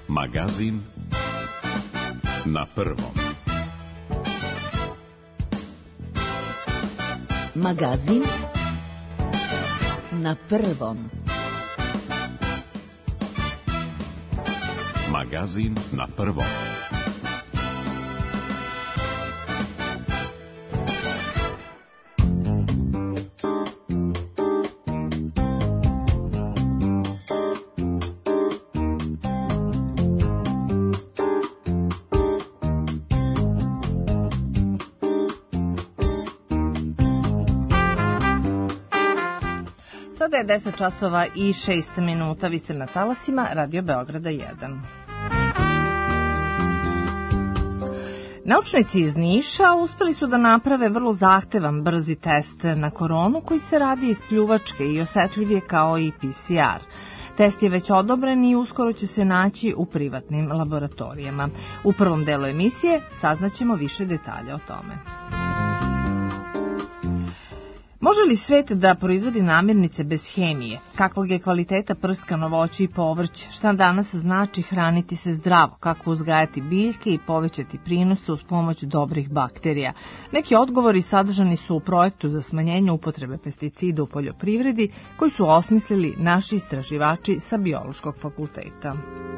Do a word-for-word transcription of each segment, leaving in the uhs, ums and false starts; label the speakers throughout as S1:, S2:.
S1: Magazin na prvom.
S2: Magazin na prvom.
S1: Magazin na prvom.
S3: Sada je deset časova i šest minuta, vi ste na talasima Radio Beograda jedan. Naučnici iz Niša uspeli su da naprave vrlo zahtevan brzi test na koronu koji se radi iz pljuvačke i osetljiv je kao i P C R. Test je već odobren i uskoro će se naći u privatnim laboratorijama. U prvom delu emisije saznaćemo više detalja o tome. Može li svet da proizvodi namirnice bez hemije? Kakvog je kvaliteta prskano voće i povrće? Šta danas znači hraniti se zdravo? Kako uzgajati biljke i povećati prinose uz pomoć dobrih bakterija? Neki odgovori sadržani su u projektu za smanjenje upotrebe pesticida u poljoprivredi koji su osmislili naši istraživači sa Biološkog fakulteta.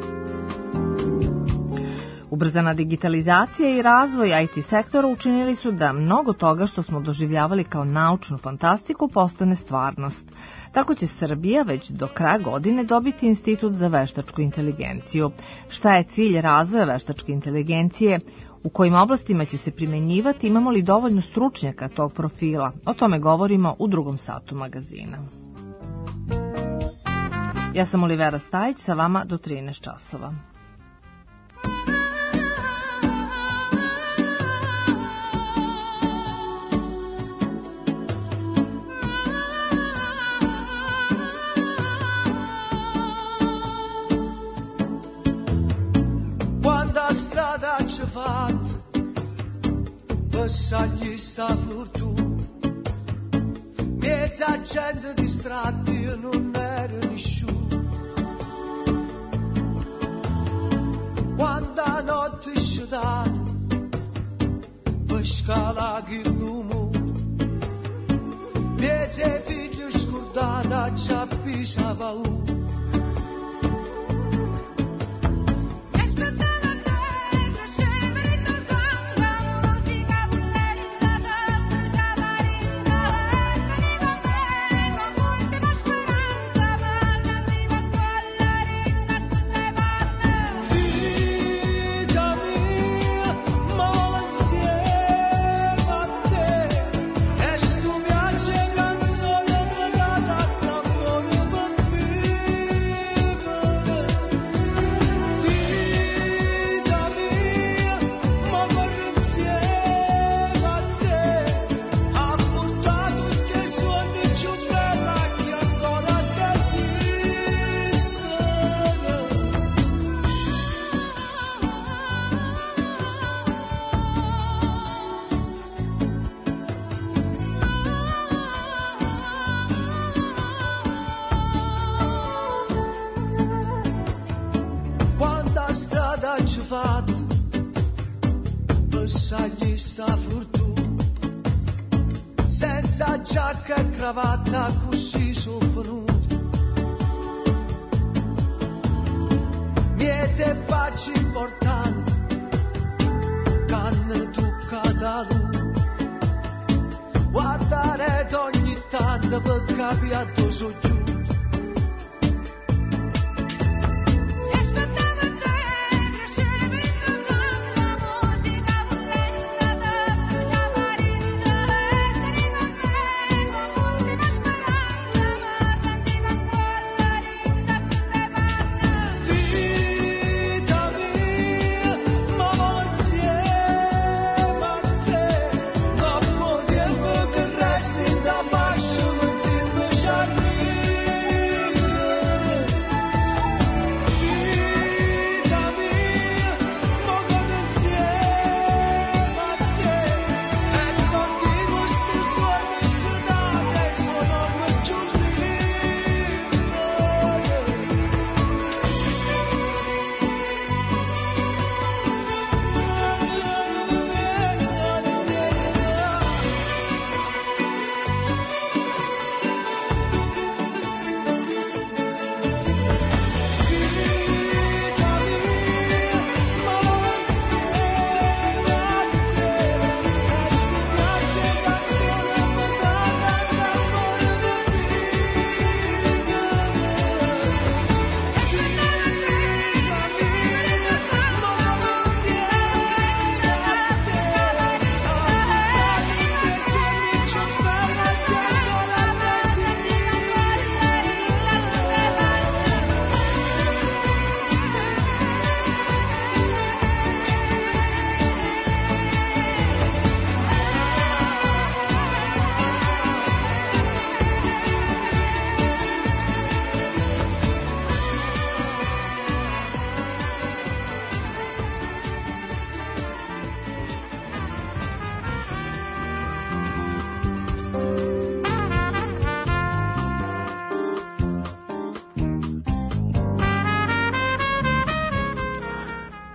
S3: Ubrzana digitalizacija i razvoj I T sektora učinili su da mnogo toga što smo doživljavali kao naučnu fantastiku postane stvarnost. Tako će Srbija već do kraja godine dobiti Institut za veštačku inteligenciju. Šta je cilj razvoja veštačke inteligencije? U kojim oblastima će se primenjivati? Imamo li dovoljno stručnjaka tog profila? O tome govorimo u drugom satu magazina. Ja sam Olivera Stajić, sa vama do trinaest časova.
S4: Agli sta fortuna, mezza gente distratti e non era nessuno. Quando a notte è sciutata, per scalare il lume, mezza figlia scordata ci avvisava uno. Cravatta così soppenuta, miete facci importanti, canne toccata lui, guardare ogni tanto per capire a dove sono giunto. Me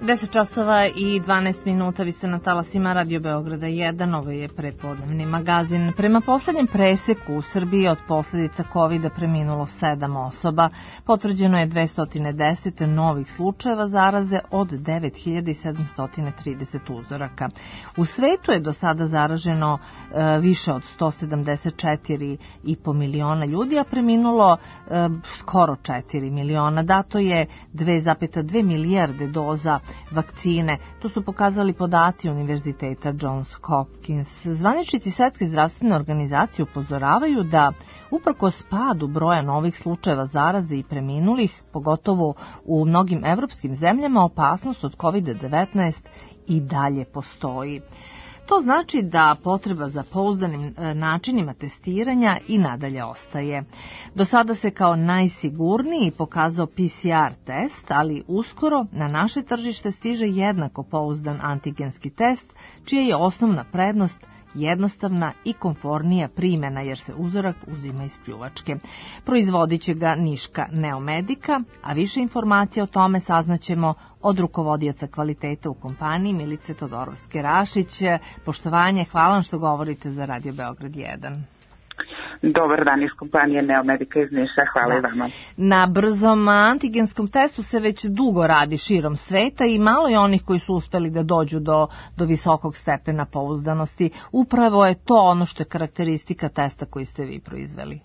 S3: deset časova i dvanaest minuta, vi ste na talasima Radio Beograda jedan, ovo je prepodnevni magazin. Prema poslednjem preseku u Srbiji od posledica kovida preminulo sedam osoba, potvrđeno je dvesta deset novih slučajeva zaraze od devet hiljada sedamsto trideset uzoraka. U svetu je do sada zaraženo e, više od sto sedamdeset četiri i po miliona ljudi, a preminulo e, skoro četiri miliona. Dato je dve zarez dve milijarde doza vakcine. To su pokazali podaci Univerziteta Johns Hopkins. Zvaničnici Svetske zdravstvene organizacije upozoravaju da uprkos padu broja novih slučajeva zaraze i preminulih, pogotovo u mnogim evropskim zemljama, opasnost od kovid devetnaest i dalje postoji. To znači da potreba za pouzdanim načinima testiranja i nadalje ostaje. Do sada se kao najsigurniji pokazao P C R test, ali uskoro na naše tržište stiže jednako pouzdan antigenski test, čija je osnovna prednost jednostavna i komfornija primjena, jer se uzorak uzima iz pljuvačke. Proizvodit će ga niška Neomedika, a više informacija o tome saznaćemo od rukovodioca kvaliteta u kompaniji Milice Todorovske-Rašić. Poštovanje, hvala vam što govorite za Radio Beograd jedan.
S2: Dobar dan iz kompanije Neomedika iz Niša, hvala da. I vama.
S3: Na brzom antigenskom testu se već dugo radi širom sveta i malo je onih koji su uspeli da dođu do, do visokog stepena pouzdanosti. Upravo je to ono što je karakteristika testa koji ste vi proizveli.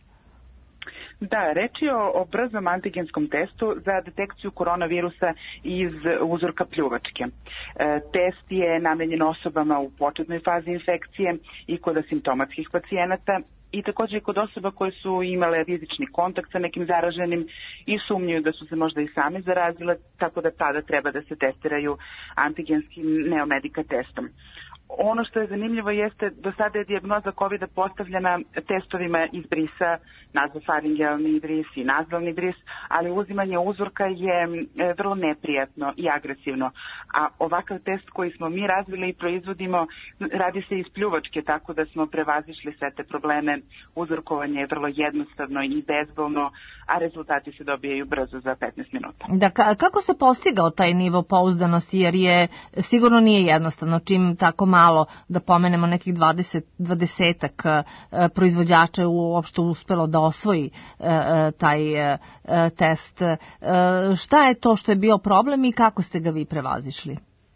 S2: Da, reč je o, o brzom antigenskom testu za detekciju koronavirusa iz uzorka pljuvačke. E, test je namenjen osobama u početnoj fazi infekcije i kod asimptomatskih pacijenata i također i kod osoba koje su imale rizični kontakt sa nekim zaraženim i sumnjaju da su se možda i sami zarazile, tako da tada treba da se testiraju antigenskim Neomedika testom. Ono što je zanimljivo jeste, do sada je dijagnoza kovida postavljena testovima iz brisa, nazofaringealni bris i nazalni bris, ali uzimanje uzorka je vrlo neprijatno i agresivno. A ovakav test koji smo mi razvili i proizvodimo radi se iz pljuvačke, tako da smo prevazišli sve te probleme. Uzorkovanje je vrlo jednostavno i bezbolno, a rezultati se dobijaju brzo za petnaest minuta.
S3: Da, kako se postigao taj nivo pouzdanosti, jer je sigurno nije jednostavno, čim tako malo, da pomenemo nekih dvadeset, dvadesetak proizvođača uopšte uspelo da osvoji taj test. Šta je to što je bio problem i kako ste ga vi prevazišli?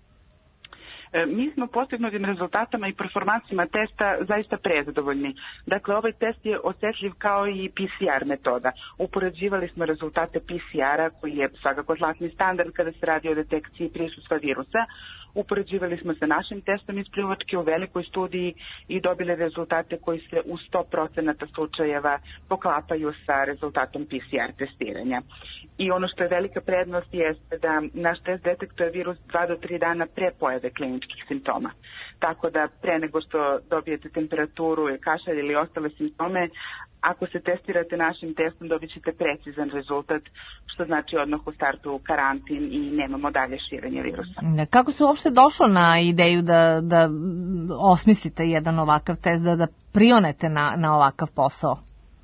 S2: Mi smo postignutim rezultatama i performansima testa zaista prezadovoljni. Dakle, ovaj test je osetljiv kao i P C R metoda. Upoređivali smo rezultate P C R-a, koji je svakako zlatni standard kada se radi o detekciji prisustva virusa. Upoređivali smo sa našim testom iz pljuvačke u velikoj studiji i dobili rezultate koji se u sto procenata slučajeva poklapaju sa rezultatom P C R testiranja. I ono što je velika prednost jeste da naš test detektuje virus dva do tri dana pre pojave kliničkih simptoma. Tako da pre nego što dobijete temperaturu, kašalj ili ostale simptome, ako se testirate našim testom dobit ćete precizan rezultat, što znači odmah u startu karantin i nemamo dalje širenje virusa.
S3: Kako se uopšte došlo na ideju da, da osmislite jedan ovakav test, da, da prionete na, na ovakav posao?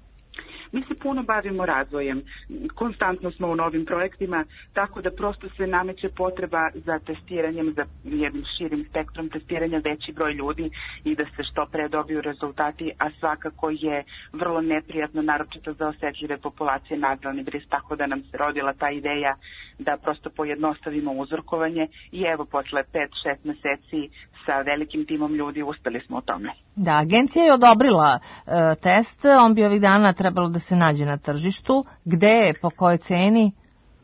S2: Mi se puno bavimo razvojem, konstantno smo u novim projektima, tako da prosto se nameće potreba za testiranjem, za jednim širim spektrom testiranja veći broj ljudi i da se što pre dobiju rezultati, a svakako je vrlo neprijatno, naročito za osetljive populacije nazalni bris, tako da nam se rodila ta ideja da prosto pojednostavimo uzorkovanje i evo posle pet šest meseci sa velikim timom ljudi uspeli smo u tome.
S3: Da, agencija je odobrila e, test, on bi ovih dana trebalo da se nađe na tržištu. Gde je, po kojoj ceni?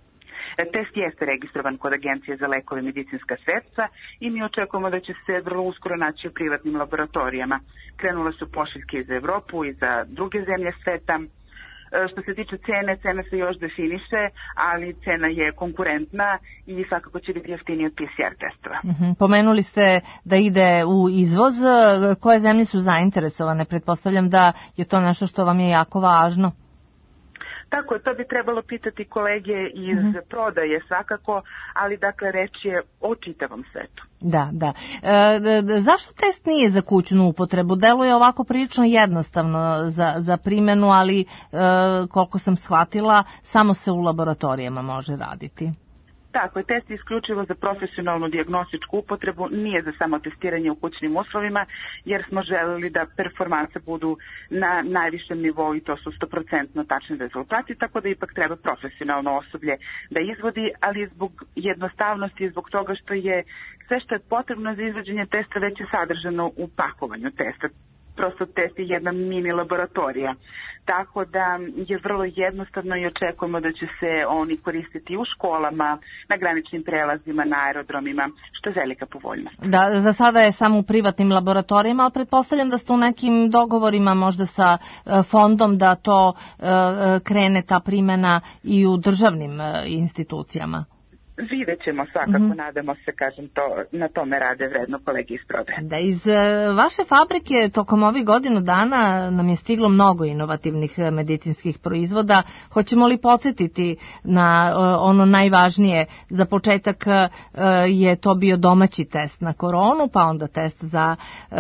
S2: Test jeste registrovan kod Agencije za lekove i medicinska sredstva i mi očekujemo da će se vrlo uskoro naći u privatnim laboratorijama. Krenule su pošiljke za Evropu i za druge zemlje sveta. Što se tiče cene, cena se još definiše, ali cena je konkurentna i svakako će biti jeftinija od P C R testova.
S3: Uh-huh. Pomenuli ste da ide u izvoz. Koje zemlje su zainteresovane? Pretpostavljam da je to nešto što vam je jako važno.
S2: Tako je, to bi trebalo pitati kolege iz mm-hmm. prodaje svakako, ali dakle reč je o čitavom svetu.
S3: Da, da. E, zašto test nije za kućnu upotrebu? Deluje ovako prilično jednostavno za, za primjenu, ali e, koliko sam shvatila, samo se u laboratorijama može raditi.
S2: Tako je, test je isključivo za profesionalnu dijagnostičku upotrebu, nije za samo testiranje u kućnim uslovima, jer smo želeli da performanse budu na najvišem nivou i to su sto posto tačni rezultati, tako da ipak treba profesionalno osoblje da izvodi, ali zbog jednostavnosti i zbog toga što je sve što je potrebno za izvođenje testa već je sadržano u pakovanju testa. Prosto test je jedna mini laboratorija. Tako da je vrlo jednostavno i očekujemo da će se oni koristiti u školama, na graničnim prelazima, na aerodromima, što je velika povoljnost.
S3: Da, za sada je samo u privatnim laboratorijama, ali pretpostavljam da ste u nekim dogovorima možda sa fondom da to krene ta primjena i u državnim institucijama.
S2: Vidjet ćemo svakako, mm-hmm. nadamo se, kažem, to, na tome rade vredno kolege iz prodaje.
S3: Da, iz vaše fabrike tokom ovih godinu dana nam je stiglo mnogo inovativnih medicinskih proizvoda. Hoćemo li podsjetiti na ono najvažnije? Za početak je to bio domaći test na koronu, pa onda test za uh,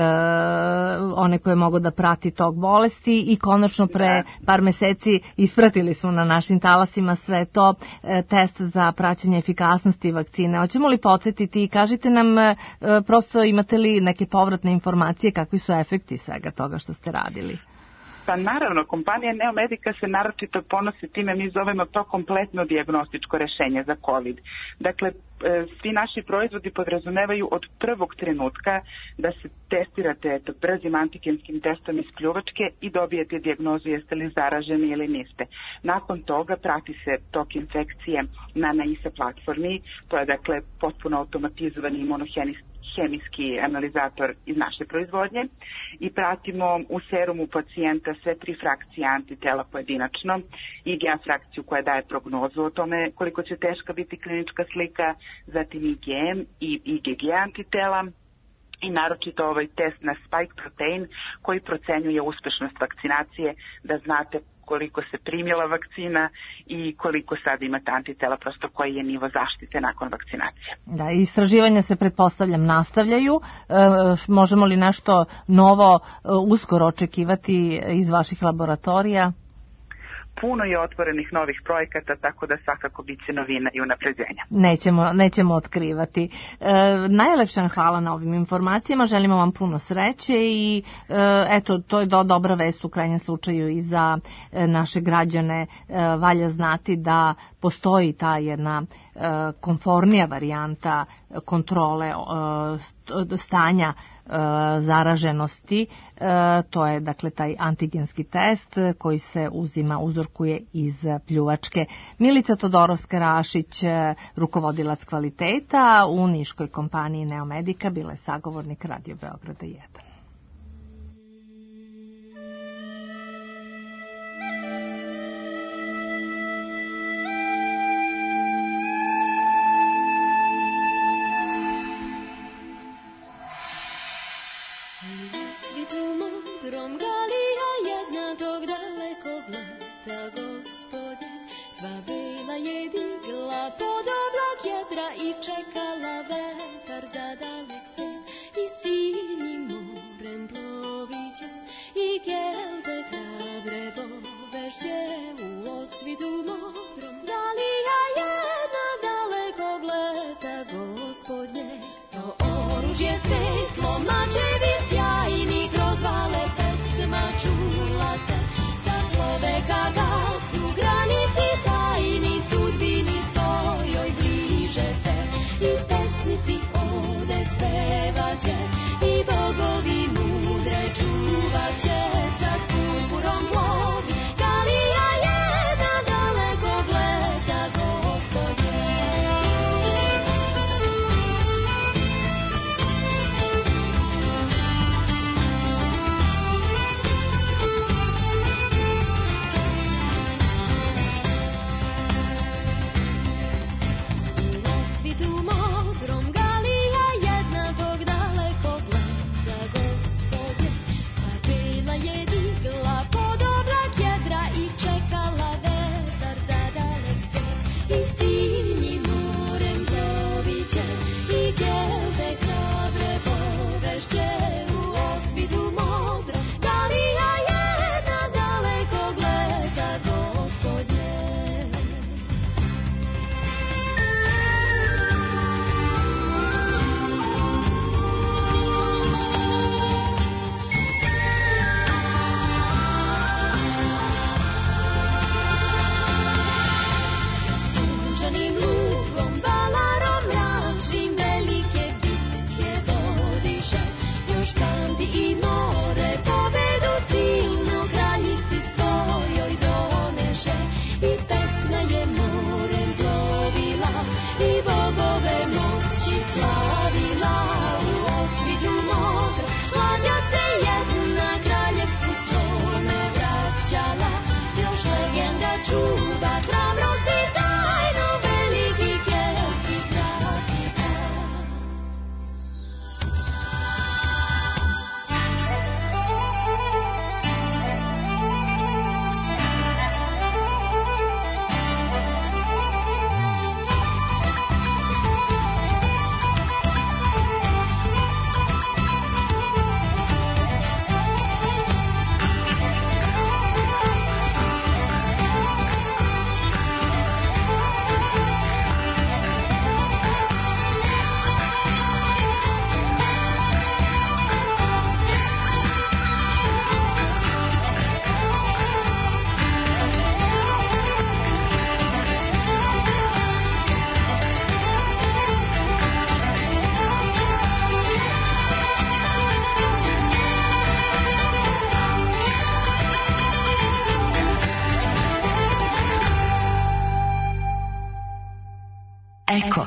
S3: one koje mogu da prati tok bolesti i konačno pre par meseci ispratili smo na našim talasima sve to, test za praćenje efikasnosti vakcine. Hoćemo li podsjetiti i kažite nam, prosto imate li neke povratne informacije, kakvi su efekti svega toga što ste radili?
S2: Pa naravno, kompanija Neomedika se naročito ponosi time, mi zovemo to kompletno dijagnostičko rešenje za COVID. Dakle, svi naši proizvodi podrazumevaju od prvog trenutka da se testirate eto, brzim antigenskim testom iz pljuvačke i dobijete dijagnozu jeste li zaraženi ili niste. Nakon toga prati se tok infekcije na NISA platformi, to je dakle potpuno automatizovani imunohemijski hemijski analizator iz naše proizvodnje i pratimo u serumu pacijenta sve tri frakcije antitela pojedinačno, I G A frakciju koja daje prognozu o tome koliko će teška biti klinička slika, zatim I G M i I G G antitela i naročito ovaj test na spike protein koji procenjuje uspešnost vakcinacije, da znate koliko se primjela vakcina i koliko sad imate antitela, prosto koji je nivo zaštite nakon vakcinacije.
S3: Da, istraživanja se pretpostavljam nastavljaju. E, možemo li nešto novo e, uskoro očekivati iz vaših laboratorija?
S2: Puno je otvorenih novih projekata, tako da svakako bit će novina i unapređenja.
S3: Nećemo, nećemo otkrivati. E, najlepša hvala na ovim informacijama, želimo vam puno sreće i e, eto, to je do, dobra vest u krajnjem slučaju i za e, naše građane. E, valja znati da postoji ta jedna e, komfornija varijanta kontrole e, stanja zaraženosti, to je dakle taj antigenski test koji se uzima, uzorkuje iz pljuvačke. Milica Todorovska-Rašić, rukovodilac kvaliteta u niškoj kompaniji Neomedika, bila je sagovornik Radio Beograda jedan.
S5: Čuvat će sad purpurom plodi, Galija čuva hrabrost i tajnu velikih keltskih pratika.
S6: Eko.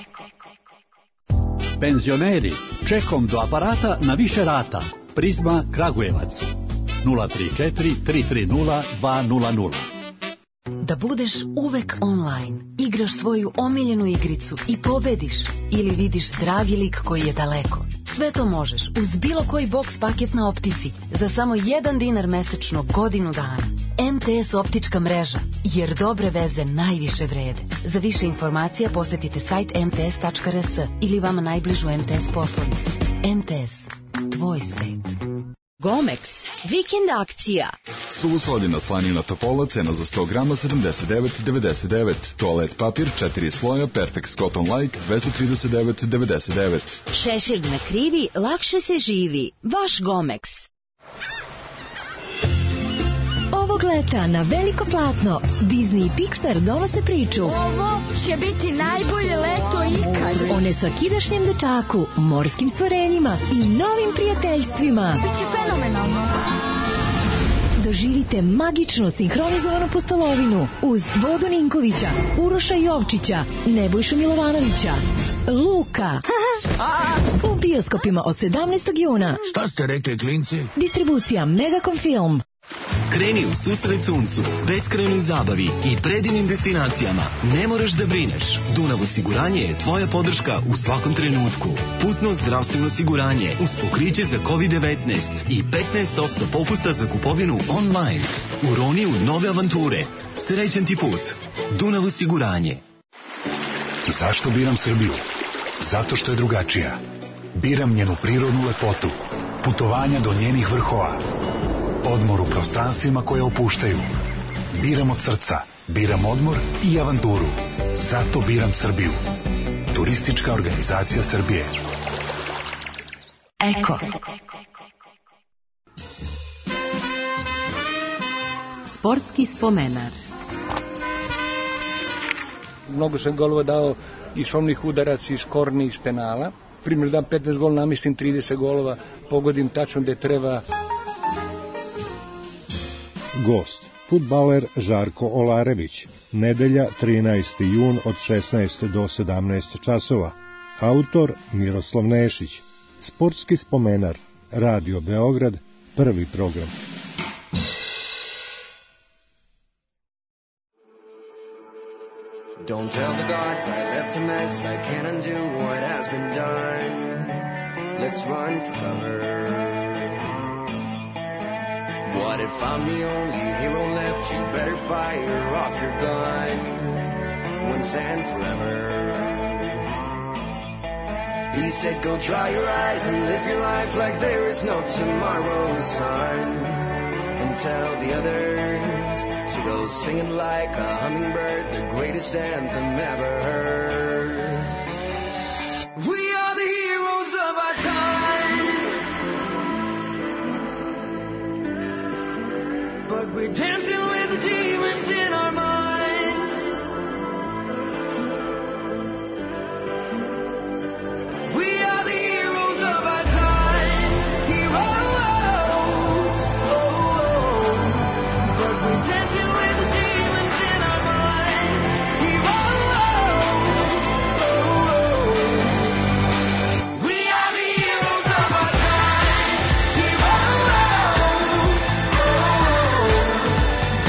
S7: Penzioneri, čekom do aparata na više rata. Prizma Kragujevac. nula tri četiri tri tri nula dva nula nula.
S6: Da budeš uvek online, igraš svoju omiljenu igricu i pobediš ili vidiš dragi lik koji je daleko. Sve to možeš uz bilo koji box paket na Optici za samo jedan dinar mesečno godinu dana. M T S optička mreža, jer dobre veze najviše vrede. Za više informacija posetite sajt em te es tačka er es ili vama najbližu M T S poslovnicu. M T S, tvoj svet.
S8: Gomex, vikend akcija.
S9: Suvu sodina slanina Topola, cena za sto grama sedamdeset devet devedeset devet. Toalet papir četiri sloja Perfect Cotton Like dvesta trideset devet devedeset devet.
S8: Šešir na krivi, lakše se živi. Vaš Gomex.
S10: Ovog leta na veliko platno Disney i Pixar donose priču.
S5: Ovo će biti najbolje leto ikad.
S10: O nesvakidašnjem dečaku, morskim stvorenjima i novim prijateljstvima.
S5: Biće fenomenalno.
S10: Doživite magično sinhronizovanu pustolovinu uz Vodu Ninkovića, Uroša Jovčića, Nebojšu Milovanovića, Luka. U bioskopima od sedamnaestog juna.
S11: Šta ste rekli, klinci?
S10: Distribucija Megacom Film.
S12: Kreni u susret suncu, beskrajnoj zabavi i predivnim destinacijama. Ne moraš da brineš. Dunav osiguranje je tvoja podrška u svakom trenutku. Putno zdravstveno osiguranje uz pokriće za kovid devetnaest i petnaest posto popusta za kupovinu online. U roniju nove avanture. Srećan ti put. Dunav osiguranje.
S13: Zašto biram Srbiju? Zato što je drugačija. Biram njenu prirodnu lepotu, putovanja do njenih vrhova, odmor u prostranstvima koje opuštaju. Biram od srca, biram odmor i avanturu. Zato biram Srbiju. Turistička organizacija Srbije.
S6: Eko.
S8: Sportski spomenar.
S14: Mnogo sam golova dao i šomnih udaraca, iz korni, iz penala. Primjer, dam petnaest gol, namislim trideset golova, pogodim tačno gde treba.
S15: Gost, fudbaler Žarko Olarević, nedelja trinaesti jun od šesnaest do sedamnaest časova. Autor Miroslav Nešić. Sportski spomenar, Radio Beograd, prvi program.
S16: Don't tell the gods I left a mess, I can't undo what has been done. Let's run for cover. What if I'm the only hero left? You better fire off your gun once and forever. He said go dry your eyes and live your life like there is no tomorrow, son. And tell the others to go singing like a hummingbird, the greatest anthem ever heard. We are the heroes of our time, but we're dancing with the demons in our minds. We are the heroes of our time, heroes, oh, but we're dancing with the demons in our minds, heroes, oh, we are the heroes of our time, heroes, oh,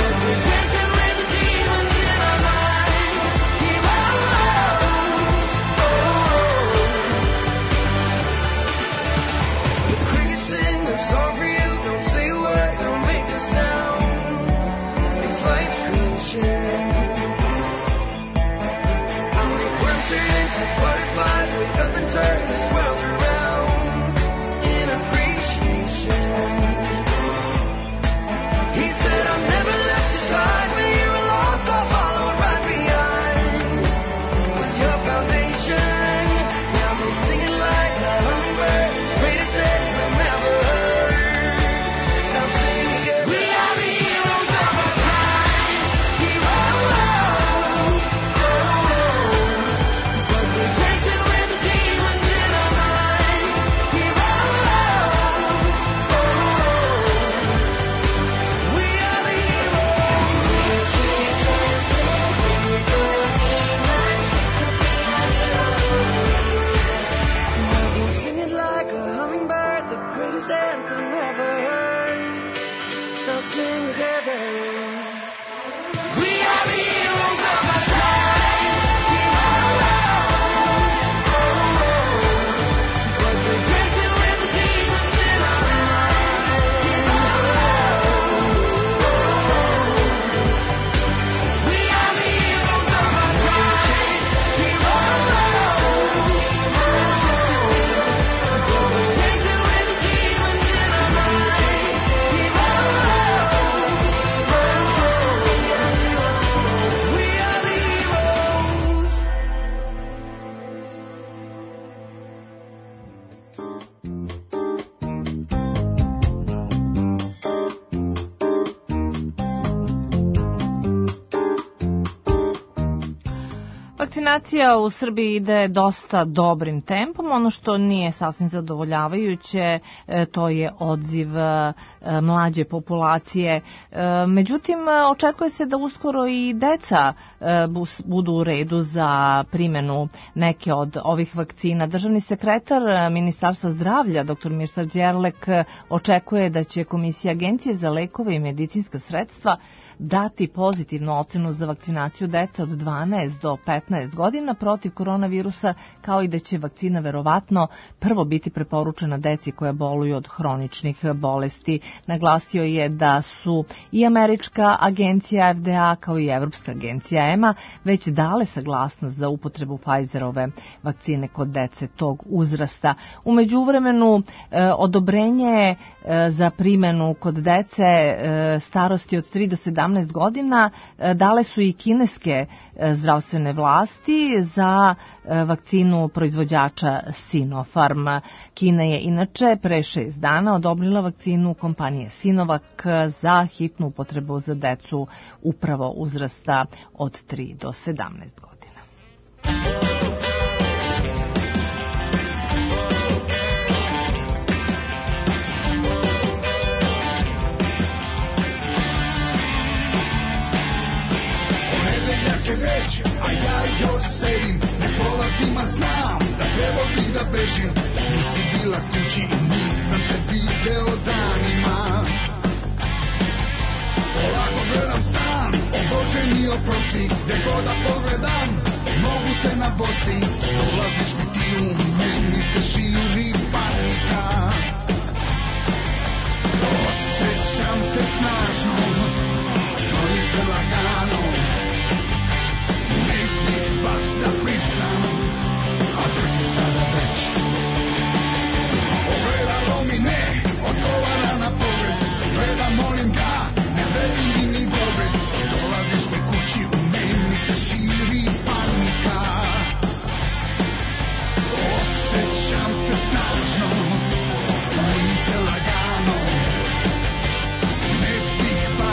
S3: Vakcinacija u Srbiji ide dosta dobrim tempom. Ono što nije sasvim zadovoljavajuće, to je odziv mlađe populacije. Međutim, očekuje se da uskoro i deca budu u redu za primjenu neke od ovih vakcina. Državni sekretar Ministarstva zdravlja, dr. Mirsad Đerlek, očekuje da će Komisija Agencije za lekove i medicinska sredstva dati pozitivnu ocenu za vakcinaciju dece od dvanaest do petnaest godina protiv koronavirusa, kao i da će vakcina verovatno prvo biti preporučena deci koja boluju od hroničnih bolesti. Naglasio je da su i američka agencija F D A kao i evropska agencija E M A već dale saglasnost za upotrebu Pfizerove vakcine kod dece tog uzrasta. U međuvremenu e, odobrenje e, za primjenu kod dece e, starosti od tri do sedamnaest godina dale su i kineske zdravstvene vlasti za vakcinu proizvođača Sinopharm. Kina je inače pre šest dana odobrila vakcinu kompanije Sinovac za hitnu upotrebu za decu upravo uzrasta od tri do sedamnaest godina.
S4: Već, a ja još sedim, ne polazim, a znam da trebao bih da bežim. Nisi bila kući i nisam te video danima. Polako gledam stan, o Bože mi oprosti, gde god da pogledam, mogu se nabosti. Dolaziš mi ti u meni se širi panika. Osjećam te snažno, snori se lagano. Baš da priznam, a držim sada već. Ogledalo mi ne odgovara na pogled. Gledam, molim ga, ne vedim mi ni dobre. Dolaziš mi kući, u meni se širi panika. Osjećam te snažno, snojim se lagano. Ne bih baš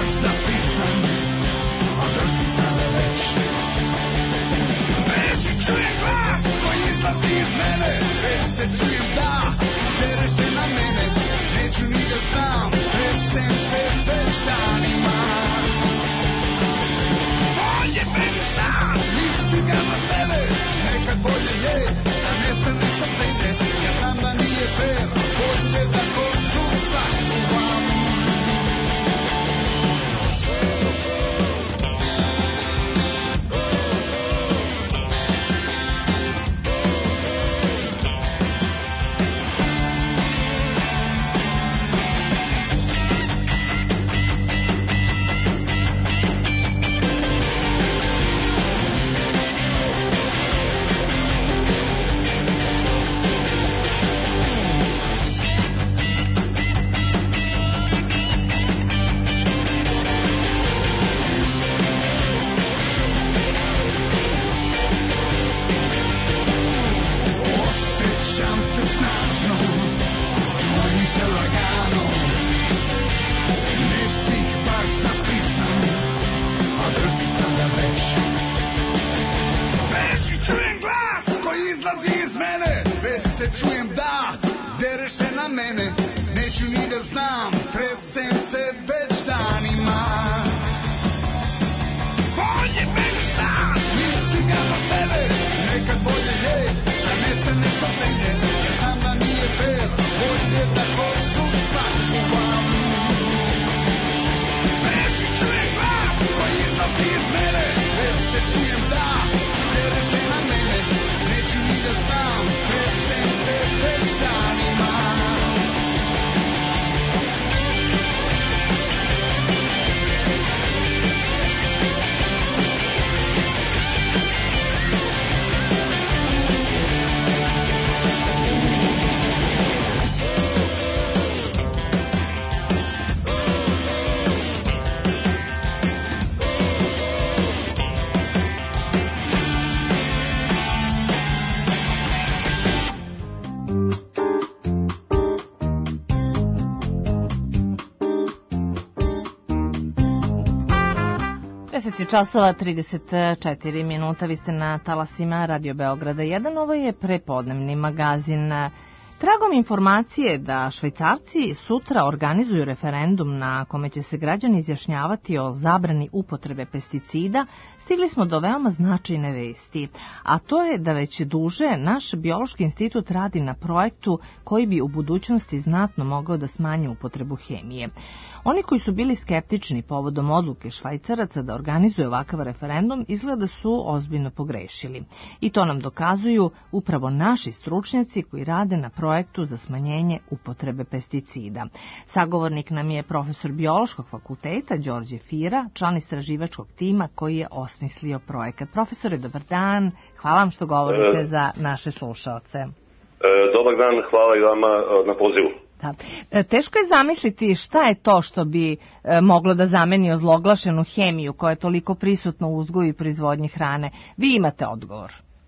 S3: deset časova trideset četiri minuta, vi ste na talasima Radio Beograda jedan, ovo je prepodnevni magazin. Tragom informacije da Švajcarci sutra organizuju referendum na kome će se građani izjašnjavati o zabrani upotrebe pesticida, stigli smo do veoma značajne vesti, a to je da već duže naš Biološki institut radi na projektu koji bi u budućnosti znatno mogao da smanji upotrebu hemije. Oni koji su bili skeptični povodom odluke Švajcaraca da organizuju ovakav referendum izgleda su ozbiljno pogrešili. I to nam dokazuju upravo naši stručnjaci koji rade na projektu za smanjenje upotrebe pesticida. Sagovornik nam je profesor Biološkog fakulteta Đorđe Fira, član istraživačkog tima koji je osmislio projekat. Profesore, dobar dan, hvala vam što govorite e, za naše slušaoce. E,
S11: dobar dan, hvala i vama na pozivu.
S3: Da. Teško je zamisliti šta je to što bi e, moglo da zameni ozloglašenu hemiju koja je toliko prisutna u uzgoju i proizvodnji hrane. Vi imate odgovor.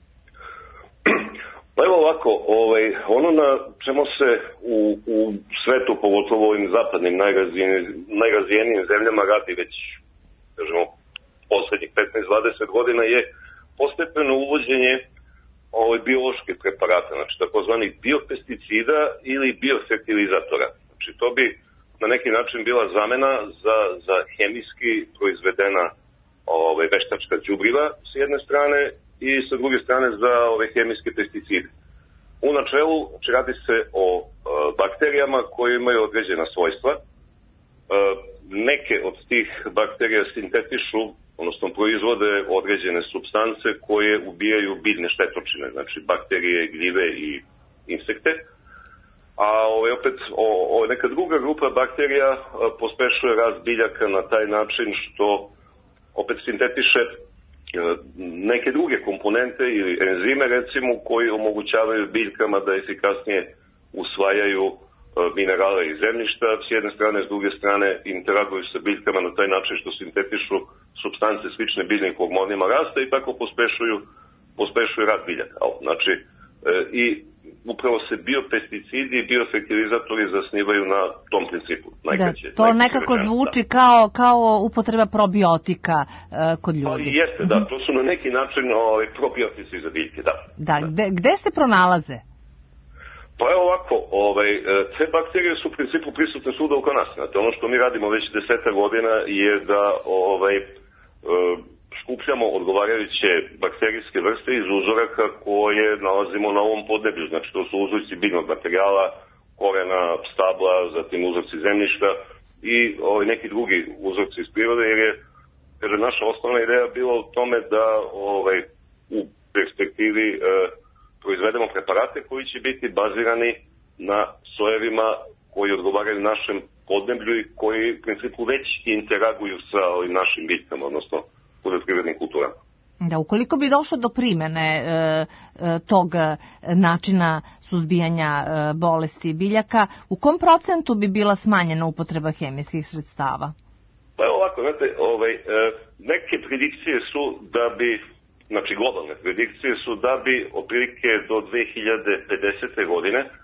S11: Pa evo ovako, ovaj, ono na čemu se u, u svetu, pogotovo ovim zapadnim najrazvijenijim, najrazvijenijim zemljama radi već, kažemo, poslednjih petnaest dvadeset godina je postepeno uvođenje ovaj, bioloških preparata, znači takozvanih biopesticida ili biofertilizatora. Znači to bi na neki način bila zamena za, za hemijski proizvedena ovaj, veštačka đubriva s jedne strane i sa druge strane za ove hemijske pesticide. U načelu, znači radi se o e, bakterijama koje imaju određena svojstva. E, neke od tih bakterija sintetišu, odnosno proizvode određene supstance koje ubijaju biljne štetočine, znači bakterije, gljive i insekte. A ove, opet o, o, neka druga grupa bakterija e, pospešuje rast biljaka na taj način što opet sintetiše neke druge komponente ili enzime recimo koji omogućavaju biljkama da efikasnije usvajaju minerale iz zemljišta s jedne strane, s druge strane interaguju sa biljkama na taj način što sintetišu supstance slične biljnim hormonima rasta i tako pospešuju, pospešuju rast biljaka. Znači, i upravo se biopesticidi i biofertilizatori zasnivaju na tom principu.
S3: Najkraće, da, to nekako rečeno, zvuči da. kao, kao upotreba probiotika uh, kod ljudi.
S11: Pa jeste, da, to su na neki način ovaj, probiotici za biljke, da.
S3: Da, gde, gde se pronalaze?
S11: Pa evo ovako, ovaj, te bakterije su u principu prisutne svuda oko nas. Znate, ono što mi radimo već deseta godina je da ovaj, uh, skupljamo odgovarajuće bakterijske vrste iz uzoraka koje nalazimo na ovom podneblju. Znači to su uzorci biljnog materijala, korena, stabla, zatim uzorci zemljišta i ovaj, neki drugi uzorci iz prirode, jer je kaže, naša osnovna ideja bila u tome da ovaj, u perspektivi e, proizvedemo preparate koji će biti bazirani na sojevima koji odgovaraju našem podneblju i koji u principu već interaguju sa ovim našim biljkama, odnosno poljoprivrednim kulturama.
S3: Da, ukoliko bi došlo do primene e, e, tog načina suzbijanja e, bolesti biljaka, u kom procentu bi bila smanjena upotreba hemijskih sredstava?
S11: Pa ovako, znate, ovaj, e, neke predikcije su da bi, znači globalne predikcije su da bi otprilike do dve hiljade pedesete godine e,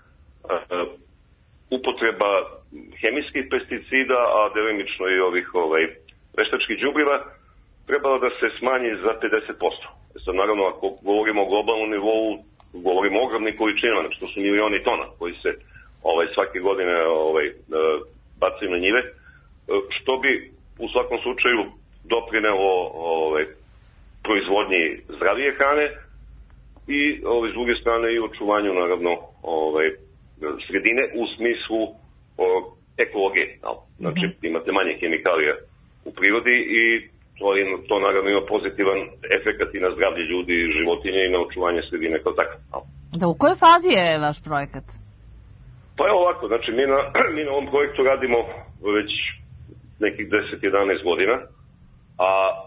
S11: upotreba hemijskih pesticida, a delimično i ovih ovaj, veštačkih đubriva, trebalo da se smanji za pedeset posto. Sad, naravno, ako govorimo o globalnom nivou, govorimo o ogromnim količinama, znači to su milioni tona koji se ovaj, svake godine ovaj, bacaju na njive, što bi u svakom slučaju doprinelo ovaj, proizvodnji zdravije hrane i ovaj, s druge strane i očuvanju, naravno, ovaj, sredine u smislu o, ekologije. Znači, imate manje hemikalija u prirodi i To, to naravno ima pozitivan efekat i na zdravlje ljudi, životinje i na očuvanje sredine kao tako.
S3: Da, u kojoj fazi je vaš projekat?
S11: Pa je ovako, znači mi na, mi na ovom projektu radimo već nekih deset jedanaest godina, a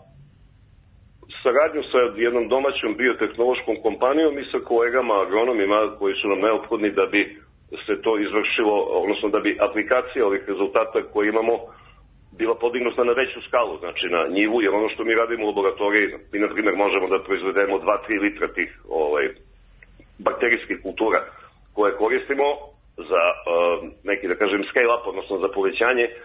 S11: saradnju sa jednom domaćom biotehnološkom kompanijom i sa kolegama agronomima koji su nam neophodni da bi se to izvršilo, odnosno da bi aplikacija ovih rezultata koje imamo bila podignuta na veću skalu, znači na njivu, jer ono što mi radimo u laboratoriji, mi na primjer možemo da proizvedemo dva do tri litra tih ovaj, bakterijskih kultura koje koristimo za uh, neki, da kažem, scale up, odnosno za povećanje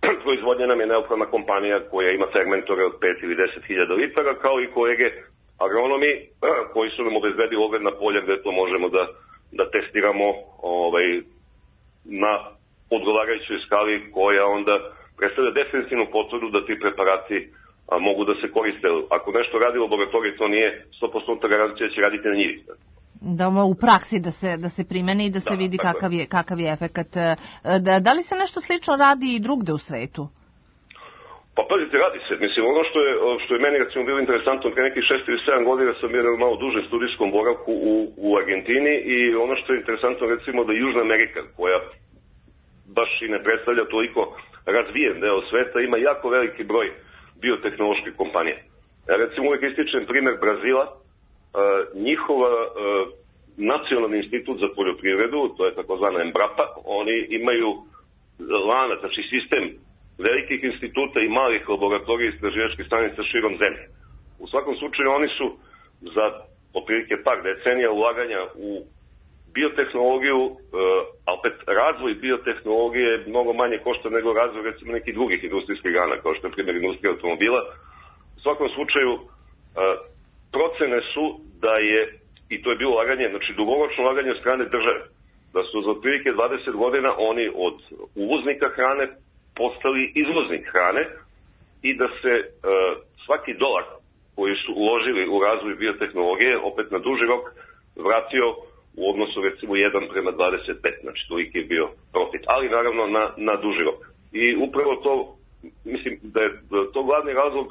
S11: proizvodnja nam je neophodna kompanija koja ima fermentore od pet ili deset hiljada litara, kao i kolege agronomi koji su nam obezbedili ogledna polja gde to možemo da, da testiramo ovaj, na odgovarajućoj skali koja onda predstavlja definitivnu potvrdu da ti preparati a, mogu da se koriste. Ako nešto radi u laboratoriji, to nije sto posto garancija da će raditi na njivi.
S3: Da u praksi da se, da se primeni i da se
S11: da,
S3: vidi kakav je, kakav je efekat. Da, da li se nešto slično radi i drugde u svetu?
S11: Pa pazite, radi se. Mislim, ono što je, što je meni recimo bilo interesantno, pre nekih šest ili sedam godina sam bio na malo dužem studijskom boravku u, u Argentini i ono što je interesantno recimo da Južna Amerika, koja baš i ne predstavlja toliko razvijen deo sveta, ima jako veliki broj biotehnoloških kompanija. Ja recimo uvijek ističem primer Brazila, Uh, njihova uh, nacionalni institut za poljoprivredu, to je takozvana Embrapa, oni imaju lanac, znači sistem velikih instituta i malih laboratorija i istraživačkih stanica širom zemlje. U svakom slučaju oni su za otprilike par decenija ulaganja u biotehnologiju, uh, a opet razvoj biotehnologije mnogo manje košta nego razvoj recimo nekih drugih industrijskih grana, kao što je primjer industrija automobila. U svakom slučaju uh, procene su da je, i to je bilo ulaganje, znači dugoročno ulaganje od strane države, da su za otprilike dvadeset godina oni od uvoznika hrane postali izvoznik hrane i da se e, svaki dolar koji su uložili u razvoj biotehnologije opet na duži rok vratio u odnosu recimo jedan prema dvadeset pet, znači toliki je bio profit, ali naravno na, na duži rok. I upravo to, mislim da je to glavni razlog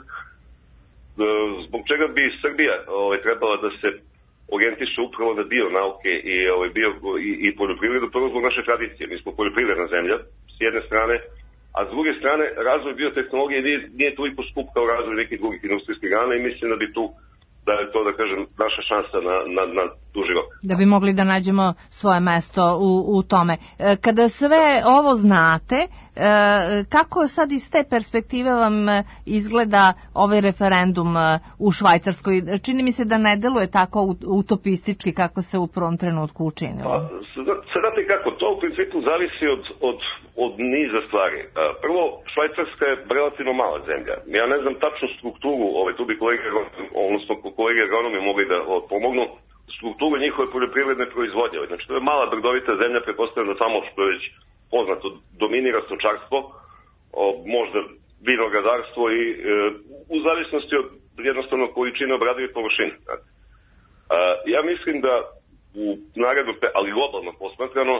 S11: zbog čega bi Srbija ovaj, trebala da se orijentiše upravo na bionauke i, ovaj, bio, i, i poljoprivredu, prvo zbog naše tradicije. Mi smo poljoprivredna zemlja, s jedne strane, a s druge strane, razvoj biotehnologije nije, nije toliko skup kao razvoj nekih drugih industrijskih grana i mislim da bi tu, da je to, da kažem, naša šansa na, na, na duži rok.
S3: Da bi mogli da nađemo svoje mesto u, u tome. Kada sve ovo znate, kako sad iz te perspektive vam izgleda ovaj referendum u Švajcarskoj? Čini mi se da ne deluje tako utopistički kako se u prvom trenutku učinilo.
S11: Pa, znate kako, to u principu zavisi od, od, od niza stvari. Prvo, Švajcarska je relativno mala zemlja. Ja ne znam tačnu strukturu, ovaj, tu bi kolege, odnosno kolege agronomi mogli da pomognu, strukturu njihove poljoprivredne proizvodnje. Znači, to je mala brdovita zemlja, pretpostavljam da samo što je već poznato, dominira stočarstvo, možda vinogradarstvo i e, u zavisnosti od jednostavno količine obradivih površina. E, ja mislim da u narednom, ali globalno posmatrano,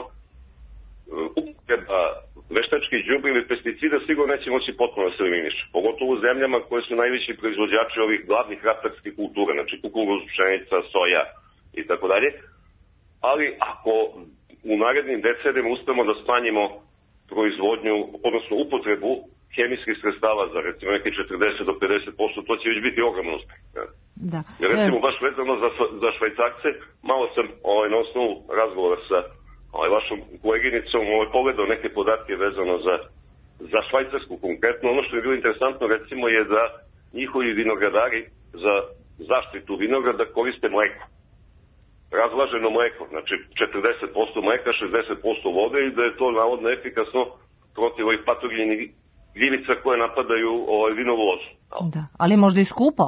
S11: upotreba veštačkih đubriva ili pesticida sigurno neće moći potpuno da se eliminiše. Pogotovo u zemljama koje su najveći proizvođači ovih glavnih ratarskih kultura, znači kukuruz, pšenica, soja i tako dalje. Ali ako u narednim decenijama uspemo da smanjimo proizvodnju, odnosno upotrebu hemijskih sredstava za recimo neke četrdeset do pedeset posto, to će već biti ogroman uspeh.
S3: Da.
S11: Jer recimo baš vezano za, za Švajcarce, malo sam ovaj, na osnovu razgovora sa ovaj, vašom koleginicom ovaj, pogledao neke podatke vezano za, za Švajcarsku konkretno. Ono što je bilo interesantno recimo je da njihovi vinogradari za zaštitu vinograda koriste mleko. Razlaženo mleko, znači četrdeset posto mleka, šezdeset posto vode i da je to navodno efikasno protiv ovih patogenih gljivica koje napadaju ovaj vinovu lozu.
S3: Da, ali možda i skupo?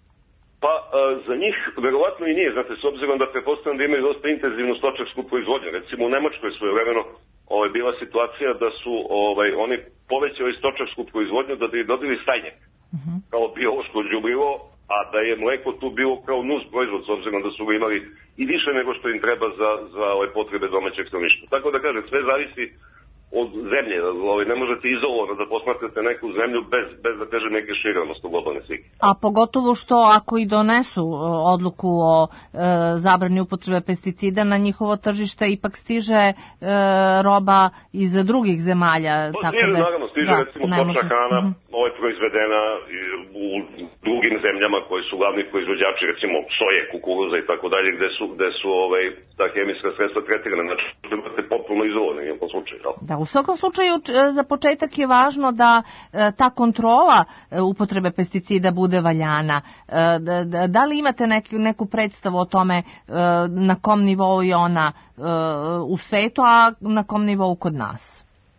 S11: Pa a, za njih verovatno i nije, znate, s obzirom da pretpostavljam da imaju dosta intenzivnu stočarsku proizvodnju. Recimo u Nemačkoj svojevremeno ovaj, bila situacija da su ovaj, oni povećali stočarsku proizvodnju da bi dobili stajnjak uh-huh. kao biološko đubrivo, a da je mleko tu bilo kao nus proizvod, s obzirom da su ga imali i više nego što im treba za, za ove potrebe domaćeg stanovništva. Tako da kažem, sve zavisi od zemlje. Ovaj, ne možete izolovano da posmatrate neku zemlju bez, bez da kažem neke šire, odnosno globalne slike.
S3: A pogotovo što ako i donesu odluku o e, zabrani upotrebe pesticida, na njihovo tržište ipak stiže e, roba iz drugih zemalja.
S11: Pa,
S3: tako
S11: stiže,
S3: da,
S11: naravno, stiže
S3: da,
S11: recimo stočna hrana, mm-hmm. ovo je proizvedena u drugim zemljama koji su glavni proizvođači, recimo soje, kukuruza i tako dalje, gde su, gde su ovaj, ta hemijska sredstva tretirana, znači što imate potpuno izolovani u jednom slučaju.
S3: Da, u svakom slučaju za početak je važno da ta kontrola upotrebe pesticida bude valjana. Da, da li imate neku, neku predstavu o tome na kom nivou je ona u svetu, a na kom nivou kod nas?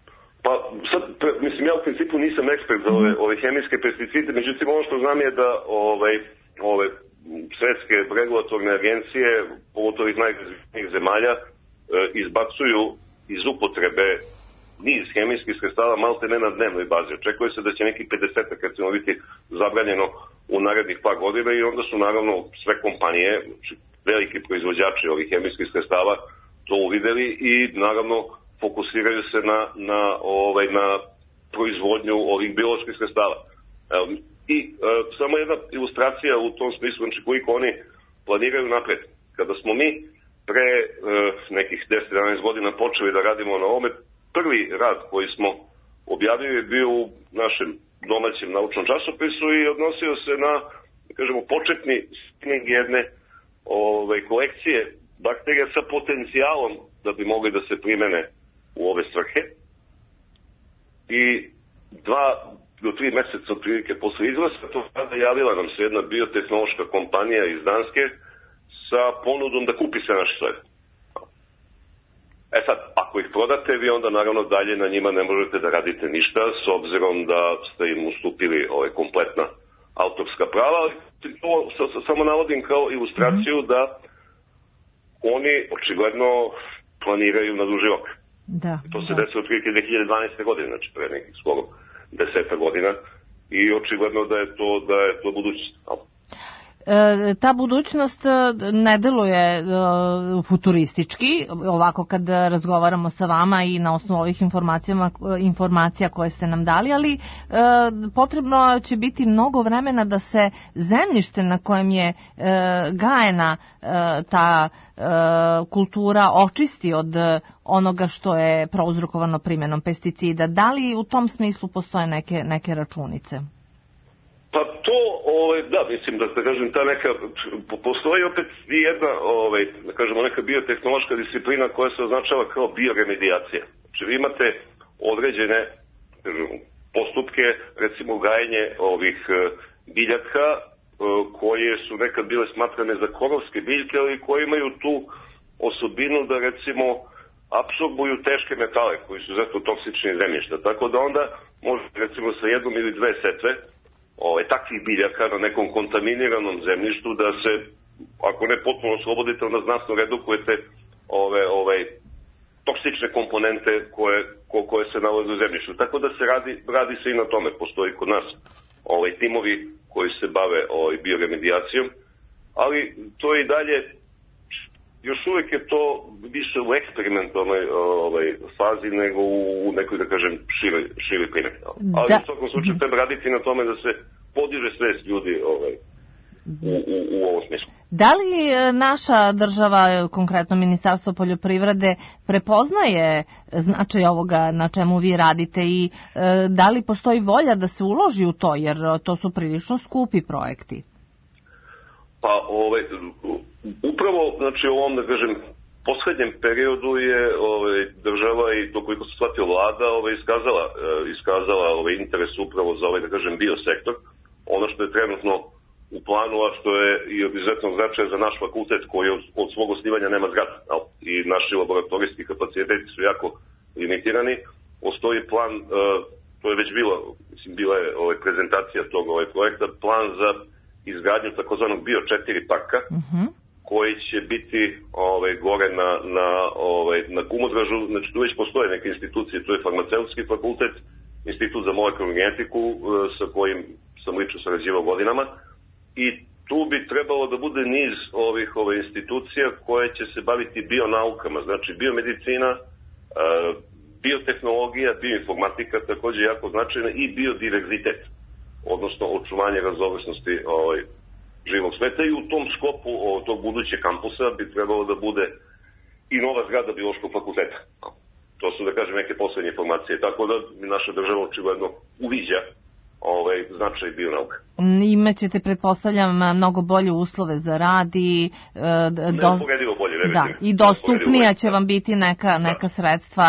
S11: Pa, sad, mislim, ja u principu nisam ekspert za ove, ove hemijske pesticide, međutim, ono što znam je da ove, ove svetske regulatorne agencije, pogotovo iz najrazvijenijih zemalja, e, izbacuju iz upotrebe niz hemijskih sredstava malte ne na dnevnoj bazi. Očekuje se da će neki pedesetak recimo biti zabranjeno u narednih par godina i onda su naravno sve kompanije, veliki proizvođači ovih hemijskih sredstava to uvideli i naravno fokusiraju se na, na, ovaj, na proizvodnju ovih bioloških sredstava. Evo, I e, samo jedna ilustracija u tom smislu, znači koliko oni planiraju napred. Kada smo mi pre e, nekih deset do jedanaest godina počeli da radimo na ovome, prvi rad koji smo objavili je bio u našem domaćem naučnom časopisu i odnosio se na, da kažemo, početni screening jedne ovaj, kolekcije bakterija sa potencijalom da bi mogli da se primene u ove svrhe. I dva do tri meseca otprilike posle izlaska to tada javila nam se jedna biotehnološka kompanija iz Danske sa ponudom da kupi sve naše sojeve. E sad, ako ih prodate, vi onda naravno dalje na njima ne možete da radite ništa, s obzirom da ste im ustupili ove kompletna autorska prava, ali to samo navodim kao ilustraciju da oni očigledno planiraju na duži rok.
S3: Da,
S11: to se
S3: da.
S11: desilo otprilike dve hiljade dvanaeste. godine, znači pre nekih skoro deseta godina i očigledno da je to, da je to budućnost.
S3: E, ta budućnost ne deluje e, futuristički, ovako kad razgovaramo sa vama i na osnovu ovih informacija koje ste nam dali, ali e, potrebno će biti mnogo vremena da se zemljište na kojem je e, gajena e, ta e, kultura očisti od onoga što je prouzrokovano primjenom pesticida. Da li u tom smislu postoje neke, neke računice?
S11: Pa to, ovaj, da, mislim da, da kažem, ta neka, postoji opet i jedna, ovaj, da kažemo, neka biotehnološka disciplina koja se označava kao bioremedijacija. Znači vi imate određene, kažem, postupke, recimo gajenje ovih biljaka koje su nekad bile smatrane za korovske biljke, ali koje imaju tu osobinu da recimo apsorbuju teške metale koji su zato toksični iz zemljišta. Tako da onda možete recimo sa jednom ili dve setve Ove, takvih biljaka na nekom kontaminiranom zemljištu da se, ako ne potpuno oslobodite, onda znatno redukujete ove, ove toksične komponente koje, ko, koje se nalaze u zemljištu. Tako da se radi, radi se i na tome. Postoji kod nas ove, timovi koji se bave ove, bioremedijacijom, ali to je i dalje, još uvijek je to više u eksperimentalnoj ovaj, fazi nego u nekoj, da kažem, široj, široj primjeni. Ali da. U svakom slučaju treba raditi na tome da se podiže svest ljudi ovaj, u, u, u ovom smislu.
S3: Da li naša država, konkretno Ministarstvo poljoprivrede, prepoznaje značaj ovoga na čemu vi radite i da li postoji volja da se uloži u to, jer to su prilično skupi projekti?
S11: Pa, ovaj, upravo, znači, u ovom, da kažem, poslednjem periodu je ovaj, država i to koliko se shvatio vlada ovaj, iskazala, iskazala ovaj, interes upravo za ovaj, da kažem, biosektor. Ono što je trenutno u planu, a što je i od izuzetnog značaja za naš fakultet koji od, od svog osnivanja nema zgrada i naši laboratorijski kapaciteti su jako limitirani. Postoji plan, to je već bilo, mislim, bila je ovaj, prezentacija tog ovaj, projekta, plan za izgradnju takozvanog bio četiri parka, uh-huh. koji će biti ovaj, gore na, na, ovaj, na Kumodražu. Znači tu već postoje neke institucije, tu je farmaceutski fakultet, institut za molekularnu genetiku sa kojim sam lično sarađivao godinama i tu bi trebalo da bude niz ovih ove institucija koje će se baviti bionaukama, znači biomedicina, biotehnologija, bioinformatika takođe jako značajna i biodiverzitet, odnosno očuvanje raznovrsnosti ovaj, živog sveta i u tom sklopu o, tog budućeg kampusa bi trebalo da bude i nova zgrada biološkog fakulteta. To su, da kažem, neke poslednje informacije. Tako da naša država očigledno uviđa ovaj, značaj bionauka.
S3: Imaćete, pretpostavljam, mnogo bolje uslove za rad i
S11: do... Neuporedivo bolje,
S3: da, i dostupnija će vam biti neka, neka da. sredstva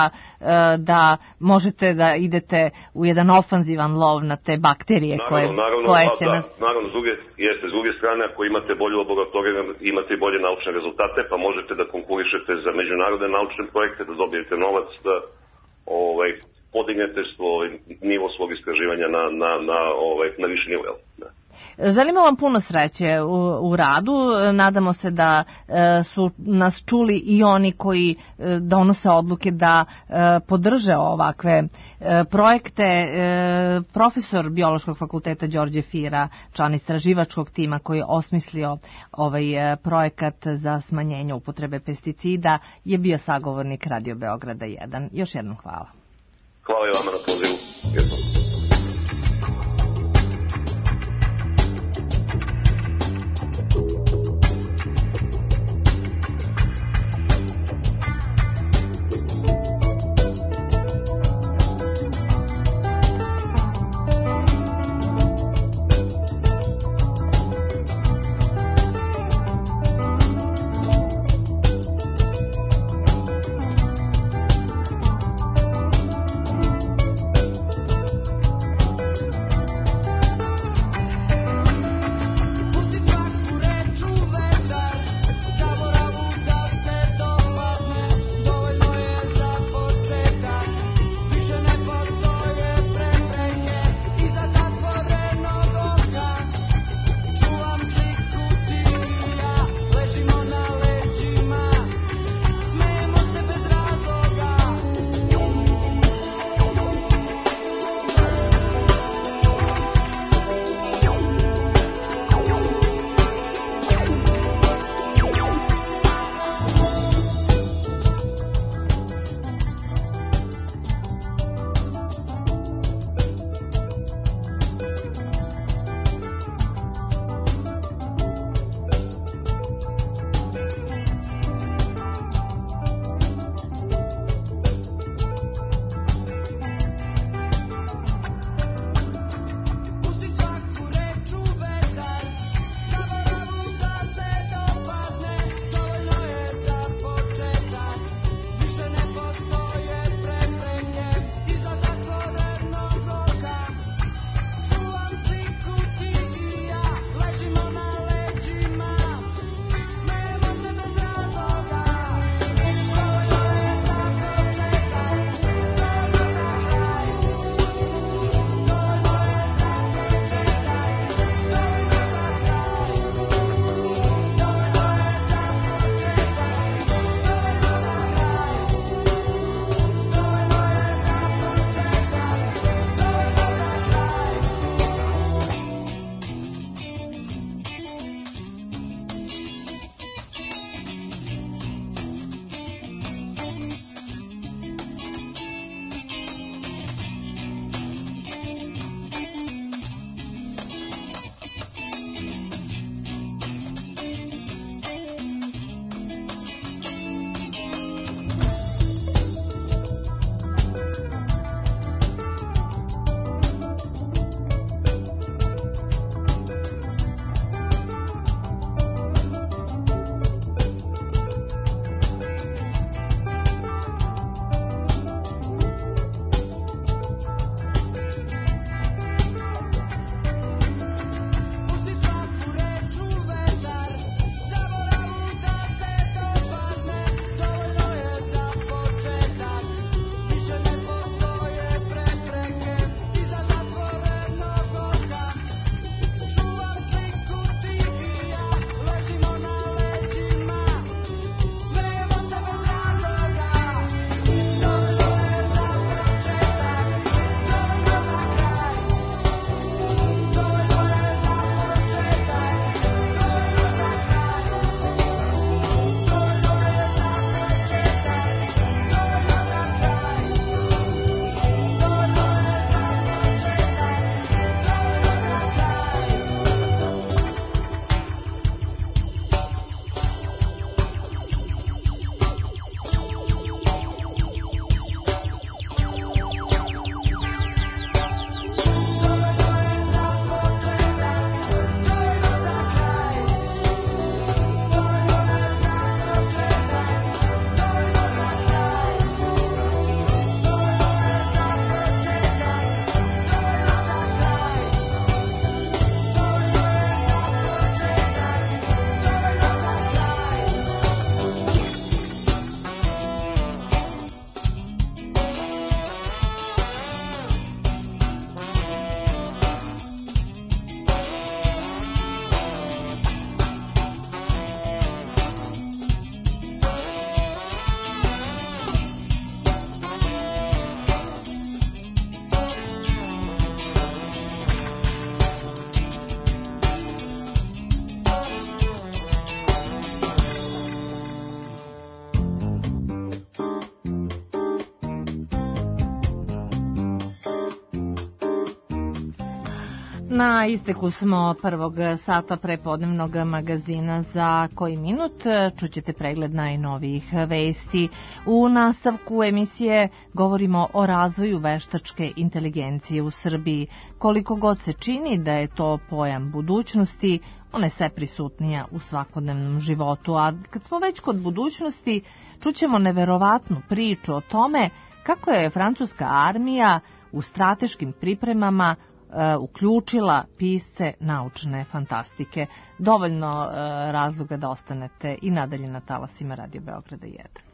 S3: da možete da idete u jedan ofanzivan lov na te bakterije naravno, koje,
S11: naravno,
S3: koje
S11: pa,
S3: će
S11: da,
S3: nas...
S11: Naravno, s druge, jeste, s druge strane, ako imate bolju laboratoriju, imate bolje naučne rezultate, pa možete da konkurišete za međunarodne naučne projekte, da dobijete novac, da ovaj, podignete svoj nivo svog istraživanja na, na, na, ovaj, na viši nivo. Da.
S3: Želimo vam puno sreće u, u radu. Nadamo se da e, su nas čuli i oni koji e, donose odluke da e, podrže ovakve e, projekte. E, profesor Biološkog fakulteta Đorđe Fira, član istraživačkog tima koji je osmislio ovaj e, projekat za smanjenje upotrebe pesticida, je bio sagovornik Radio Beograda jedan. Još jednom hvala.
S11: Hvala i vama na pozivu. Jednom.
S3: Na isteku smo prvog sata prepodnevnog magazina za koji minut. Čućete pregled najnovijih vesti. U nastavku emisije govorimo o razvoju veštačke inteligencije u Srbiji. Koliko god se čini da je to pojam budućnosti, ona je sve prisutnija u svakodnevnom životu. A kad smo već kod budućnosti, čućemo neverovatnu priču o tome kako je francuska armija u strateškim pripremama uključila pisce naučne fantastike. Dovoljno razloga da ostanete i nadalje na talasima Radio Beograda jedan.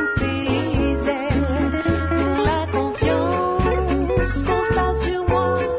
S17: Sur moi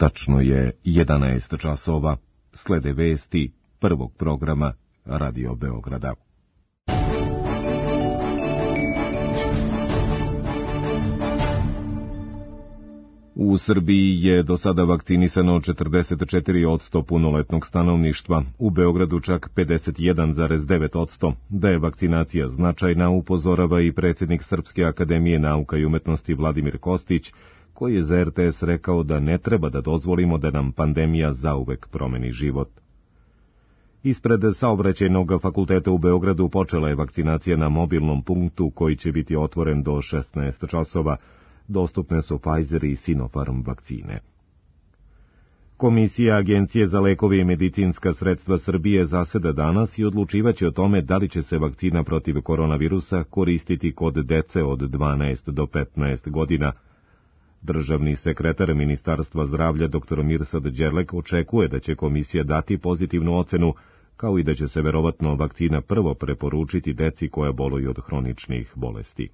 S17: Tačno je jedanaest časova, slede vesti prvog programa Radio Beograda. U Srbiji je do sada vakcinisano četrdeset četiri posto punoletnog stanovništva, u Beogradu čak pedeset jedan zarez devet posto. Da je vakcinacija značajna, upozorava i predsjednik Srpske akademije nauka i umetnosti Vladimir Kostić, koji je za er te es rekao da ne treba da dozvolimo da nam pandemija zauvek promeni život. Ispred Saobraćajnog fakulteta u Beogradu počela je vakcinacija na mobilnom punktu koji će biti otvoren do šesnaest časova. Dostupne su Pfizer i Sinopharm vakcine. Komisija Agencije za lekove i medicinska sredstva Srbije zaseda danas i odlučivaće o tome da li će se vakcina protiv koronavirusa koristiti kod dece od dvanaest do petnaest godina. Državni sekretar Ministarstva zdravlja dr Mirsad Đerlek očekuje da će komisija dati pozitivnu ocenu, kao i da će se verovatno vakcina prvo preporučiti deci koja boluju od hroničnih bolesti.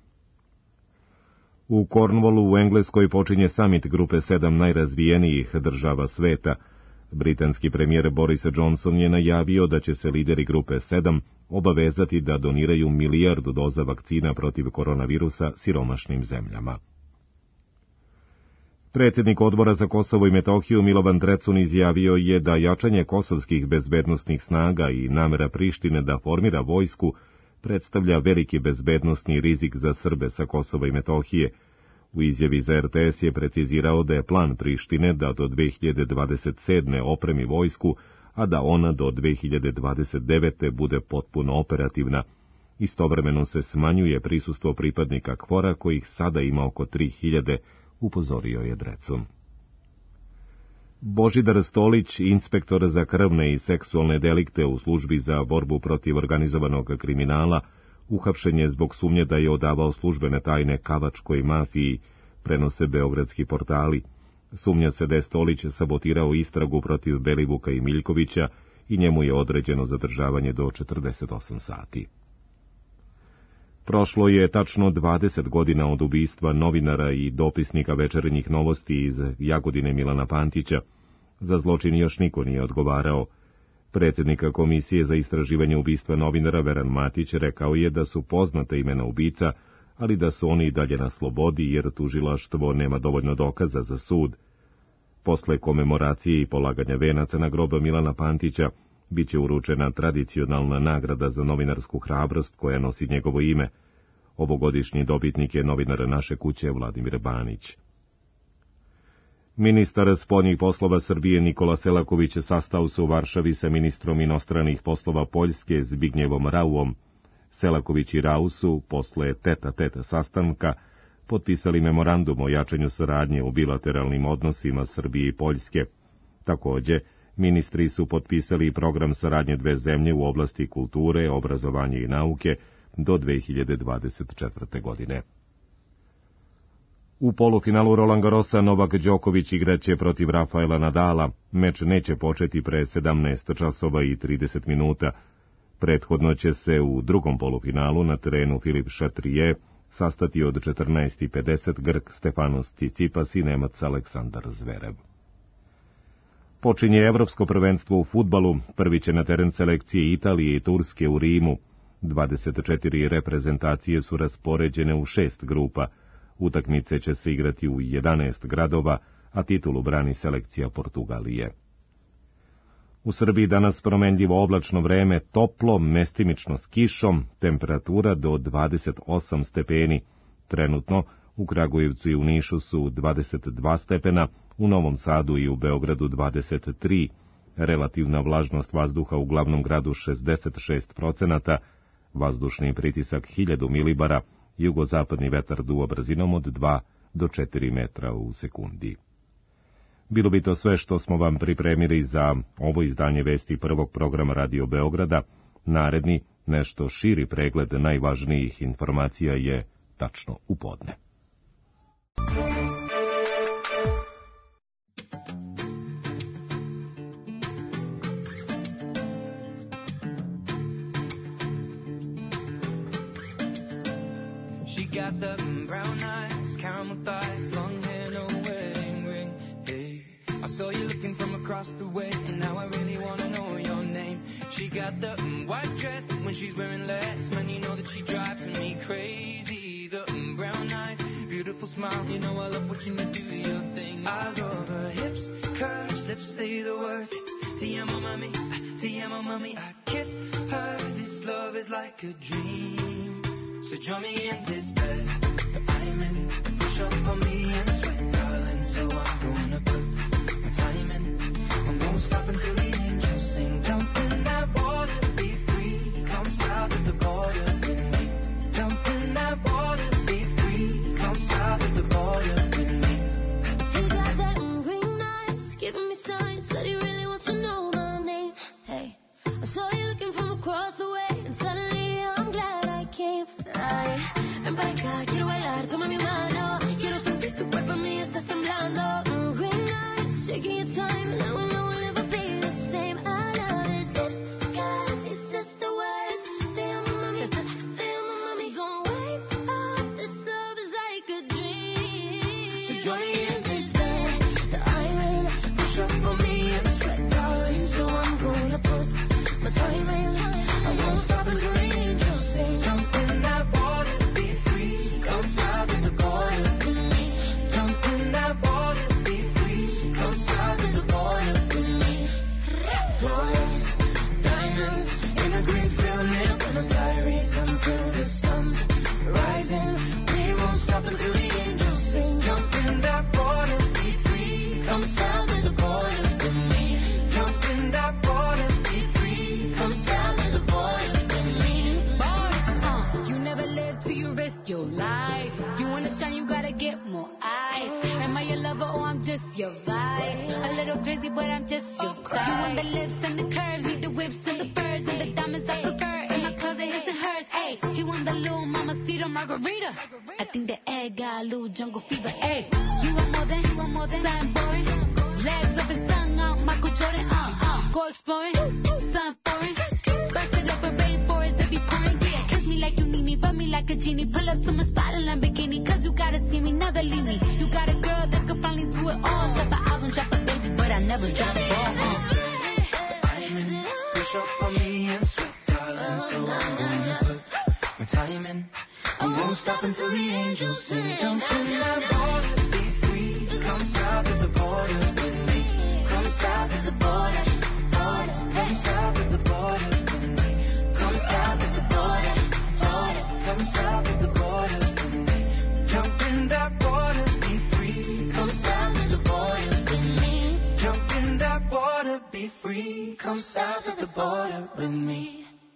S17: U Cornwallu u Engleskoj počinje samit grupe sedam najrazvijenijih država sveta. Britanski premijer Boris Johnson je najavio da će se lideri grupe sedam obavezati da doniraju milijardu doza vakcina protiv koronavirusa siromašnim zemljama. Predsjednik Odbora za Kosovo i Metohiju Milovan Drecun izjavio je da jačanje kosovskih bezbednosnih snaga i namera Prištine da formira vojsku predstavlja veliki bezbednosni rizik za Srbe sa Kosova i Metohije. U izjavi za er te es je precizirao da je plan Prištine da do dve hiljade dvadeset sedme opremi vojsku, a da ona do dve hiljade dvadeset devete bude potpuno operativna. Istovremeno se smanjuje prisustvo pripadnika KFOR-a, kojih sada ima oko tri hiljade, upozorio je Drecun. Božidar Stolić, inspektor za krvne i seksualne delikte u službi za borbu protiv organizovanog kriminala, uhapšen je zbog sumnje da je odavao službene tajne kavačkoj mafiji, prenose beogradski portali. Sumnja se da je Stolić sabotirao istragu protiv Belivuka i Miljkovića i njemu je određeno zadržavanje do četrdeset osam sati. Prošlo je tačno dvadeset godina od ubistva novinara i dopisnika Večernjih novosti iz Jagodine Milana Pantića. Za zločin još niko nije odgovarao. Predsjednik Komisije za istraživanje ubistva novinara Veran Matić rekao je da su poznata imena ubica, ali da su oni i dalje na slobodi jer tužilaštvo nema dovoljno dokaza za sud. Posle komemoracije i polaganja venaca na grob Milana Pantića biće uručena tradicionalna nagrada za novinarsku hrabrost koja nosi njegovo ime. Ovogodišnji dobitnik je novinar Naše kuće Vladimir Banić. Ministar spoljnih poslova Srbije Nikola Selaković sastao se u Varšavi sa ministrom inostranih poslova Poljske Zbignjevom Rauom. Selaković i Rau su, posle teta-teta sastanka, potpisali memorandum o jačanju saradnje u bilateralnim odnosima Srbije i Poljske. Takođe, ministri su potpisali program saradnje dve zemlje u oblasti kulture, obrazovanja i nauke do dve hiljade dvadeset četvrte. godine. U polufinalu Roland Garrosa Novak Đoković igraće protiv Rafaela Nadala. Meč neće početi pre sedamnaest časova i trideset minuta. Prethodno će se u drugom polufinalu na terenu Filip Chatrier sastati od četrnaest i pedeset Grk Stefanos Tsitsipas i Nemac Aleksandar Zverev. Počinje evropsko prvenstvo u fudbalu, prvi će na teren selekcije Italije i Turske u Rimu. dvadeset četiri reprezentacije su raspoređene u šest grupa. Utakmice će se igrati u jedanaest gradova, a titulu brani selekcija Portugalije. U Srbiji danas promenljivo oblačno vreme, toplo, mestimično s kišom, temperatura do dvadeset osam stepeni. Trenutno u Kragujevcu i u Nišu su dvadeset dva stepena, u Novom Sadu i u Beogradu dvadeset tri. Relativna vlažnost vazduha u glavnom gradu šezdeset šest procenata, vazdušni pritisak hiljadu milibara, jugozapadni vetar duva brzinom od dva do četiri metra u sekundi. Bilo bi to sve što smo vam pripremili za ovo izdanje vesti prvog programa Radio Beograda. Naredni, nešto širi pregled najvažnijih informacija je tačno u podne.
S16: across the way, and now I really wanna know your name. She got the mm, white dress when she's wearing less, man, you know that she drives me crazy. The mm, brown eyes, beautiful smile, you know I love watching you do your thing. I love her hips, curves, lips say the words. Te amo, mami, te amo, mami. I kiss her, this love is like a dream. So join me in this bed that I'm in. Push up on me and sweat, darling. So I'm gonna put my time in. I won't stop until the angels sing. Jump in that water, be free. Come south of the border with me. Jump in that water, be free. Come south of the border with me.
S18: He got that green eyes, giving me signs that he really wants to know my name. Hey, I saw you looking from across the way, and suddenly I'm glad I came. Ay, ven para acá, quiero bailar, toma mi mano. Quiero sentir tu cuerpo en mí, estás temblando. Mm, green eyes, taking your time, and I will know we'll never be the same. I love his lips, cause he says the words. Te amo, mami, te amo, mami. Gonna wake up, this love is like a dream.
S16: So join me in this
S18: bed that I'm in. Push up on me and sweat, darling. So I'm gonna put my time in. I won't stop until the angels sing.
S16: Jump in that water, be free. Come south of the border with me. Jump in that water, be free. Come south of the border with me.
S18: Flowers, diamonds, in a green field near Buenos Aires until the sun's rising. We won't stop until the angels sing.
S16: Jump in that water, be free.
S18: Come south of the border with me.
S16: Jump in that water, be free.
S18: Come south of the border with me.
S19: Uh, you never live till you risk your life. You wanna shine, you gotta get more eyes. Am I your lover or I'm just your vibe? A little crazy, but I'm just your type. You want the lips and the curves, need the whips and the furs and the diamonds I prefer. In my closet, his and hers. Hey, you want the little mamacita margarita? I think the egg got a little jungle fever. Hey, you want more than, you want more than something boring. Legs up and tongue out, Michael Jordan. Uh, uh, go exploring, something foreign. Bust it up and rainforest if you pouring. Yeah, kiss me like you need me, rub me like a genie. Pull up to my spot in Lamborghini, cause you gotta see me, never leave me. You got a girl that could finally do it all. Drop an album, drop a baby, but I never drop a ball. Uh.
S16: I'm in, push up on me and sweat, darling. So I'm gonna put my time in. I won't stop until the angels sing. Jump in that water, be free. Come south of the border with me. Come south of the border, border. Come south of the border with me. Come south of the border, border. Come south of the border with me. Jump in that water, be free. Come south of the border with me. Jump in that water, be free. Come south of the border with me.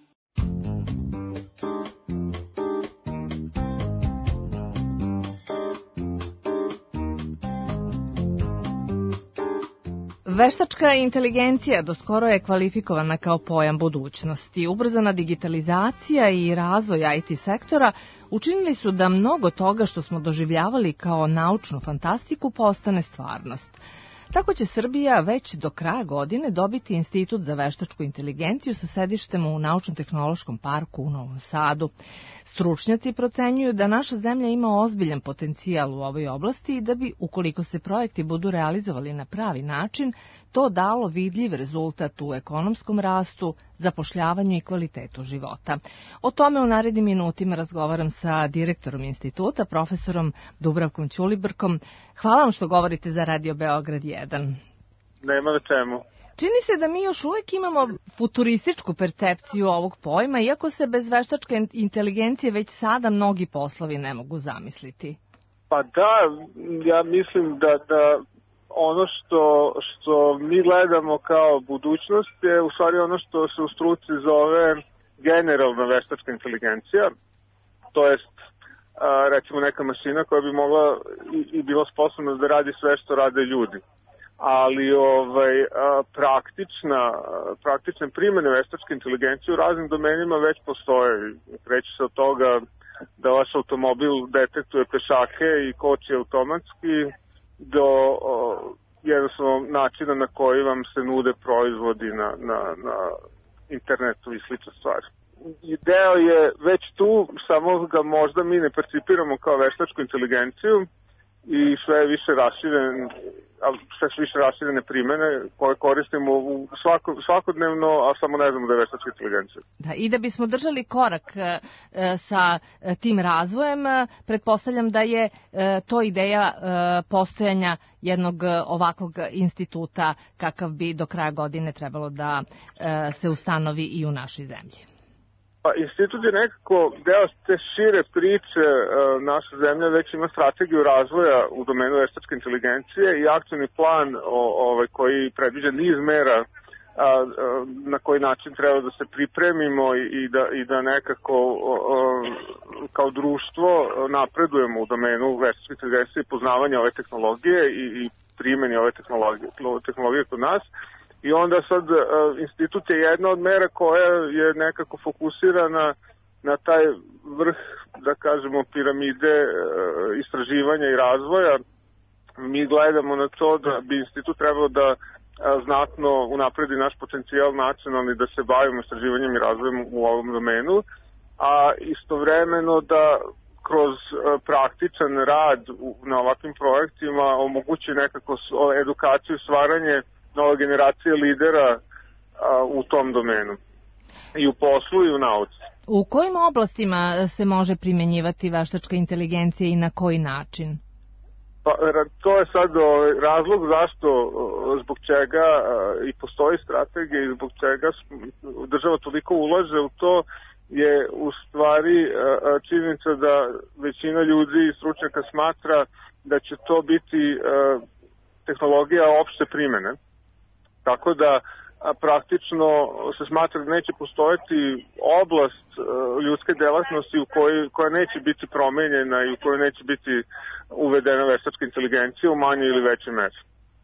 S3: Veštačka inteligencija doskoro je kvalifikovana kao pojam budućnosti. Ubrzana digitalizacija i razvoj I T sektora učinili su da mnogo toga što smo doživljavali kao naučnu fantastiku postane stvarnost. Tako će Srbija već do kraja godine dobiti Institut za veštačku inteligenciju sa sedištem u Naučno-tehnološkom parku u Novom Sadu. Stručnjaci procenjuju da naša zemlja ima ozbiljan potencijal u ovoj oblasti i da bi, ukoliko se projekti budu realizovali na pravi način, to dalo vidljiv rezultat u ekonomskom rastu, zapošljavanju i kvalitetu života. O tome u narednim minutima razgovaram sa direktorom instituta, profesorom Dubravkom Ćulibrkom. Hvala vam što govorite za Radio Beograd jedan.
S20: Nema na čemu.
S3: Čini se da mi još uvek imamo futurističku percepciju ovog pojma, iako se bez veštačke inteligencije već sada mnogi poslovi ne mogu zamisliti.
S20: Pa da, ja mislim da, da ono što, što mi gledamo kao budućnost je u stvari ono što se u struci zove generalna veštačka inteligencija, to jest a, recimo neka mašina koja bi mogla i, i bila sposobna da radi sve što rade ljudi. Ali ovaj, a, praktična, praktične primjene veštačke inteligencije u raznim domenima već postoje. Kreće se od toga da vaš automobil detektuje pešake i koči automatski do o, jednostavno načina na koji vam se nude proizvodi na, na, na internetu i slične stvari. Deo je već tu, samo ga možda mi ne percipiramo kao veštačku inteligenciju, i sve više raširene, sve više raširene primene koje koristimo u svako, svakodnevno, a samo ne znamo da je veštačka inteligencija.
S3: Da, i da bismo držali korak e, sa tim razvojem, e, pretpostavljam da je e, to ideja e, postojanja jednog ovakvog instituta kakav bi do kraja godine trebalo da e, se ustanovi i u našoj zemlji.
S20: Pa, institut je nekako deo te šire priče. Naša zemlja već ima strategiju razvoja u domenu veštačke inteligencije i akcioni plan o, ovaj, koji predviđa niz mera a, a, na koji način treba da se pripremimo i, i, da, i da nekako a, kao društvo napredujemo u domenu veštačke inteligencije i poznavanja ove tehnologije i, i primjeni ove tehnologije, tehnologije kod nas. I onda sad uh, institut je jedna od mera koja je nekako fokusirana na taj vrh, da kažemo, piramide uh, istraživanja i razvoja. Mi gledamo na to da bi institut trebao da uh, znatno unapredi naš potencijal nacionalni da se bavimo istraživanjem i razvojem u ovom domenu, a istovremeno da kroz uh, praktičan rad u, na ovakvim projektima omogući nekako edukaciju, stvaranje nova generacija lidera a, u tom domenu. I u poslu i u nauci.
S3: U kojim oblastima se može primjenjivati veštačka inteligencija i na koji način?
S20: Pa, to je sad razlog zašto, zbog čega i postoji strategija i zbog čega država toliko ulaže u to, je u stvari činjenica da većina ljudi i stručnjaka smatra da će to biti tehnologija opšte primene. Tako da a, praktično se smatra da neće postojati oblast a, ljudske delatnosti u kojoj, koja neće biti promenjena i u kojoj neće biti uvedena veštačka inteligencija u manjoj ili većoj meri.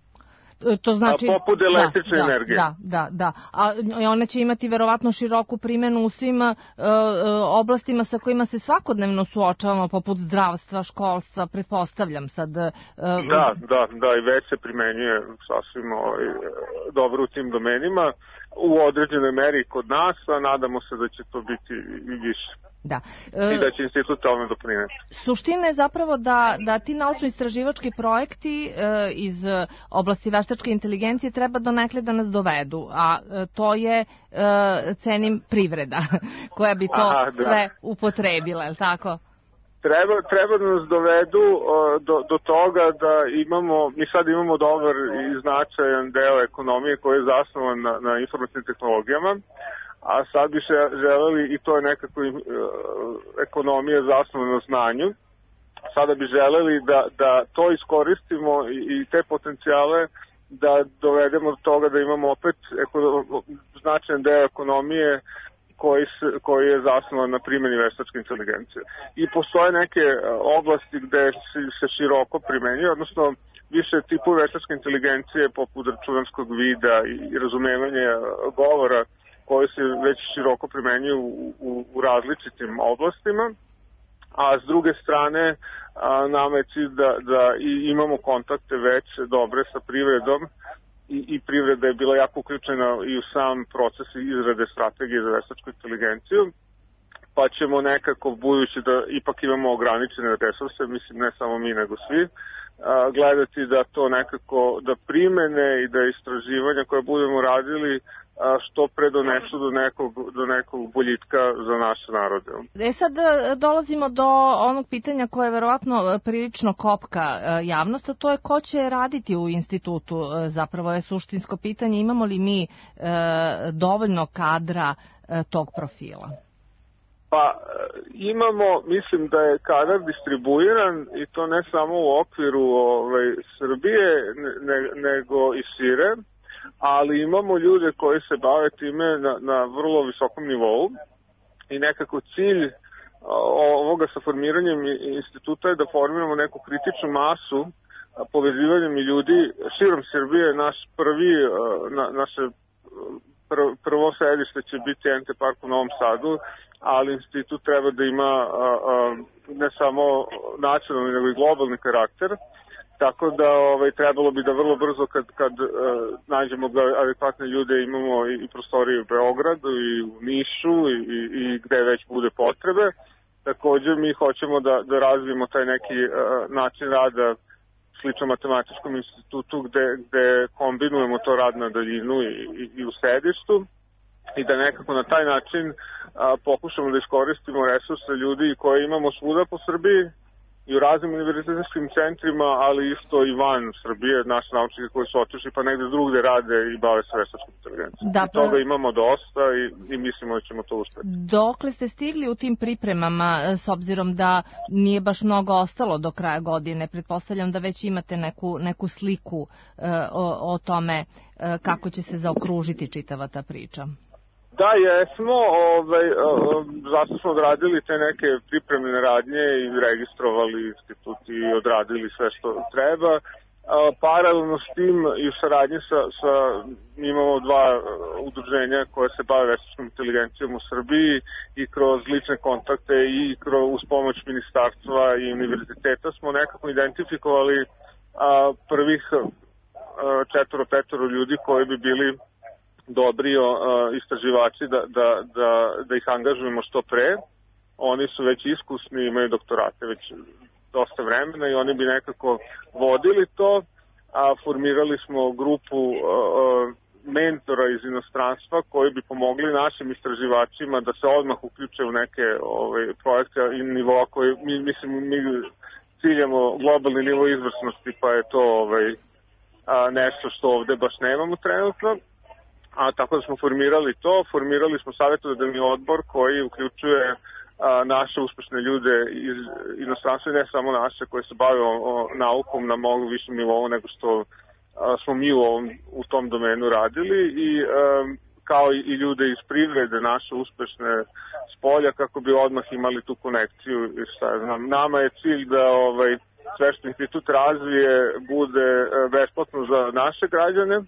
S3: To znači,
S20: a poput električne
S3: da,
S20: energije.
S3: Da, da, da. A one će imati verovatno široku primjenu u svim uh, oblastima sa kojima se svakodnevno suočavamo, poput zdravstva, školstva, pretpostavljam sad. Uh,
S20: da, da, da, i već se primenjuje sasvim ovaj, dobro u tim domenima, u određenoj meri kod nas, a nadamo se da će to biti i više.
S3: Da.
S20: E, I da će institut tome doprineti.
S3: Suština je zapravo da, da ti naučno-istraživački projekti e, iz oblasti veštačke inteligencije treba donekle da nas dovedu, a e, to je, e, cenim, privreda koja bi to Aha, sve upotrebila, je li tako?
S20: Treba, treba da nas dovedu do, do toga da imamo, mi sad imamo dobar i značajan deo ekonomije koji je zasnovan na, na informacijnim tehnologijama, a sad bi se želeli, i to je nekako uh, ekonomija zasnovana na znanju, sada bi želeli da, da to iskoristimo i, i te potencijale da dovedemo do toga da imamo opet eko, značajan deo ekonomije koji, se, koji je zasnovan na primjeni veštačke inteligencije. I postoje neke oblasti gde se široko primenjuje, odnosno više tipove veštačke inteligencije poput računarskog vida i razumevanja govora koji se već široko primenjuju u, u, u različitim oblastima, a s druge strane a, nama je cilj da, da i imamo kontakte već dobre sa privredom i, i privreda je bila jako uključena i u sam proces izrade strategije za veštačku inteligenciju, pa ćemo nekako, budući da ipak imamo ograničene resurse, mislim ne samo mi nego svi, a, gledati da to nekako, da primene i da istraživanja koje budemo radili što pre donesu do nekog, do nekog boljitka za naše narode.
S3: E sad dolazimo do onog pitanja koje je verovatno prilično kopka javnost, a to je ko će raditi u institutu. Zapravo je suštinsko pitanje, imamo li mi e, dovoljno kadra e, tog profila?
S20: Pa imamo, mislim da je kadar distribuiran i to ne samo u okviru ovaj, Srbije, ne, nego i šire, ali imamo ljude koji se bave time na, na vrlo visokom nivou i nekako cilj ovoga sa formiranjem instituta je da formiramo neku kritičnu masu povezivanjem ljudi širom Srbije. Naš prvi, na, naše prvo sedište će biti en te park u Novom Sadu, ali institut treba da ima a, a, ne samo nacionalni nego i globalni karakter. Tako da ovaj, trebalo bi da vrlo brzo kad, kad uh, nađemo adekvatne ljude imamo i, i prostorije u Beogradu i u Nišu i, i, i gde već bude potrebe. Također mi hoćemo da, da razvijemo taj neki uh, način rada slično matematičkom institutu gde, gde kombinujemo to rad na daljinu i, i, i u sedištu i da nekako na taj način a, pokušamo da iskoristimo resurse ljudi koje imamo svuda po Srbiji i u raznim univerzitetskim centrima, ali isto i van Srbije, naši naučnici koji su otišli pa negde drugde rade i bave se veštačkom inteligencijom.
S3: Da,
S20: I toga imamo dosta i, i mislimo da ćemo to uspeti.
S3: Dokle ste stigli u tim pripremama, s obzirom da nije baš mnogo ostalo do kraja godine? Pretpostavljam da već imate neku, neku sliku uh, o, o tome uh, kako će se zaokružiti čitava ta priča.
S20: Da, jesmo, ovaj, zašto smo odradili te neke pripremne radnje i registrovali institut i odradili sve što treba. Paralelno s tim i u saradnji sa, sa imamo dva udruženja koje se bave veštačkom inteligencijom u Srbiji i kroz lične kontakte i kroz, uz pomoć ministarstva i univerziteta smo nekako identifikovali a, prvih a, četvoro, petoro ljudi koji bi bili dobri uh, istraživači da, da, da, da ih angažujemo što pre. Oni su već iskusni, imaju doktorate već dosta vremena i oni bi nekako vodili to, a formirali smo grupu uh, mentora iz inostranstva koji bi pomogli našim istraživačima da se odmah uključe u neke ovaj, projekte i nivoa koji mi, mislim, mi ciljamo globalni nivo izvrsnosti, pa je to ovaj, a, nešto što ovde baš nemamo trenutno. A tako da smo formirali to, formirali smo savjetodavni odbor koji uključuje a, naše uspešne ljude iz inostranstva, ne samo naše koje se bave o, o naukom na mnogo višem nivou nego što a, smo mi u, ovom, u tom domenu radili i a, kao i, i ljude iz privrede naše uspešne s polja kako bi odmah imali tu konekciju. I šta znam, nama je cilj da ovaj, Svešti institut razvije bude besplatno za naše građane,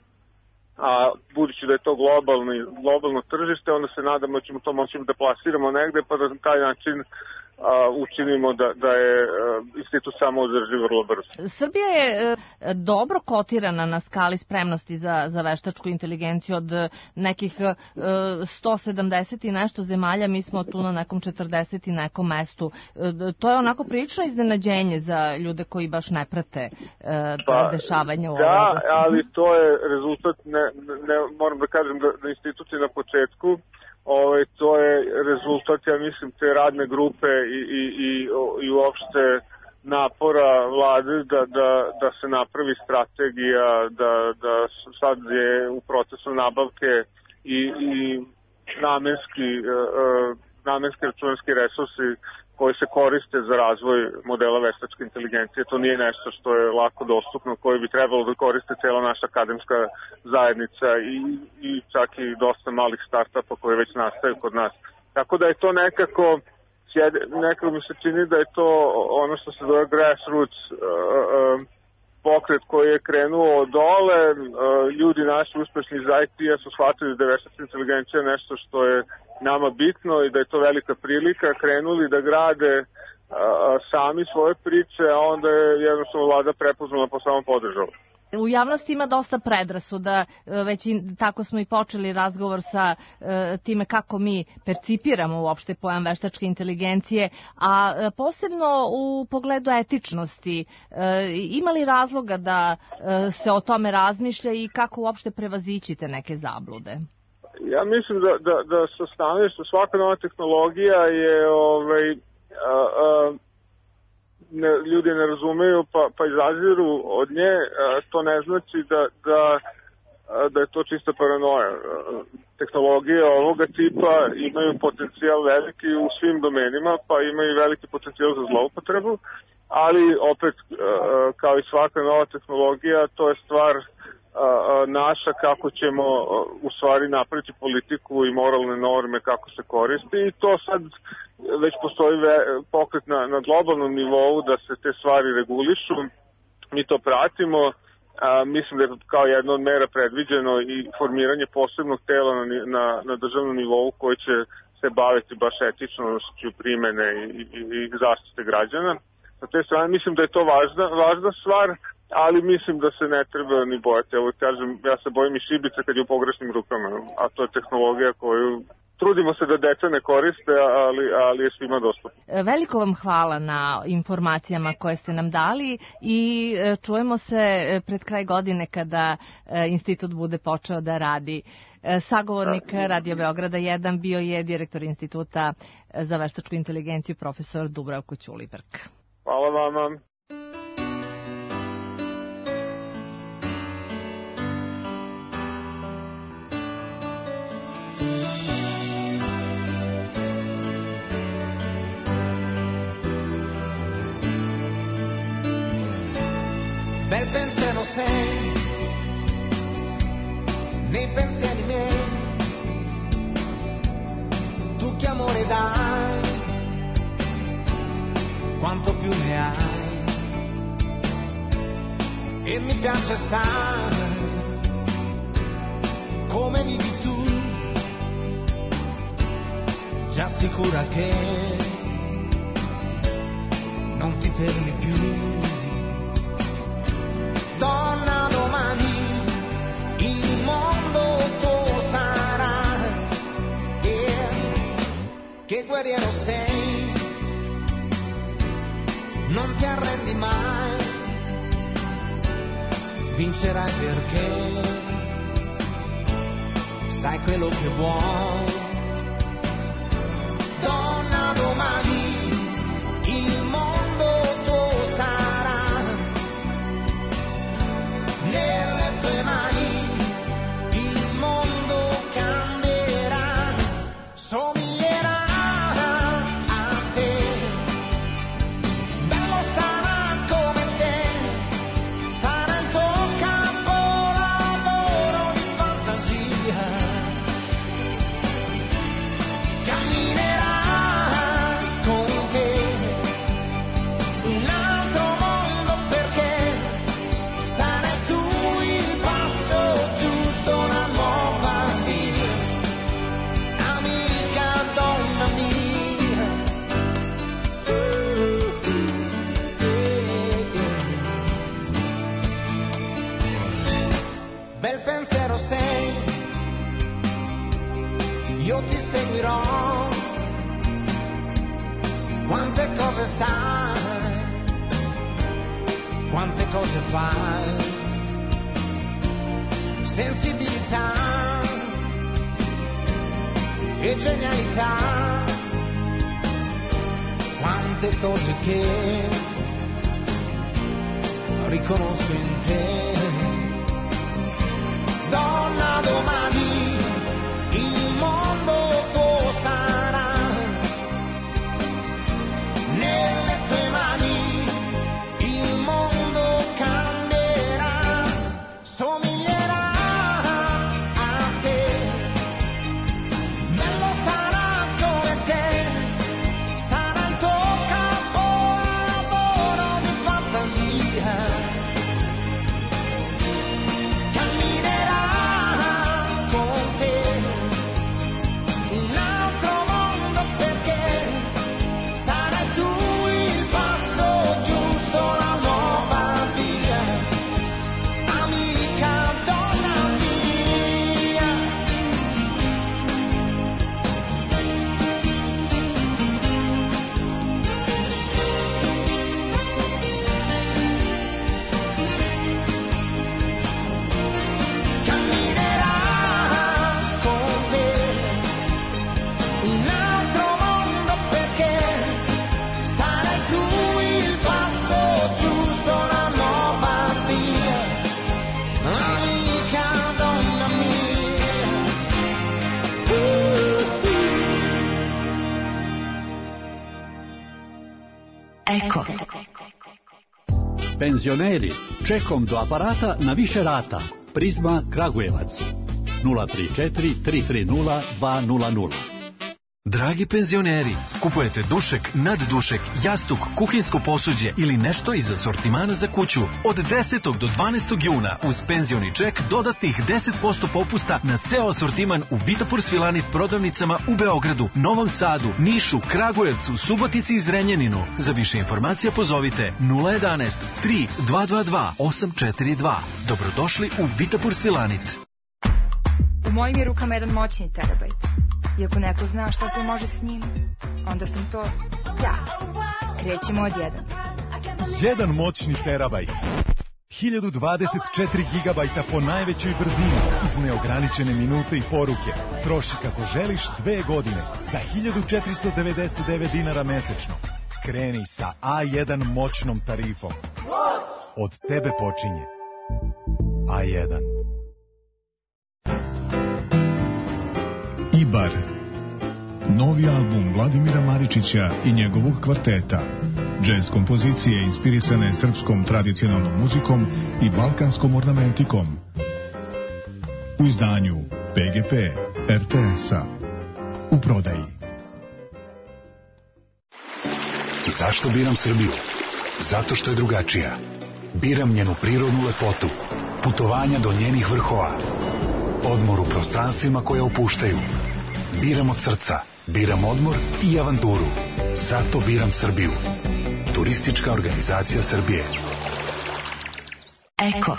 S20: a budući da je to globalni, globalno tržište, onda se nadamo da ćemo to moći da plasiramo negde, pa da na taj način a, učinimo da, da je a, institut samo održi vrlo brzo.
S3: Srbija je e, dobro kotirana na skali spremnosti za, za veštačku inteligenciju od nekih e, sto sedamdeset i nešto zemalja, mi smo tu na nekom četrdeset i nekom mestu. E, to je onako prilično iznenađenje za ljude koji baš ne prate e, pa, dešavanja u ovoj oblasti.
S20: Da, ali to je rezultat, ne, ne, moram da kažem da, da institucije na početku, Ove, to je rezultat, ja mislim, te radne grupe i, i, i, i uopšte napora vlade da, da, da se napravi strategija, da, da sad je u procesu nabavke i, i namenski, uh, namenski računarski resursi koji se koriste za razvoj modela veštačke inteligencije. To nije nešto što je lako dostupno, koje bi trebalo da koriste cijela naša akademska zajednica i, i čak i dosta malih startupa koje već nastaju kod nas. Tako da je to nekako, nekako mi se čini da je to ono što se zove grassroots uh, uh, pokret koji je krenuo dole. Uh, ljudi naši uspešni iz I T-a su shvatili da je veštačka inteligencija nešto što je nama bitno i da je to velika prilika, krenuli da grade a, sami svoje priče, a onda je jednostavno vlada prepoznala pa samo podržala.
S3: U javnosti ima dosta predrasuda, već i, tako smo i počeli razgovor sa e, time kako mi percipiramo uopšte pojam veštačke inteligencije, a e, posebno u pogledu etičnosti. E, ima li razloga da e, se o tome razmišlja i kako uopšte prevazićite neke zablude?
S20: Ja mislim da, da, da sa stanovišta svaka nova tehnologija je ovaj, a, a, ne, ljudi ne razumeju pa, pa izaziru od nje, a, to ne znači da, da, a, da je to čista paranoja. A, tehnologije ovoga tipa imaju potencijal veliki u svim domenima, pa imaju veliki potencijal za zloupotrebu, ali opet a, kao i svaka nova tehnologija, to je stvar naša kako ćemo u stvari napraviti politiku i moralne norme kako se koristi i to sad već postoji pokret na, na globalnom nivou da se te stvari regulišu. Mi to pratimo, a, mislim da je kao jedna od mera predviđeno i formiranje posebnog tela na, na, na državnom nivou koji će se baviti baš etičnošću primene i, i, i zaštite građana. Sa te strane mislim da je to važna, važna stvar, ali mislim da se ne treba ni bojati. Evo kažem, ja se bojim i šibice kad je u pogrešnim rukama, a to je tehnologija koju trudimo se da deca ne koriste, ali, ali je svima dostupno.
S3: Veliko vam hvala na informacijama koje ste nam dali i čujemo se pred kraj godine kada institut bude počeo da radi. Sagovornik Radio Beograda jedan bio je direktor Instituta za veštačku inteligenciju profesor Dubravko Ćulibrk.
S20: Hvala vama.
S21: Bel pensiero sei, nei pensieri miei, tu che amore dai, quanto più ne hai, e mi piace sai, come vivi tu, già sicura che non ti fermi più. Donna, domani il mondo tuo sarà, yeah. Che guerriero sei, non ti arrendi mai, vincerai perché sai quello che vuoi. Donna, domani il mondo tuo sarà, nelle tue mani il mondo cambierà, somiglierà a te, bello sarà come te, sarà il tuo capolavoro di fantasia, camminerà con te un altro mondo perché sarai tu il passo giusto, una nuova vita, amica donna mia. Bel pensiero sei, io ti seguirò, quante cose sai, quante cose fai, sensibilità e genialità, quante cose che riconosco in te. Donna, domani il mondo tuo sarà, nelle tue mani il mondo cambierà, somiglierà a te, bello sarà come te, sarà il tuo capolavoro di fantasia, camminerà con te un altro mondo perché sarai tu il passo giusto, la nuova via, amica donna mia. Camminerà con te un altro mondo perché sarai tu il passo giusto, la nuova via, amica donna mia.
S10: Eko.
S7: Penzioneri, čekom do aparata na više rata. Prizma Kragujevac. nula tri četiri tri tri nula dva nula nula.
S12: Dragi penzioneri, kupujete dušek, naddušek, jastuk, kuhinsko posuđe ili nešto iz asortimana za kuću. Od desetog do dvanaestog juna uz penzioni ček dodatnih deset posto popusta na ceo asortiman u Vitapur Svilanit prodavnicama u Beogradu, Novom Sadu, Nišu, Kragujevcu, Subotici i Zrenjaninu. Za više informacija pozovite nula jedanaest tri dva dva dva osam četiri dva. Dobrodošli u Vitapur Svilanit.
S5: U mojim je rukama jedan moćni terabajt.
S1: I ako neko zna šta se može s njim, onda sam to ja. Krećemo od jedan.
S22: Jedan moćni terabajt. hiljadu dvadeset četiri gigabajta po najvećoj brzini uz neograničene minute i poruke. Troši kako želiš dve godine za hiljadu četiristo devedeset devet dinara mesečno. Kreni sa A jedan moćnom tarifom. Od tebe počinje A jedan.
S23: Ibar. Novi album Vladimira Maričića i njegovog kvarteta. Džez kompozicije inspirisane srpskom tradicionalnom muzikom i balkanskom ornamentikom. U izdanju P G P R T S-a. U prodaji.
S13: Zašto biram Srbiju? Zato što je drugačija. Biram njenu prirodnu lepotu, putovanja do njenih vrhova, odmor u prostranstvima koje opuštaju. Biram od srca, biram odmor i avanturu. Zato biram Srbiju. Turistička organizacija Srbije.
S10: Eko.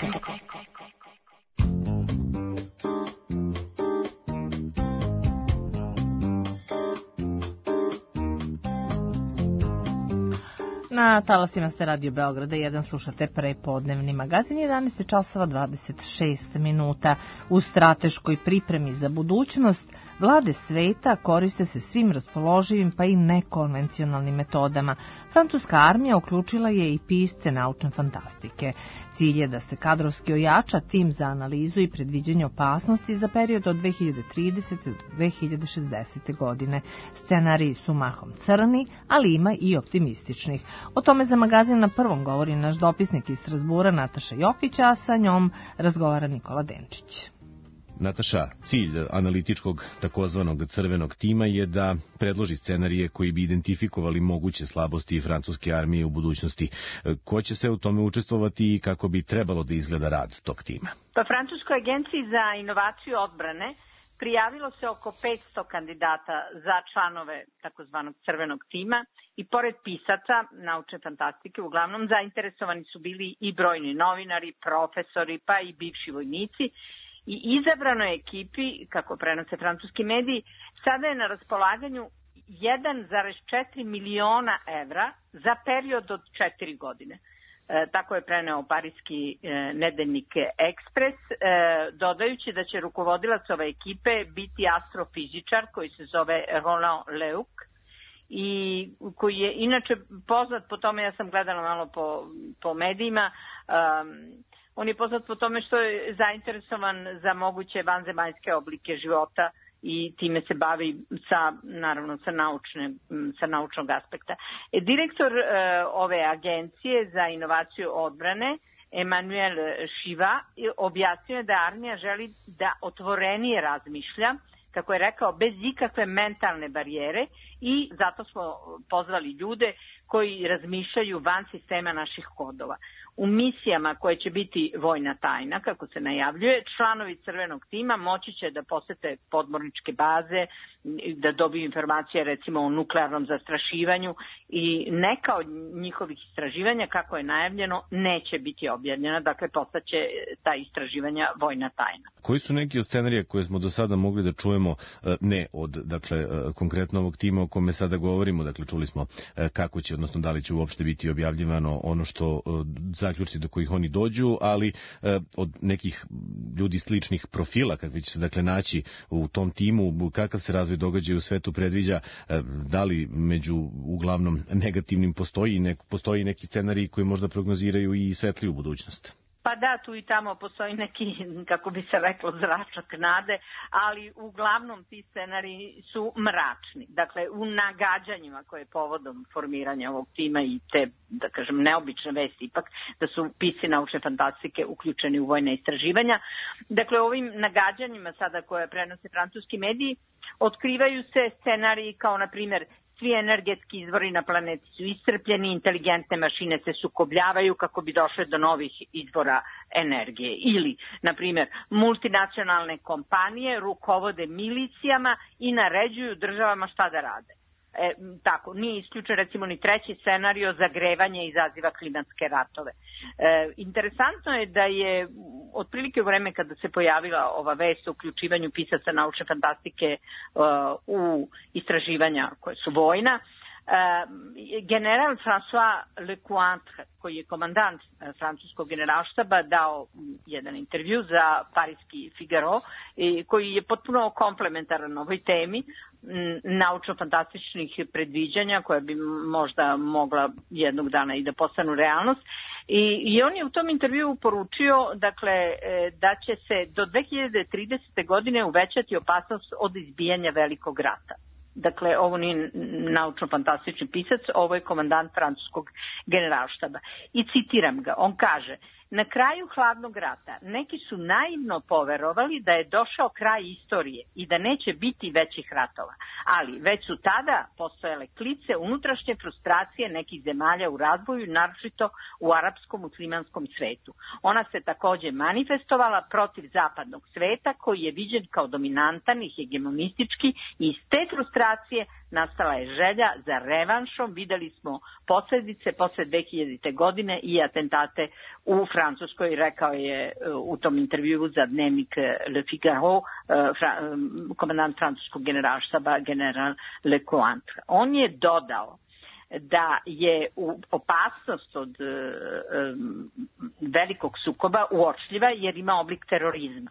S3: Na talasima ste Radio Beograda jedan, slušate prepodnevni magazin, jedanaest časova dvadeset šest minuta. U strateškoj pripremi za budućnost vlade sveta koriste se svim raspoloživim pa i nekonvencionalnim metodama. Francuska armija uključila je i pisce naučne fantastike. Cilj je da se kadrovski ojača tim za analizu i predviđanje opasnosti za period od dve hiljade tridesete do dve hiljade šezdesete. godine. Scenariji su mahom crni, ali ima i optimističnih. O tome za magazin Na prvom govori naš dopisnik iz Strasbura Nataša Jokić, a sa njom razgovara Nikola Denčić.
S17: Nataša, cilj analitičkog takozvanog crvenog tima je da predloži scenarije koji bi identifikovali moguće slabosti francuske armije u budućnosti. Ko će se u tome učestvovati i kako bi trebalo da izgleda rad tog tima?
S24: Pa Francuskoj agenciji za inovaciju odbrane prijavilo se oko petsto kandidata za članove takozvanog crvenog tima i pored pisaca naučne fantastike uglavnom zainteresovani su bili i brojni novinari, profesori pa i bivši vojnici. I izabranoj ekipi, kako prenose francuski mediji, sada je na raspolaganju jedan zarez četiri miliona evra za period od četiri godine. E, tako je preneo parijski e, nedeljnik Ekspres, e, dodajući da će rukovodilac ove ekipe biti astrofizičar koji se zove Roland Leuc i koji je inače poznat po tome, ja sam gledala malo po, po medijima, um, on je poznat po tome što je zainteresovan za moguće vanzemaljske oblike života i time se bavi sa, naravno, sa, naučne, sa naučnog aspekta. E, direktor e, ove agencije za inovaciju odbrane, Emmanuel Chiva, objasnio je da armija želi da otvorenije razmišlja, kako je rekao, bez ikakve mentalne barijere i zato smo pozvali ljude koji razmišljaju van sistema naših kodova. U misijama koje će biti vojna tajna, kako se najavljuje, članovi crvenog tima moći će da posete podmorničke baze, da dobiju informacije recimo o nuklearnom zastrašivanju i neka od njihovih istraživanja, kako je najavljeno, neće biti objavljena, dakle postaće ta istraživanja vojna tajna.
S17: Koji su neki od scenarija koje smo do sada mogli da čujemo, ne od dakle konkretno ovog tima o kome sada govorimo, dakle čuli smo kako će, odnosno da li će uopšte biti objavljivano ono što zaključci do kojih oni dođu, ali od nekih ljudi sličnih profila kakvi će se dakle naći u tom timu, kakav se razvoj događaja u svetu predviđa, da li među uglavnom negativnim postoji, nek, postoji neki scenariji koji možda prognoziraju i svetliju budućnost?
S24: Pa da, tu i tamo postoji neki, kako bi se reklo, zračak nade, ali uglavnom ti scenariji su mračni. Dakle, u nagađanjima koje je povodom formiranja ovog tima i te, da kažem, neobične vesti, ipak da su pisci naučne fantastike uključeni u vojne istraživanja. Dakle, ovim nagađanjima sada koje prenose francuski mediji, otkrivaju se scenariji kao, na primjer, svi energetski izvori na planeti su iscrpljeni, inteligentne mašine se sukobljavaju kako bi došle do novih izvora energije. Ili, na primjer, multinacionalne kompanije rukovode milicijama i naređuju državama šta da rade. E, tako, nije isključen recimo ni treći scenario, zagrevanje izaziva klimatske ratove. E, interesantno je da je otprilike u vreme kada se pojavila ova vest o uključivanju pisaca naučne fantastike uh, u istraživanja koje su vojna, Uh, general François Lecointre, koji je komandant uh, francuskog generalštaba, dao jedan intervju za parijski Figaro i koji je potpuno komplementaran ovoj temi naučno-fantastičnih predviđanja koja bi možda mogla jednog dana i da postanu realnost. I, i on je u tom intervju poručio dakle, da će se do dve hiljade tridesete. godine uvećati opasnost od izbijanja velikog rata. Dakle, ovo nije naučno-fantastični pisac, ovo je komandant francuskog generalštaba. I citiram ga, on kaže: na kraju hladnog rata neki su naivno poverovali da je došao kraj istorije i da neće biti većih ratova, ali već su tada postojale klice unutrašnje frustracije nekih zemalja u razvoju, naročito u arapskom muslimanskom svetu. Ona se takođe manifestovala protiv zapadnog sveta koji je viđen kao dominantan i hegemonistički i iz te frustracije nastala je želja za revanšom. Videli smo posledice posle dve hiljadite. godine i atentate u Francuskoj, rekao je u tom intervjuu za dnevnik Le Figaro komandant francuskog generalštaba general Lecointre. On je dodao da je opasnost od velikog sukoba uočljiva jer ima oblik terorizma.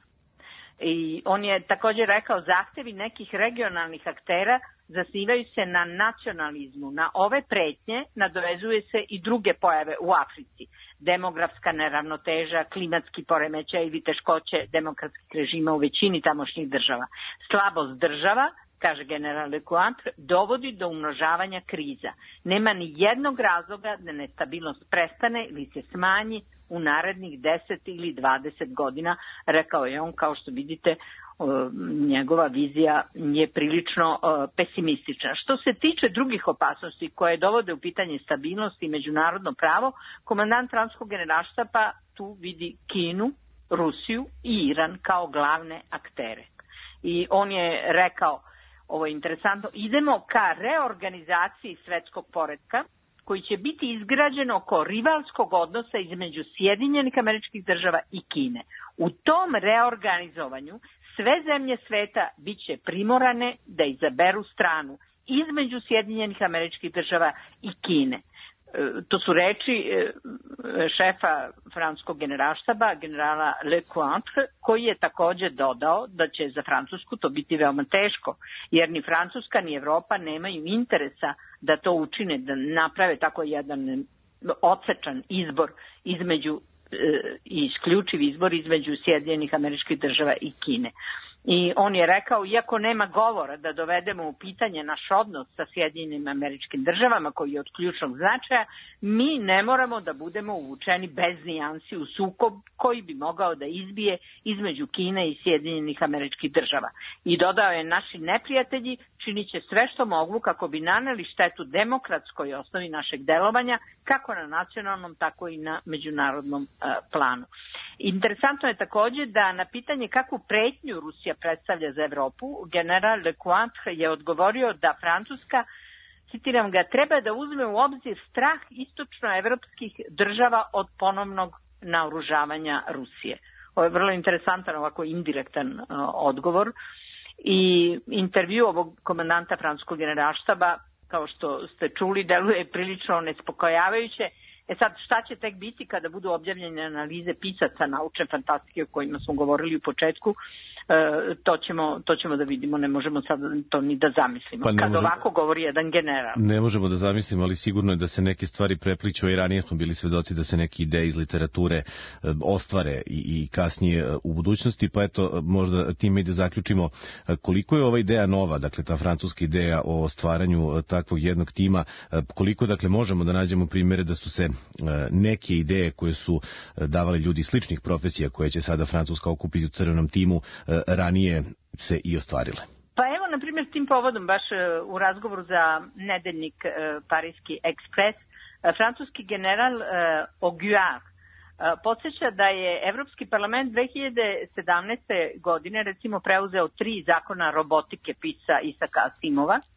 S24: I on je također rekao zahtevi nekih regionalnih aktera zasnivaju se na nacionalizmu. Na ove pretnje nadovezuje se i druge pojave u Africi. Demografska neravnoteža, klimatski poremećaj ili teškoće demokratskih režima u većini tamošnjih država. Slabost država, kaže general Lecointre, dovodi do umnožavanja kriza. Nema ni jednog razloga da nestabilnost prestane ili se smanji u narednih deset ili dvadeset godina, rekao je on. Kao što vidite, njegova vizija je prilično pesimistična. Što se tiče drugih opasnosti koje dovode u pitanje stabilnosti i međunarodno pravo, komandant francuskog generalštaba tu vidi Kinu, Rusiju i Iran kao glavne aktere. I on je rekao, ovo je interesantno, idemo ka reorganizaciji svetskog poretka koji će biti izgrađen oko rivalskog odnosa između Sjedinjenih Američkih Država i Kine. U tom reorganizovanju sve zemlje sveta bit će primorane da izaberu stranu između Sjedinjenih Američkih Država i Kine. To su reči šefa francuskog generalštaba, generala Lecointre, koji je također dodao da će za Francusku to biti veoma teško, jer ni Francuska ni Evropa nemaju interesa da to učine, da naprave tako jedan odsečan izbor između i isključiv izbor između Sjedinjenih Američkih Država i Kine. I on je rekao, iako nema govora da dovedemo u pitanje naš odnos sa Sjedinjenim Američkim Državama koji je od ključnog značaja, mi ne moramo da budemo uvučeni bez nijansi u sukob koji bi mogao da izbije između Kine i Sjedinjenih Američkih Država. I dodao je, naši neprijatelji činit će sve što mogu kako bi naneli štetu demokratskoj osnovi našeg delovanja, kako na nacionalnom, tako i na međunarodnom uh, planu. Interesantno je također da na pitanje kakvu pretnju Rusija predstavlja za Evropu, general Lecointre je odgovorio da Francuska, citiram ga, treba da uzme u obzir strah istočnoevropskih država od ponovnog naoružavanja Rusije. Ovo je vrlo interesantan, ovako indirektan uh, odgovor. I intervju ovog komandanta francuskog generalštaba, kao što ste čuli, deluje prilično nespokojavajuće. E sad, šta će tek biti kada budu objavljene analize pisaca naučne fantastike o kojima smo govorili u početku, e, to, ćemo, to ćemo da vidimo, ne možemo sad to ni da zamislimo. Pa kad možemo, ovako govori jedan general.
S2: Ne možemo da zamislimo, ali sigurno je da se neke stvari prepliču, i ranije smo bili svedoci da se neke ideje iz literature e, ostvare i, i kasnije e, u budućnosti, pa eto, možda time i da zaključimo e, koliko je ova ideja nova, dakle ta francuska ideja o stvaranju e, takvog jednog tima, e, koliko dakle možemo da nađemo primjere da su se neke ideje koje su davali ljudi sličnih profesija koje će sada Francuska okupiti u crvenom timu ranije se i ostvarile.
S24: Pa evo, na primjer, tim povodom, baš u razgovoru za nedeljnik Parijski Ekspres, francuski general Auguard podsjeća da je Evropski parlament dve hiljade sedamnaeste. godine recimo preuzeo tri zakona robotike pisca Isaka Asimova,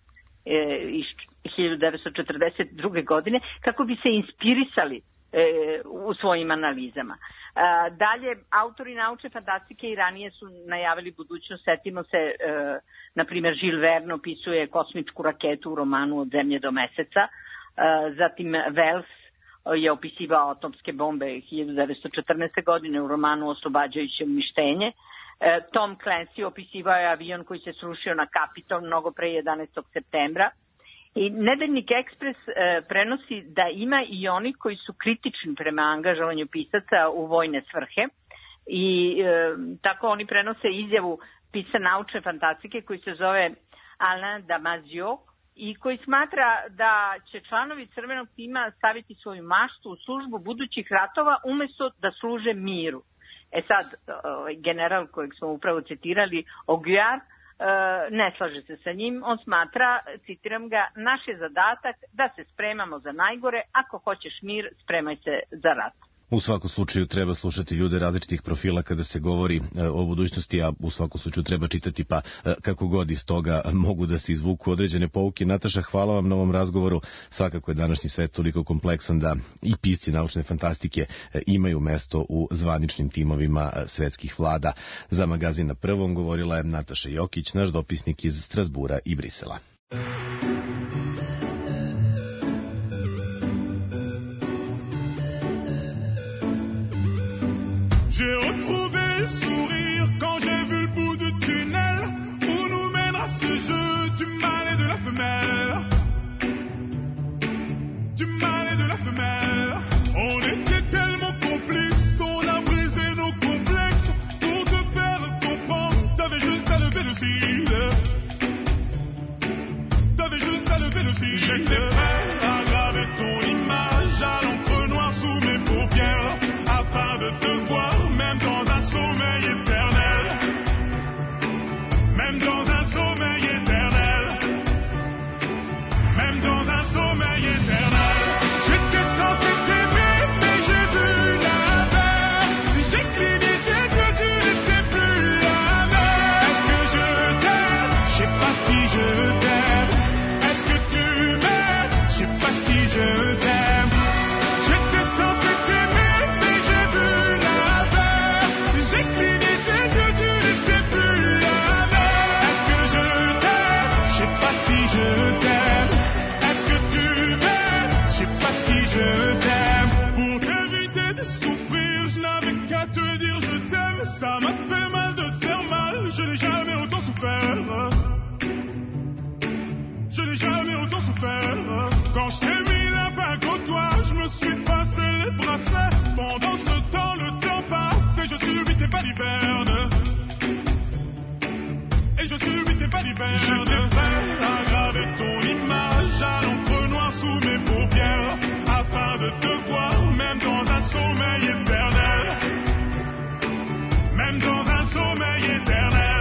S24: iz hiljadu devetsto četrdeset druge. godine kako bi se inspirisali u svojim analizama. Dalje, autori naučne fantastike i ranije su najavili budućnost. Setimo se, na primjer, Jules Verne opisuje kosmičku raketu u romanu Od zemlje do meseca. Zatim Wells je opisivao atomske bombe hiljadu devetsto četrnaeste. godine u romanu Oslobađajuće uništenje. Tom Clancy opisivao je avion koji se srušio na Kapitol mnogo pre jedanaestog septembra. I Nedeljnik Ekspres e, prenosi da ima i oni koji su kritični prema angažovanju pisaca u vojne svrhe i e, tako oni prenose izjavu pisca naučne fantastike koji se zove Alain Damasio i koji smatra da će članovi Crvenog tima staviti svoju maštu u službu budućih ratova umesto da služe miru. E sad, ovaj general kojeg smo upravo citirali, Auguiar, ne slaže se sa njim. On smatra, citiram ga, naš je zadatak da se spremamo za najgore, ako hoćeš mir, spremaj se za rat.
S2: U svakom slučaju treba slušati ljude različitih profila kada se govori o budućnosti, a u svakom slučaju treba čitati, pa kako god iz toga mogu da se izvuku određene pouke. Nataša, hvala vam na ovom razgovoru. Svakako je današnji svet toliko kompleksan da i pisci naučne fantastike imaju mesto u zvaničnim timovima svetskih vlada. Za magazin Na prvom govorila je Nataša Jokić, naš dopisnik iz Strasbura i Brisela.
S6: J'ai retrouvé le sourire quand j'ai vu le bout du tunnel où nous mènera ce jeu du mâle et de la femelle. Du mâle et de la femelle. On était tellement complices, on a brisé nos complexes pour te faire comprendre. T'avais juste à lever le cil. T'avais juste à lever le cil. J'étais prêt à graver ton image à l'encre noire sous mes paupières afin de te voir. Même dans un sommeil éternel, même dans un sommeil éternel, même dans un sommeil éternel. J'étais censé t'aimer, mais j'ai vu l'inverse. J'ai cligné des yeux, tu n'étais plus la même. Est-ce que je t'aime? Je sais pas si je t'aime. Est-ce que tu m'aimes? Je sais pas si je t'aime. J'étais censé t'aimer, mais j'ai vu l'inverse. J'ai cligné des yeux, tu n'étais plus la même. Est-ce que je t'aime? Je sais pas si je t'aime. Est-ce que tu m'aimes? Je sais pas si je t'aime. Pour t'éviter de souffrir, je n'avais qu'à te dire je t'aime. Ça m'a fait mal de te faire mal, je n'ai jamais autant souffert. Je n'ai jamais autant souffert. Quand je t'ai mis la bague au doigt, je me suis passé les bracelets. Pendant ce temps, le temps passe et je subis tes balivernes. Et je subis tes balivernes. J'étais prêt à graver ton image à l'encre noire sous mes paupières afin de te voir, même dans un sommeil éternel. Même dans un sommeil éternel.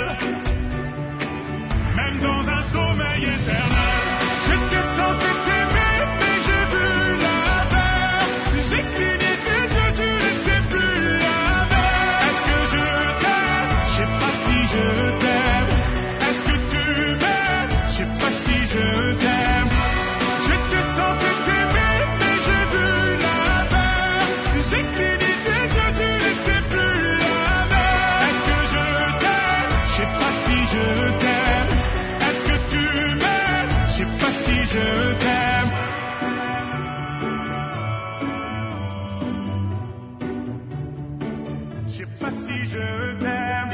S6: Même dans un sommeil éternel. J'étais censé t'aimer, mais j'ai vu l'inverse. J'ai cligné des yeux, tu n'étais plus la même. Est-ce que je t'aime? Je sais pas si je t'aime. Est-ce que tu m'aimes? Je sais pas si je t'aime. J'étais censé t'aimer, mais j'ai vu l'inverse. J'ai cligné des yeux, tu n'étais plus la même. Est-ce que je t'aime? Je sais pas si je t'aime. Est-ce que tu m'aimes? Je sais pas si je t'aime. Je sais pas si je t'aime.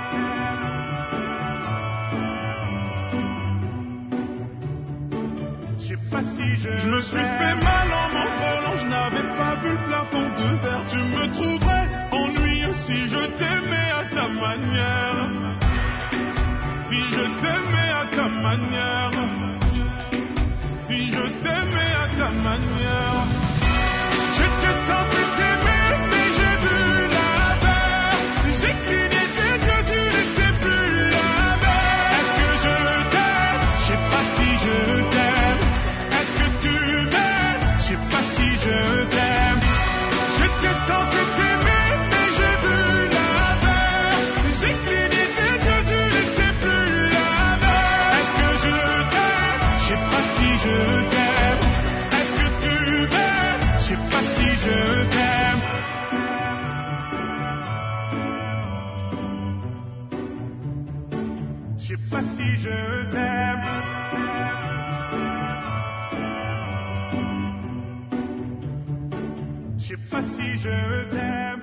S6: Je sais pas si je Je me suis fait mal en m'envolant, je n'avais pas vu le plafond de verre. Tu me trouverais ennuyeux si je t'aimais à ta manière. Si je t'aimais à ta manière. Si je t'aimais à ta manière. J'étais censé t'aimer, mais j'ai vu l'inverse. J'ai cligné des yeux, tu n'étais plus la même. Est-ce que je t'aime? Je sais pas si je t'aime. Est-ce que tu m'aimes? Je sais pas si je t'aime. J'étais censé t'aimer, mais j'ai vu l'inverse. J'ai cligné des yeux, tu n'étais plus la même. Est-ce que je t'aime? Je sais pas je t'aime. Est-ce que tu m'aimes? Je sais pas si je t'aime. Je sais pas si je t'aime. Je sais pas si je t'aime.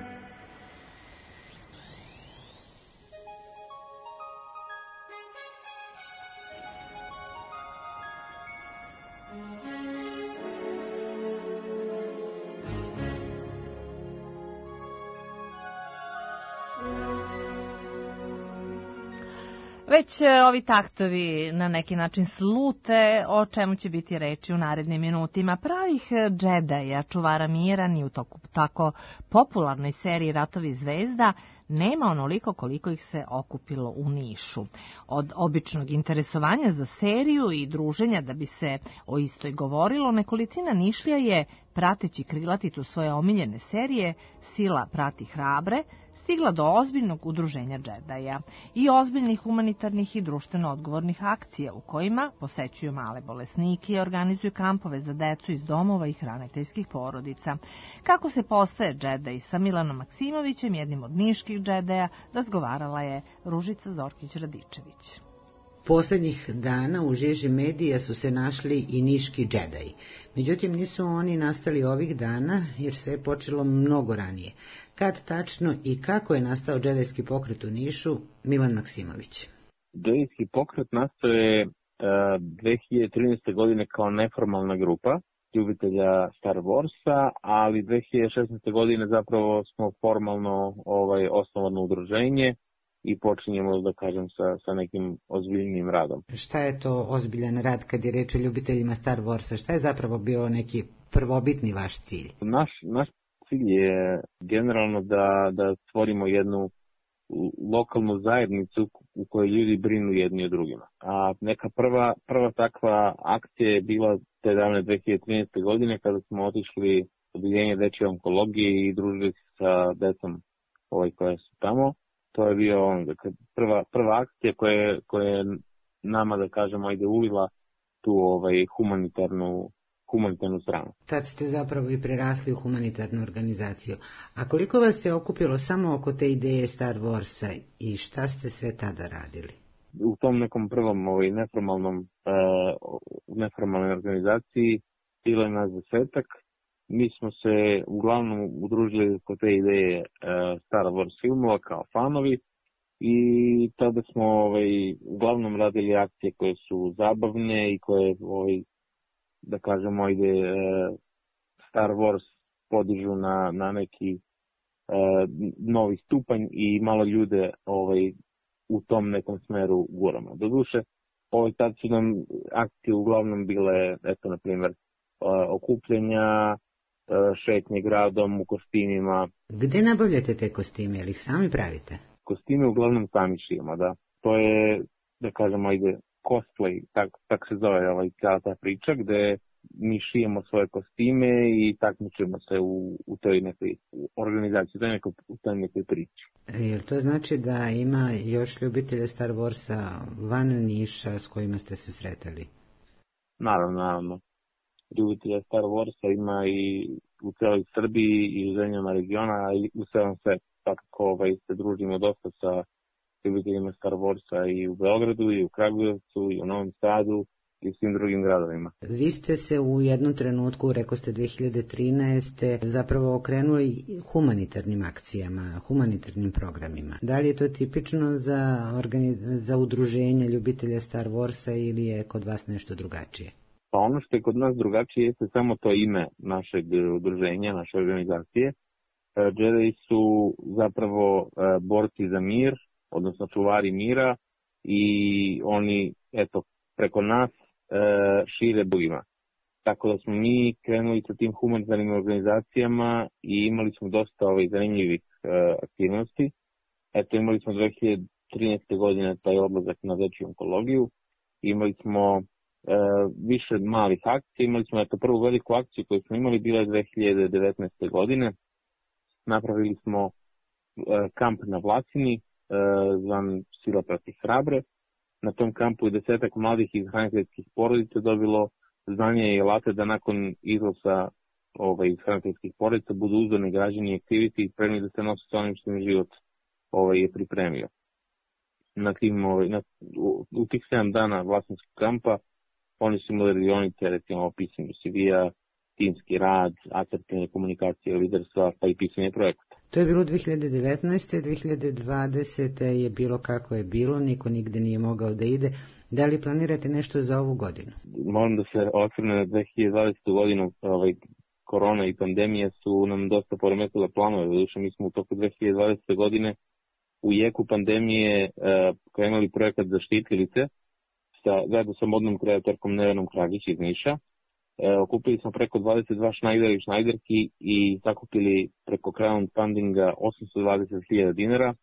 S3: Već e, ovi taktovi na neki način slute o čemu će biti reči u narednim minutima. Pravih džedaja, čuvara mira, ni u toku tako popularnoj seriji Ratovi zvezda nema onoliko koliko ih se okupilo u Nišu. Od običnog interesovanja za seriju i druženja da bi se o istoj govorilo, nekolicina Nišlija je, prateći krilatitu svoje omiljene serije Sila prati hrabre, stigla do ozbiljnog udruženja džedaja i ozbiljnih humanitarnih i društveno odgovornih akcija u kojima posećuju male bolesnike i organizuju kampove za decu iz domova i hraniteljskih porodica. Kako se postaje džedaj sa Milanom Maksimovićem, jednim od niških džedaja, razgovarala je Ružica Zorkić-Radičević.
S8: Poslednjih dana u žiži medija su se našli i niški džedaji. Međutim, nisu oni nastali ovih dana, jer sve je počelo mnogo ranije. Kad tačno i kako je nastao džedajski pokret u Nišu, Milan Maksimović.
S9: Džedajski pokret nastao je uh, dve hiljade trinaeste. godine kao neformalna grupa ljubitelja Star Warsa, ali dve hiljade šesnaeste. godine zapravo smo formalno ovaj, osnovano udruženje i počinjemo, da kažem, sa, sa nekim ozbiljnim radom.
S8: Šta je to ozbiljan rad kad je reč o ljubiteljima Star Warsa? Šta je zapravo bilo neki prvobitni vaš cilj?
S9: Naš, naš cilj je generalno da, da stvorimo jednu lokalnu zajednicu u kojoj ljudi brinu jedni o drugima. A neka prva, prva takva akcija je bila te davne dve hiljade trinaeste. godine kada smo otišli u Odeljenje dečje onkologije i družili se sa decom ovaj, koje su tamo. To je bio on, dakle, prva, prva akcija koja, koja je nama, da kažemo, ide ulila tu ovaj, humanitarnu, humanitarnu stranu.
S8: Tad ste zapravo i prerasli u humanitarnu organizaciju. A koliko vas se okupilo samo oko te ideje Star Warsa i šta ste sve tada radili?
S9: U tom nekom prvom ovaj, neformalnom, uh, neformalnoj organizaciji bilo je nas desetak. Mi smo se uglavnom udružili kod te ideje uh, Star Wars filmova kao fanovi i tada smo ovaj, uglavnom radili akcije koje su zabavne i koje, ovaj, da kažemo, ide uh, Star Wars podižu na, na neki uh, novi stupanj i malo ljude ovaj, u tom nekom smeru guramo. Doduše, ovaj, tad su nam akcije uglavnom bile, eto, na primjer, uh, okupljenja, šetnje gradom u kostimima.
S8: Gde nabavljate te kostime, ili ih sami pravite?
S9: Kostime uglavnom sami šijemo, da. To je, da kažemo, ide cosplay, tak, tak se zove ovaj, cijela ta priča, gde mi šijemo svoje kostime i takmičimo se u, u toj nekoj organizaciji, to je neko, u toj nekoj priči.
S8: Jer to znači da ima još ljubitelja Star Warsa van Niša s kojima ste se sretali?
S9: Naravno, naravno. Ljubitelja Star Warsa ima i u celoj Srbiji i u zemljama regiona, i u celom svetu. Tako ovaj, se družimo dosta sa ljubiteljima Star Warsa i u Beogradu, i u Kragujevcu, i u Novom Sadu, i u svim drugim gradovima.
S8: Vi ste se u jednom trenutku, rekao ste dve hiljade trinaeste. zapravo okrenuli humanitarnim akcijama, humanitarnim programima. Da li je to tipično za, organiz... za udruženje ljubitelja Star Warsa ili je kod vas nešto drugačije?
S9: Pa ono što je kod nas drugačije jeste samo to ime našeg udruženja, naše organizacije. Džedaji su zapravo borci za mir, odnosno čuvari mira, i oni, eto, preko nas šire bojima. Tako da smo mi krenuli sa tim humanitarnim organizacijama i imali smo dosta ovaj, zanimljivih aktivnosti. Eto, imali smo dve hiljade trinaeste. godine taj odlazak na dečju onkologiju. Imali smo E, više malih akcija. Imali smo eto, prvu veliku akciju koju smo imali, bila je dve hiljade devetnaeste. godine. Napravili smo e, kamp na Vlasini, e, zvan Sila prati hrabre. Na tom kampu je desetak mladih iz hraniteljskih porodica dobilo znanja i alate da nakon izlaza ovaj, iz hraniteljskih porodica budu uzorni građani i aktiviti i spremni da se nose sa onim što im život ovaj, je pripremio. Na tim, ovaj, na, u, u tih sedam dana vlasničkog kampa oni su imali radionice, recimo o pisanju C V-a, timski rad, asertivne komunikacije, liderstva, pa i pisanje projekata.
S8: To je bilo dve hiljade devetnaeste. dve hiljade dvadesete. je bilo kako je bilo, niko nigde nije mogao da ide. Da li planirate nešto za ovu godinu?
S9: Moram da se osvrnem na dve hiljade dvadesetu. godinu, ovaj, korona i pandemija su nam dosta poremetile planove. Doduše, mi smo u toku dve hiljade dvadesete. godine u jeku pandemije uh, krenuli projekat Zaštitilice sa, zajedno sa modnom kreatorkom Nevenom Kragić iz Niša. E, okupili smo preko dvadeset dva šnajdera i šnajderki i sakupili preko crowdfundinga osamsto dvadeset hiljada dinara,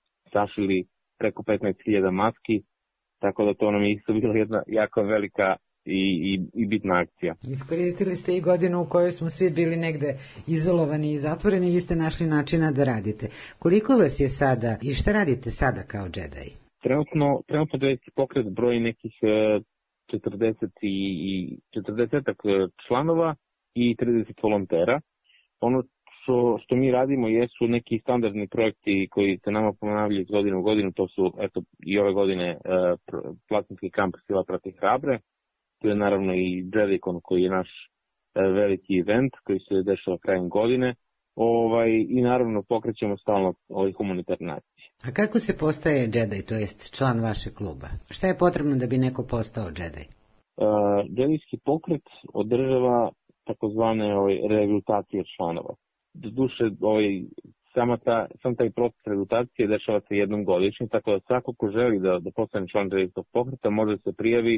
S9: sašili preko petnaest hiljada maski, tako da to nam je isto bila jedna jako velika i, i, i bitna akcija.
S8: Iskoristili ste i godinu u kojoj smo svi bili negde izolovani i zatvoreni i vi ste našli načina da radite. Koliko vas je sada i šta radite sada kao džedaj?
S9: Trenutno, trenutno džedajski pokret broji nekih četrdeset i četrdesetak članova i trideset volontera. Ono što, što mi radimo jesu neki standardni projekti koji se nama ponavljaju iz godine u godinu, to su eto, i ove godine uh, Platinski kamp Sila protiv Hrabre, tu je naravno i Jedicon koji je naš uh, veliki event koji se dešava krajem godine, ovaj, i naravno pokrećemo stalno ovaj humanitarne akcije.
S8: A kako se postaje džedaj, to jest član vašeg kluba? Šta je potrebno da bi neko postao džedaj?
S9: Uh, džedajski pokret održava takozvane ovaj, reabilitacije članova. Doduše, ovaj, sama ta, sam taj proces reabilitacije dešava se jednom godišnje, tako da svako ko želi da, da postane član džedajskog pokreta može se prijavi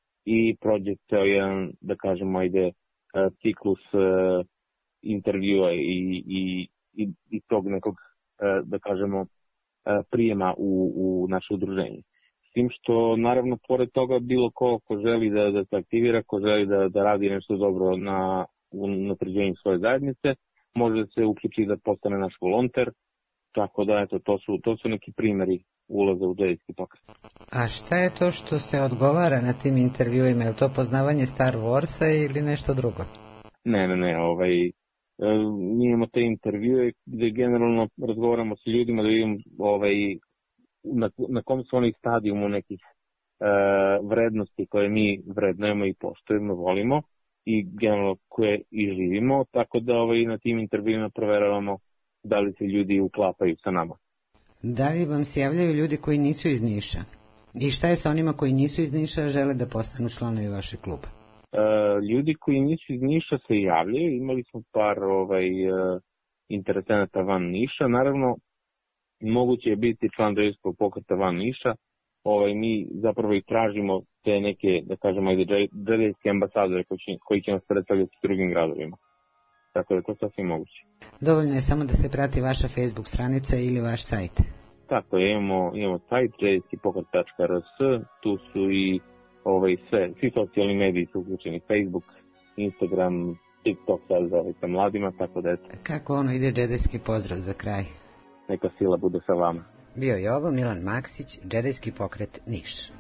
S9: i prođe ceo jedan, da kažemo, ajde, uh, ciklus uh, intervjua i, i, i, i tog nekog, uh, da kažemo, prijema u, u naše udruženje. S tim što, naravno, pored toga, bilo ko, ko želi da, da se aktivira, ko želi da, da radi nešto dobro na unapređenju svoje zajednice, može da se uključi da postane naš volonter, tako da, eto, to su, to su neki primjeri ulaza u džedajski pokret.
S8: A šta je to što se odgovara na tim intervjuima? Je li to poznavanje Star Warsa ili nešto drugo?
S9: Ne, ne, ne, ovaj... mi imamo te intervjue gde generalno razgovaramo sa ljudima da vidimo ovaj, na, na kom su onih stadijumu nekih e, vrednosti koje mi vrednujemo i poštujemo, volimo i generalno koje i živimo, tako da ovaj, na tim intervjuima proveravamo da li se ljudi uklapaju sa nama.
S8: Da li vam se javljaju ljudi koji nisu iz Niša? I šta je sa onima koji nisu iz Niša, žele da postanu članovi vašeg kluba?
S9: Uh, ljudi koji nisu iz Niša se javljaju, imali smo par ovaj, uh, interesenata van Niša, naravno moguće je biti član džedajskog pokreta van Niša, ovaj, mi zapravo i tražimo te neke, da kažemo, džedajske ambasadore koji će, koji će nas predstavljati s drugim gradovima, tako da to sasvim moguće.
S8: Dovoljno je samo da se prati vaša Facebook stranica ili vaš sajt. Tako
S9: je, imamo, imamo sajt džedajski pokret tačka r s, tu su i Ovaj, sve, svi socijalni mediji su uključeni, Facebook, Instagram, TikTok sad za ovaj, sa mladima, tako da eto.
S8: Kako ono ide džedajski pozdrav za kraj?
S9: Neka sila bude sa vama.
S8: Bio je ovo Milan Maksić, džedajski pokret Niš.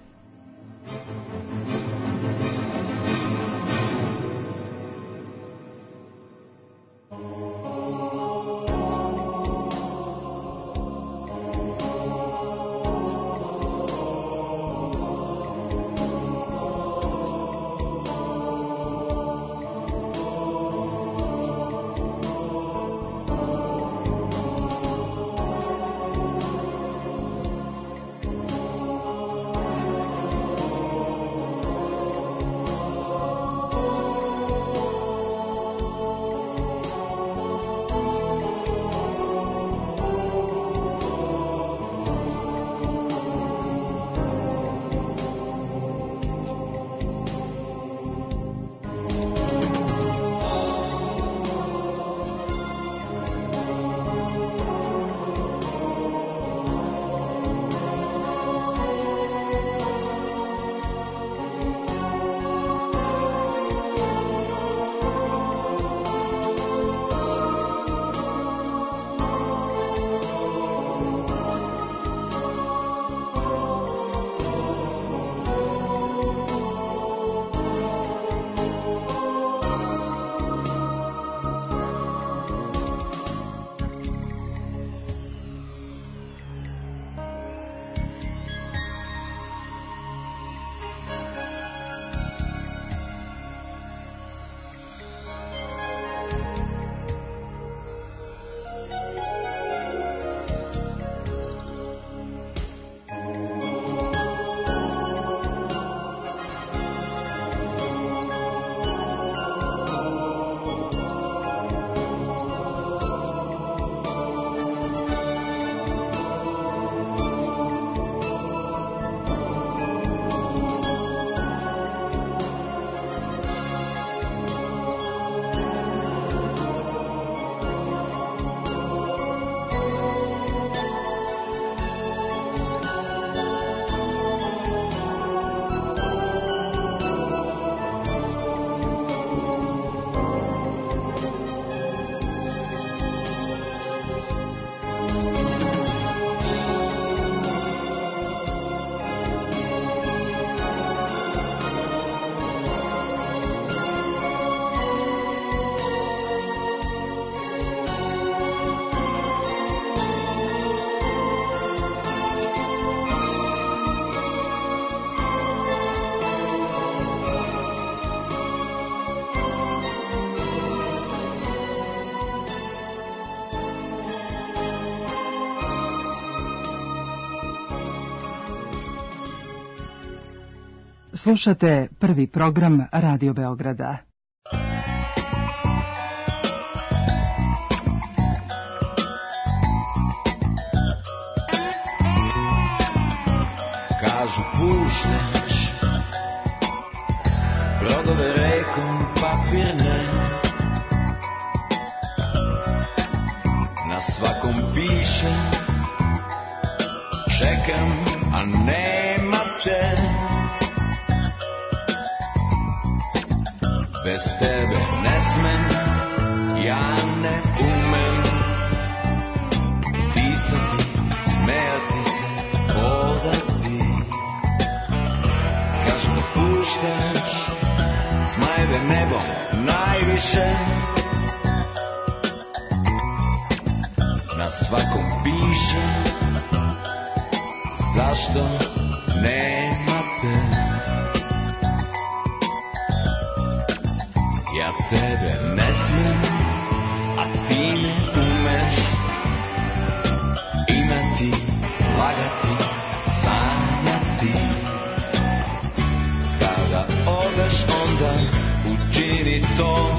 S4: Slušate prvi program Radio Beograda.
S16: Kažu puštaš brodove rekom papirne, na svakom piše čekam, a nema te. Bez tebe ne smem, ja ne umem pisati, smejati se, hodati. Kažu da puštaš zmajeve nebom najviše, na svakom piše zašto nema te. Ja tebe ne smem, a ti ne umeš imati, lagati, sanjati. Kada odeš onda učini to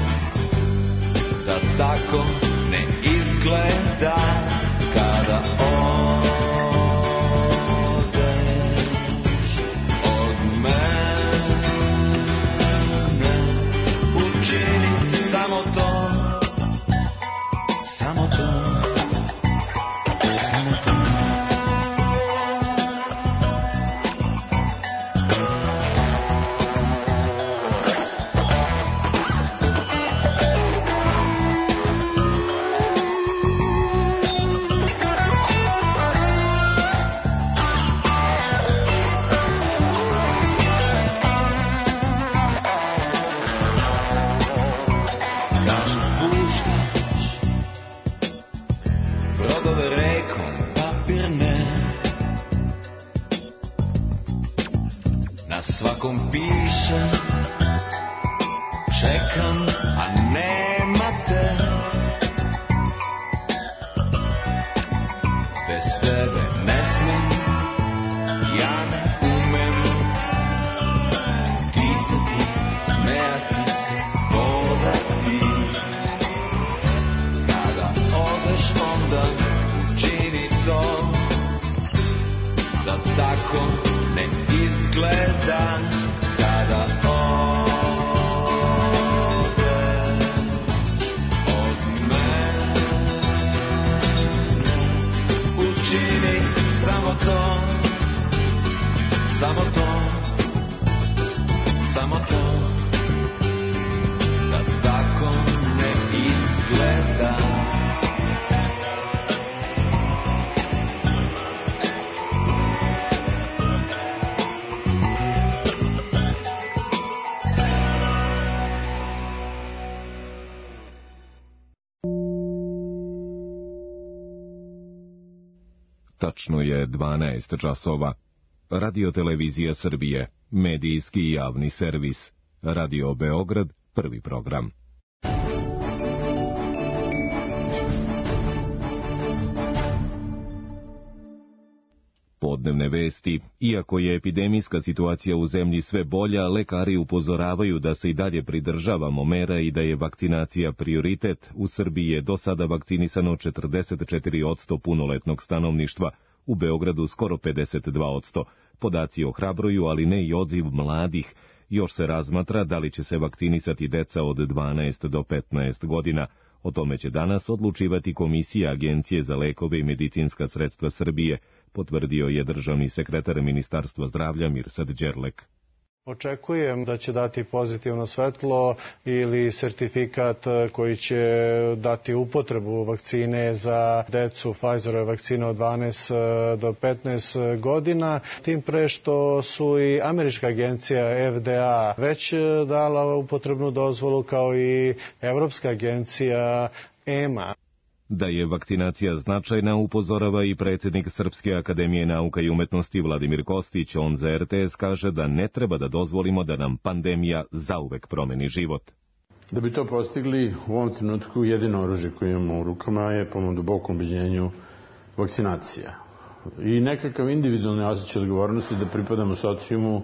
S16: da tako ne izgleda. Kada odeš od mene učini samo to, samo to, samo to. Svakom piše čekam, a nema te. Bez tebe ne smem, ja ne umem pisati, smejati se, hodati. Kada odeš onda učini to da tako ne izgleda. Kada odeš od mene učini samo to, samo to, samo to, da tako ne izgleda.
S17: Tačno je dvanaest časova. Radio Televizija Srbije, medijski i javni servis. Radio Beograd, prvi program. Podnevne vesti. Iako je epidemijska situacija u zemlji sve bolja, lekari upozoravaju da se i dalje pridržavamo mera i da je vakcinacija prioritet. U Srbiji je do sada vakcinisano četrdeset četiri posto punoletnog stanovništva, u Beogradu skoro pedeset dva posto. Podaci ohrabruju, ali ne i odziv mladih. Još se razmatra da li će se vakcinisati deca od dvanaest do petnaest godina. O tome će danas odlučivati Komisija Agencije za lekove i medicinska sredstva Srbije, potvrdio je državni sekretar Ministarstva zdravlja Mirsad Đerlek.
S11: Očekujem da će dati pozitivno svetlo ili sertifikat koji će dati upotrebu vakcine za decu Pfizerove vakcine od dvanaest do petnaest godina. Tim pre što su i američka agencija F D A već dala upotrebnu dozvolu kao i evropska agencija E M A.
S17: Da je vakcinacija značajna, upozorava i predsjednik Srpske akademije nauka i umetnosti Vladimir Kostić. On za R T S kaže da ne treba da dozvolimo da nam pandemija zauvek promeni život.
S14: Da bi to postigli, u ovom trenutku jedino oružje koje imamo u rukama je, po mom dubokom ubeđenju, vakcinacija. I nekakav individualni osjećaj odgovornosti da pripadamo socijumu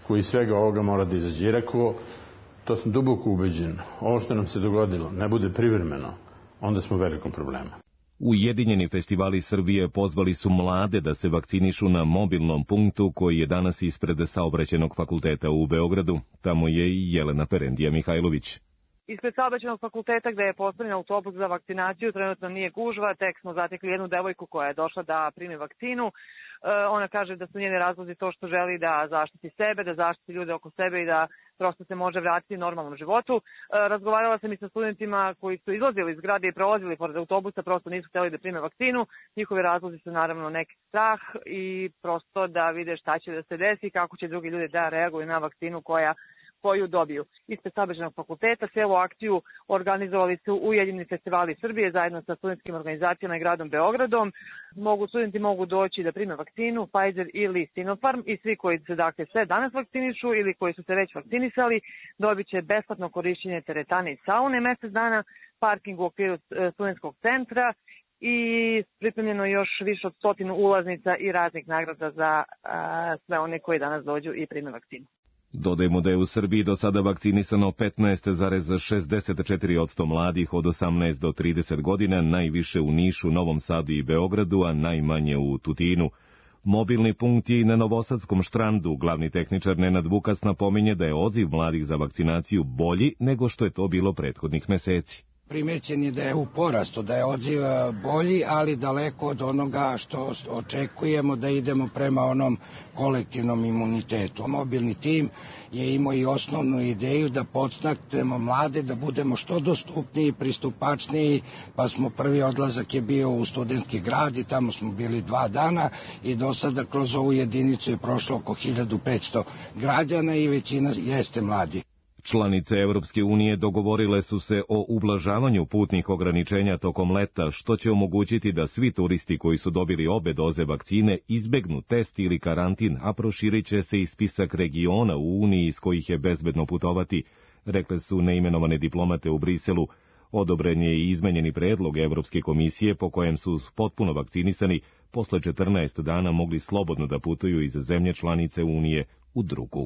S14: koji svega ovoga mora da izađe. I rekao, to sam duboko ubeđen, ovo što nam se dogodilo ne bude privremeno, onda smo u velikom problemu.
S17: Ujedinjeni festivali Srbije pozvali su mlade da se vakcinišu na mobilnom punktu koji je danas ispred Saobraćajnog fakulteta u Beogradu. Tamo je i Jelena Perendija Mihajlović.
S15: Ispred Saobraćajnog fakulteta gde je postavljen autobus za vakcinaciju trenutno nije gužva, tek smo zatekli jednu devojku koja je došla da primi vakcinu. Ona kaže da su njene razlozi to što želi da zaštiti sebe, da zaštiti ljude oko sebe i da prosto se može vratiti normalnom životu. Razgovarala sam i sa studentima koji su izlazili iz grada i prolazili pored autobusa, prosto nisu htjeli da prime vakcinu. Njihovi razlozi su naravno neki strah i prosto da vide šta će da se desi i kako će drugi ljudi da reaguju na vakcinu koja koju dobiju. Ispred Saobraćajnog fakulteta celu akciju organizovali su Ujedinjeni festivali Srbije zajedno sa studentskim organizacijama i gradom Beogradom. Mogu, studenti mogu doći da prime vakcinu Pfizer ili Sinopharm i svi koji se dakle sve danas vakcinišu ili koji su se već vakcinisali dobit će besplatno korišćenje teretane i saune mesec dana, parking u okviru studentskog centra i pripremljeno još više od stotinu ulaznica i raznih nagrada za a, sve one koji danas dođu i prime vakcinu.
S17: Dodajemo da je u Srbiji do sada vakcinisano petnaest zarez šezdeset četiri posto mladih od osamnaest do trideset godina, najviše u Nišu, Novom Sadu i Beogradu, a najmanje u Tutinu. Mobilni punkt je i na Novosadskom Štrandu. Glavni tehničar Nenad Vukas napominje da je odziv mladih za vakcinaciju bolji nego što je to bilo prethodnih meseci.
S18: Primećen je da je u porastu, da je odziv bolji, ali daleko od onoga što očekujemo da idemo prema onom kolektivnom imunitetu. Mobilni tim je imao i osnovnu ideju da podstaknemo mlade, da budemo što dostupniji, pristupačniji, pa smo prvi odlazak je bio u Studentski grad i tamo smo bili dva dana i do sada kroz ovu jedinicu je prošlo oko hiljadu petsto građana i većina jeste mladi.
S17: Članice Evropske unije dogovorile su se o ublažavanju putnih ograničenja tokom leta, što će omogućiti da svi turisti koji su dobili obe doze vakcine izbegnu test ili karantin, a proširit će se i spisak regiona u Uniji iz kojih je bezbedno putovati, rekle su neimenovane diplomate u Briselu. Odobren je i izmenjeni predlog Evropske komisije po kojem su potpuno vakcinisani posle četrnaest dana mogli slobodno da putuju iz zemlje članice Unije u drugu.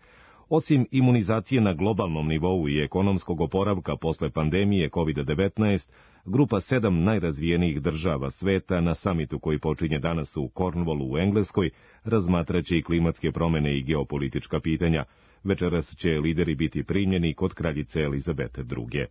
S17: Osim imunizacije na globalnom nivou i ekonomskog oporavka posle pandemije kovid devetnaest, grupa sedam najrazvijenijih država sveta na samitu koji počinje danas u Cornwallu u Engleskoj razmatraće i klimatske promene i geopolitička pitanja. Večeras će lideri biti primljeni kod kraljice Elizabete druge.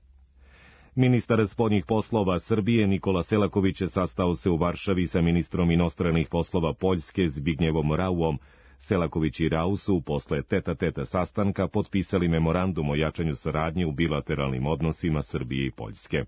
S17: Ministar spoljnih poslova Srbije Nikola Selaković sastao se u Varšavi sa ministrom inostranih poslova Poljske Zbignjevom Rauom. Selaković i Rau su posle teta-teta sastanka potpisali memorandum o jačanju saradnje u bilateralnim odnosima Srbije i Poljske.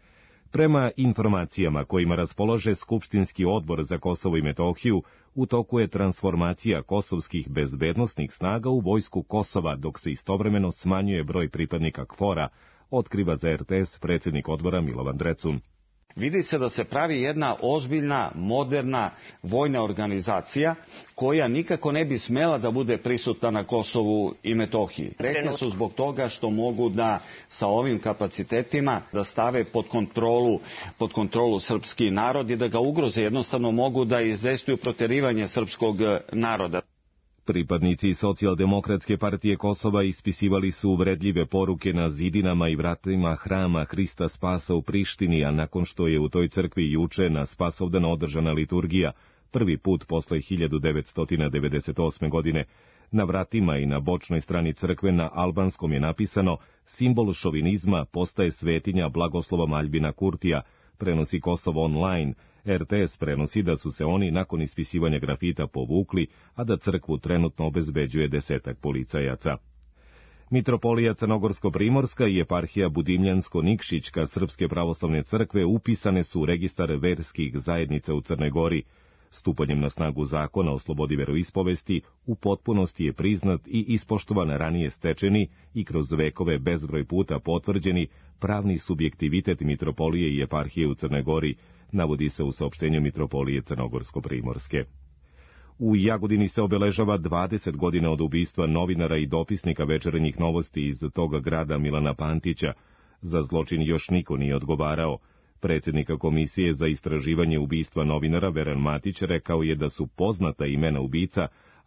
S17: Prema informacijama kojima raspolaže Skupštinski odbor za Kosovo i Metohiju, u toku je transformacija kosovskih bezbednosnih snaga u vojsku Kosova, dok se istovremeno smanjuje broj pripadnika KFOR-a, otkriva za er te es predsjednik odbora Milovan Drecun.
S19: Vidi se da se pravi jedna ozbiljna, moderna vojna organizacija koja nikako ne bi smela da bude prisutna na Kosovu i Metohiji. Rekli su zbog toga što mogu da sa ovim kapacitetima da stave pod kontrolu, pod kontrolu srpski narod i da ga ugroze, jednostavno mogu da izdejstvuju proterivanje srpskog naroda.
S17: Pripadnici Socijaldemokratske partije Kosova ispisivali su uvredljive poruke na zidinama i vratima hrama Hrista Spasa u Prištini, a nakon što je u toj crkvi juče na Spasovdan održana liturgija, prvi put posle hiljadu devetsto devedeset osme. godine, na vratima i na bočnoj strani crkve na albanskom je napisano simbol šovinizma postaje svetinja blagoslovom Aljbina Kurtija, prenosi Kosovo online. er te es prenosi da su se oni nakon ispisivanja grafita povukli, a da crkvu trenutno obezbeđuje desetak policajaca. Mitropolija Crnogorsko-Primorska i eparhija Budimljansko-Nikšićka Srpske pravoslavne crkve upisane su u registar verskih zajednica u Crnoj Gori. Stupanjem na snagu zakona o slobodi veroispovesti u potpunosti je priznat i ispoštovan ranije stečeni i kroz vekove bezbroj puta potvrđeni pravni subjektivitet mitropolije i eparhije u Crnoj Gori, navodi se u saopštenju Mitropolije Crnogorsko-Primorske. U Jagodini se obeležava dvadeset godina od ubistva novinara i dopisnika Večernjih novosti iz toga grada Milana Pantića. Za zločin još niko nije odgovarao. Predsjednika Komisije za istraživanje ubistva novinara Veran Matić rekao je da su poznata imena ubica,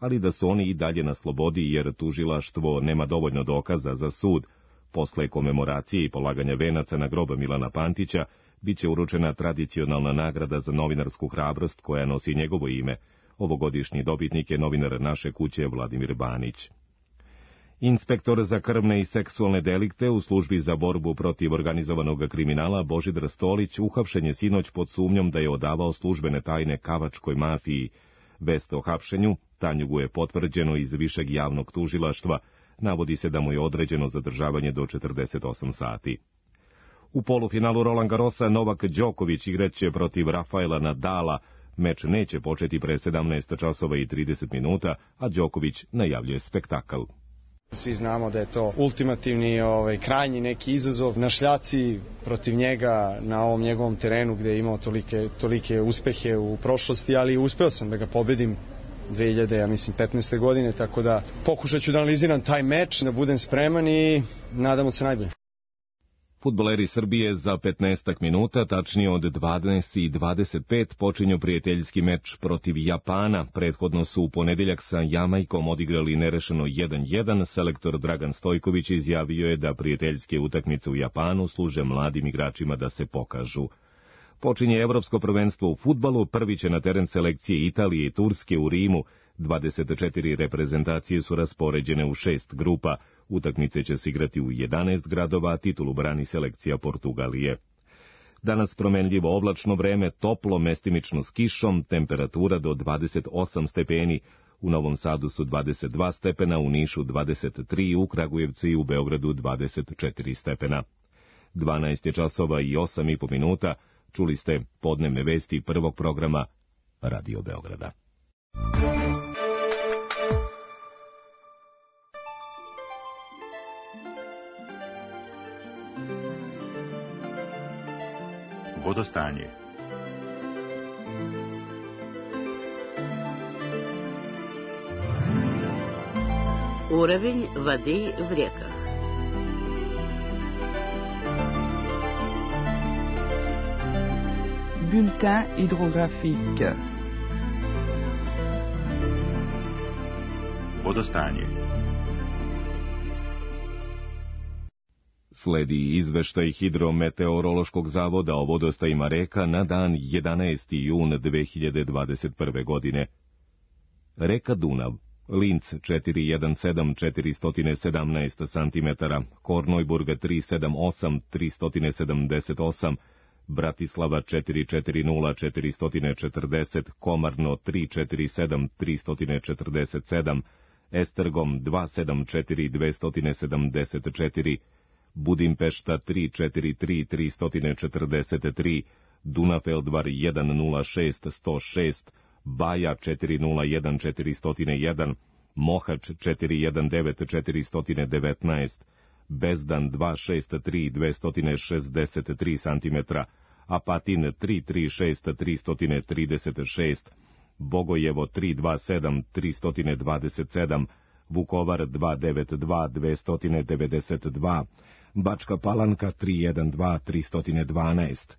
S17: ali da su oni i dalje na slobodi jer tužilaštvo nema dovoljno dokaza za sud. Posle komemoracije i polaganja venaca na grob Milana Pantića biće uručena tradicionalna nagrada za novinarsku hrabrost koja nosi njegovo ime. Ovogodišnji dobitnik je novinar Naše kuće Vladimir Banić. Inspektor za krvne i seksualne delikte u službi za borbu protiv organizovanog kriminala Božidar Stolić uhapšen je sinoć pod sumnjom da je odavao službene tajne kavačkoj mafiji. Vest o hapšenju Tanjugu je potvrđeno iz višeg javnog tužilaštva. Navodi se da mu je određeno zadržavanje do četrdeset osam sati. U polufinalu Roland Garrosa Novak Đoković igraće protiv Rafaela Nadala. Meč neće početi pre sedamnaest časova i trideset minuta, a Đoković najavljuje spektakl.
S7: Svi znamo da je to ultimativni, ovaj, krajnji neki izazov na šljaci protiv njega na ovom njegovom terenu gde je imao tolike, tolike uspehe u prošlosti, ali uspeo sam da ga pobedim dve hiljade, ja mislim, petnaeste godine, tako da pokušat ću da analiziram taj meč, da budem spreman i nadamo se najbolje.
S17: Fudbaleri Srbije za petnaestak minuta, tačnije od dvanaest i dvadeset pet, počinju prijateljski meč protiv Japana. Prethodno su u ponedeljak sa Jamajkom odigrali nerešeno jedan jedan. Selektor Dragan Stojković izjavio je da prijateljske utakmice u Japanu služe mladim igračima da se pokažu. Počinje Evropsko prvenstvo u fudbalu, prvi će na teren selekcije Italije i Turske u Rimu. dvadeset četiri reprezentacije su raspoređene u šest grupa. Utakmice će se igrati u jedanaest gradova, a titulu brani selekcija Portugalije. Danas promenljivo oblačno vreme, toplo, mestimično s kišom, temperatura do dvadeset osam stepeni. U Novom Sadu su dvadeset dva stepena, u Nišu dvadeset tri, u Kragujevcu i u Beogradu dvadeset četiri stepena. dvanaest je časova i osam i po minuta. Čuli ste podnevne vesti prvog programa Radio Beograda.
S12: Vodostanje.
S20: Уровень воды в реках.
S21: Bulletin hydrographique.
S12: Vodostanje.
S17: Sledi izveštaj Hidrometeorološkog zavoda o vodostajima reka na dan jedanaesti jun dve hiljade dvadeset prve. godine. Reka Dunav, Linz četiri sedam četiri sedamnaest centimetara, Kornojburg tri sedam osam tri sedamdeset osam, Bratislava četiri četiri nula četiri četrdeset, Komarno tri četiri sedam tri četrdeset sedam, Estergom dva sedam četiri dve sedamdeset četiri, Budimpešta tri četiri tri tri četrdeset tri, Dunafeldvar jedan nula šest sto šest, Baja četiri nula jedan četiri nula jedan, Mohač četiri jedan devet četiri devetnaest, Bezdan dva šest tri dve šezdeset tri centimetra, Apatin tri tri šest tri trideset šest, Bogojevo tri dva sedam tri dvadeset sedam, Vukovar dva devet dva dve devedeset dva, Bačka Palanka tri jedan dva tri dvanaest.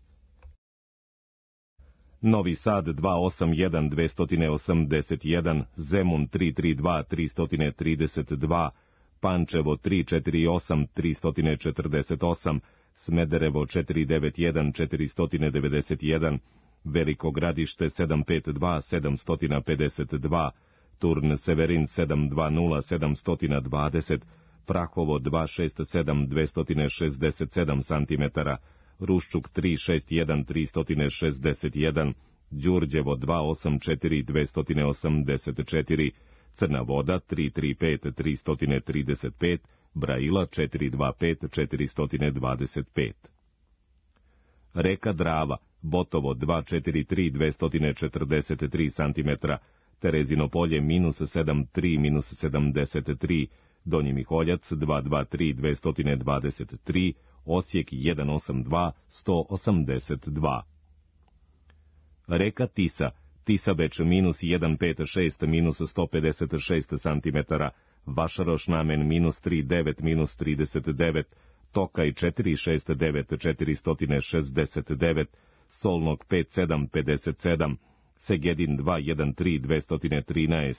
S17: Novi Sad dva osam jedan dve osamdeset jedan, Zemun tri tri dva tri trideset dva, Pančevo tri četiri osam tri četrdeset osam, Smederevo četiri devet jedan četiri devedeset jedan, Veliko Gradište sedam pet dva sedam pedeset dva, Turn Severin sedam dva nula sedam dvadeset, Prahovo dva šest sedam dve šezdeset sedam centimetara, Ruščuk tri šest jedan tri šezdeset jedan, Đurđevo dva osam četiri dve osamdeset četiri, Crna Voda tri tri pet tri trideset pet, Braila četiri dva pet četiri dvadeset pet. Reka Drava, Botovo dva četiri tri dve četrdeset tri centimetra, Terezino Polje minus sedam tri minus sedamdeset tri, Donji Miholjac dva dva tri dve dvadeset tri, Osijek jedan osam dva sto osamdeset dva. Reka Tisa, Tisabeč minus jedan pet šest minus sto pedeset šest centimetara, Vašaroš Namen minus tri devet minus trideset devet, Tokaj četiri šest devet četiri šezdeset devet, Solnog pet sedam pedeset sedam, Segedin dva jedan tri dve trinaest,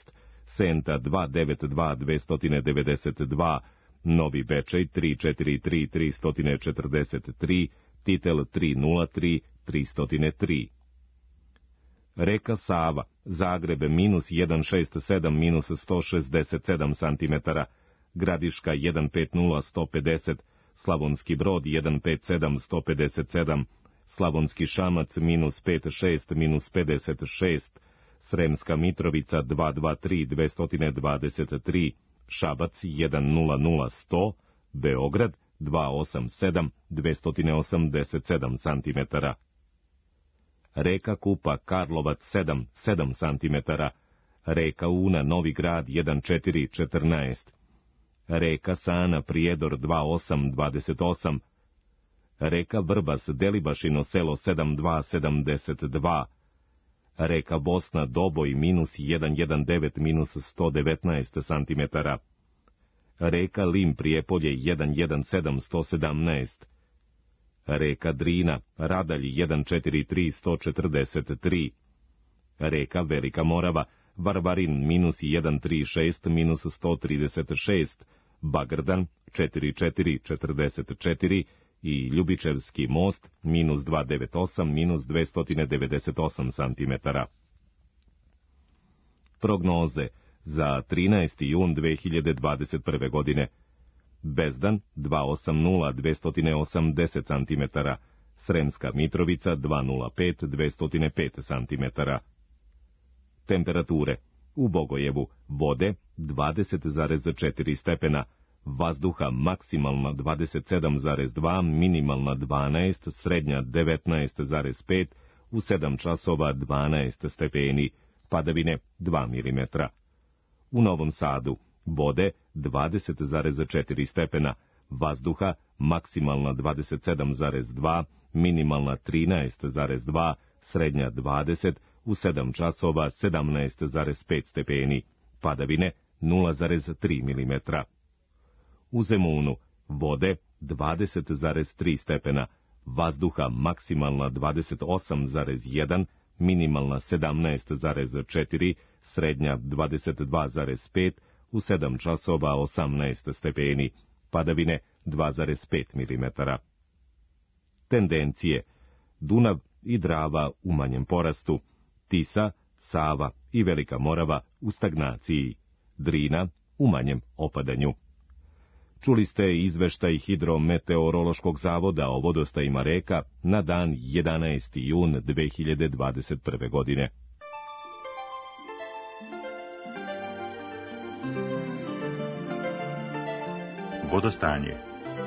S17: Senta dva devet dva dve devet dva, Novi Bečej tri četiri tri tri četiri tri, Titel tri nula tri tri nula tri. Reka Sava, Zagreb minus sto šezdeset sedam minus sto šezdeset sedam centimetara, Gradiška jedan pet nula sto pedeset, Slavonski Brod jedan pet sedam sto pedeset sedam, Slavonski Šamac minus pet šest minus pedeset šest, Sremska Mitrovica dva dva tri dve dvadeset tri, Šabac jedan nula nula sto, Beograd dva osam sedam dve osamdeset sedam centimetara. Reka Kupa Karlovac sedam sedam centimetara, Reka Una Novi Grad jedan četiri četrnaest, Reka Sana Prijedor dva osam dvadeset osam, Reka Vrbas Delibašino selo sedam dva sedamdeset dva, Reka Bosna Doboj minus jedan jedan devet minus sto devetnaest centimetara, Reka Lim Prijepolje jedan jedan sedam sto sedamnaest, Reka Drina Radalj jedan četiri tri sto četrdeset tri, Reka Velika Morava Varvarin minus jedan tri šest minus sto trideset šest, Bagrdan četiri četiri četrdeset četiri i Ljubičevski most minus dva devet osam minus dvesta devedeset osam centimetara. Prognoze za trinaesti jun dve hiljade dvadeset prve. godine. Bezdan dva osamdeset dve osamdeset centimetara, Sremska Mitrovica dva nula pet dve nula pet centimetara. Temperature u Bogojevu vode dvadeset zarez četiri stepena, vazduha maksimalna dvadeset sedam zarez dva, minimalna dvanaest, srednja devetnaest zarez pet, u sedam časova dvanaest stepeni, padavine dva milimetra. U Novom Sadu vode dvadeset zarez četiri stepena, vazduha maksimalna dvadeset sedam zarez dva, minimalna trinaest zarez dva, srednja dvadeset, u sedam časova sedamnaest zarez pet stepeni, padavine nula zarez tri milimetra. U Zemunu vode dvadeset zarez tri stepena, vazduha maksimalna dvadeset osam zarez jedan, minimalna sedamnaest zarez četiri, srednja dvadeset dva zarez pet, u sedam časova osamnaest stepeni, padavine dva zarez pet milimetara. Tendencije: Dunav i Drava u manjem porastu, Tisa, Sava i Velika Morava u stagnaciji, Drina u manjem opadanju. Čuli ste izveštaj Hidrometeorološkog zavoda o vodostajima reka na dan jedanaesti jun dve hiljade dvadeset prve. godine.
S12: Vodostanje.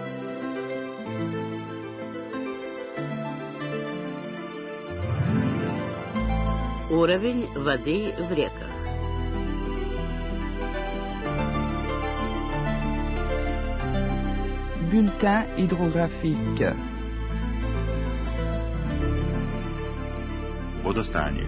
S20: Уровень воды в реках.
S21: Bulletin hydrographique.
S12: Vodostanje.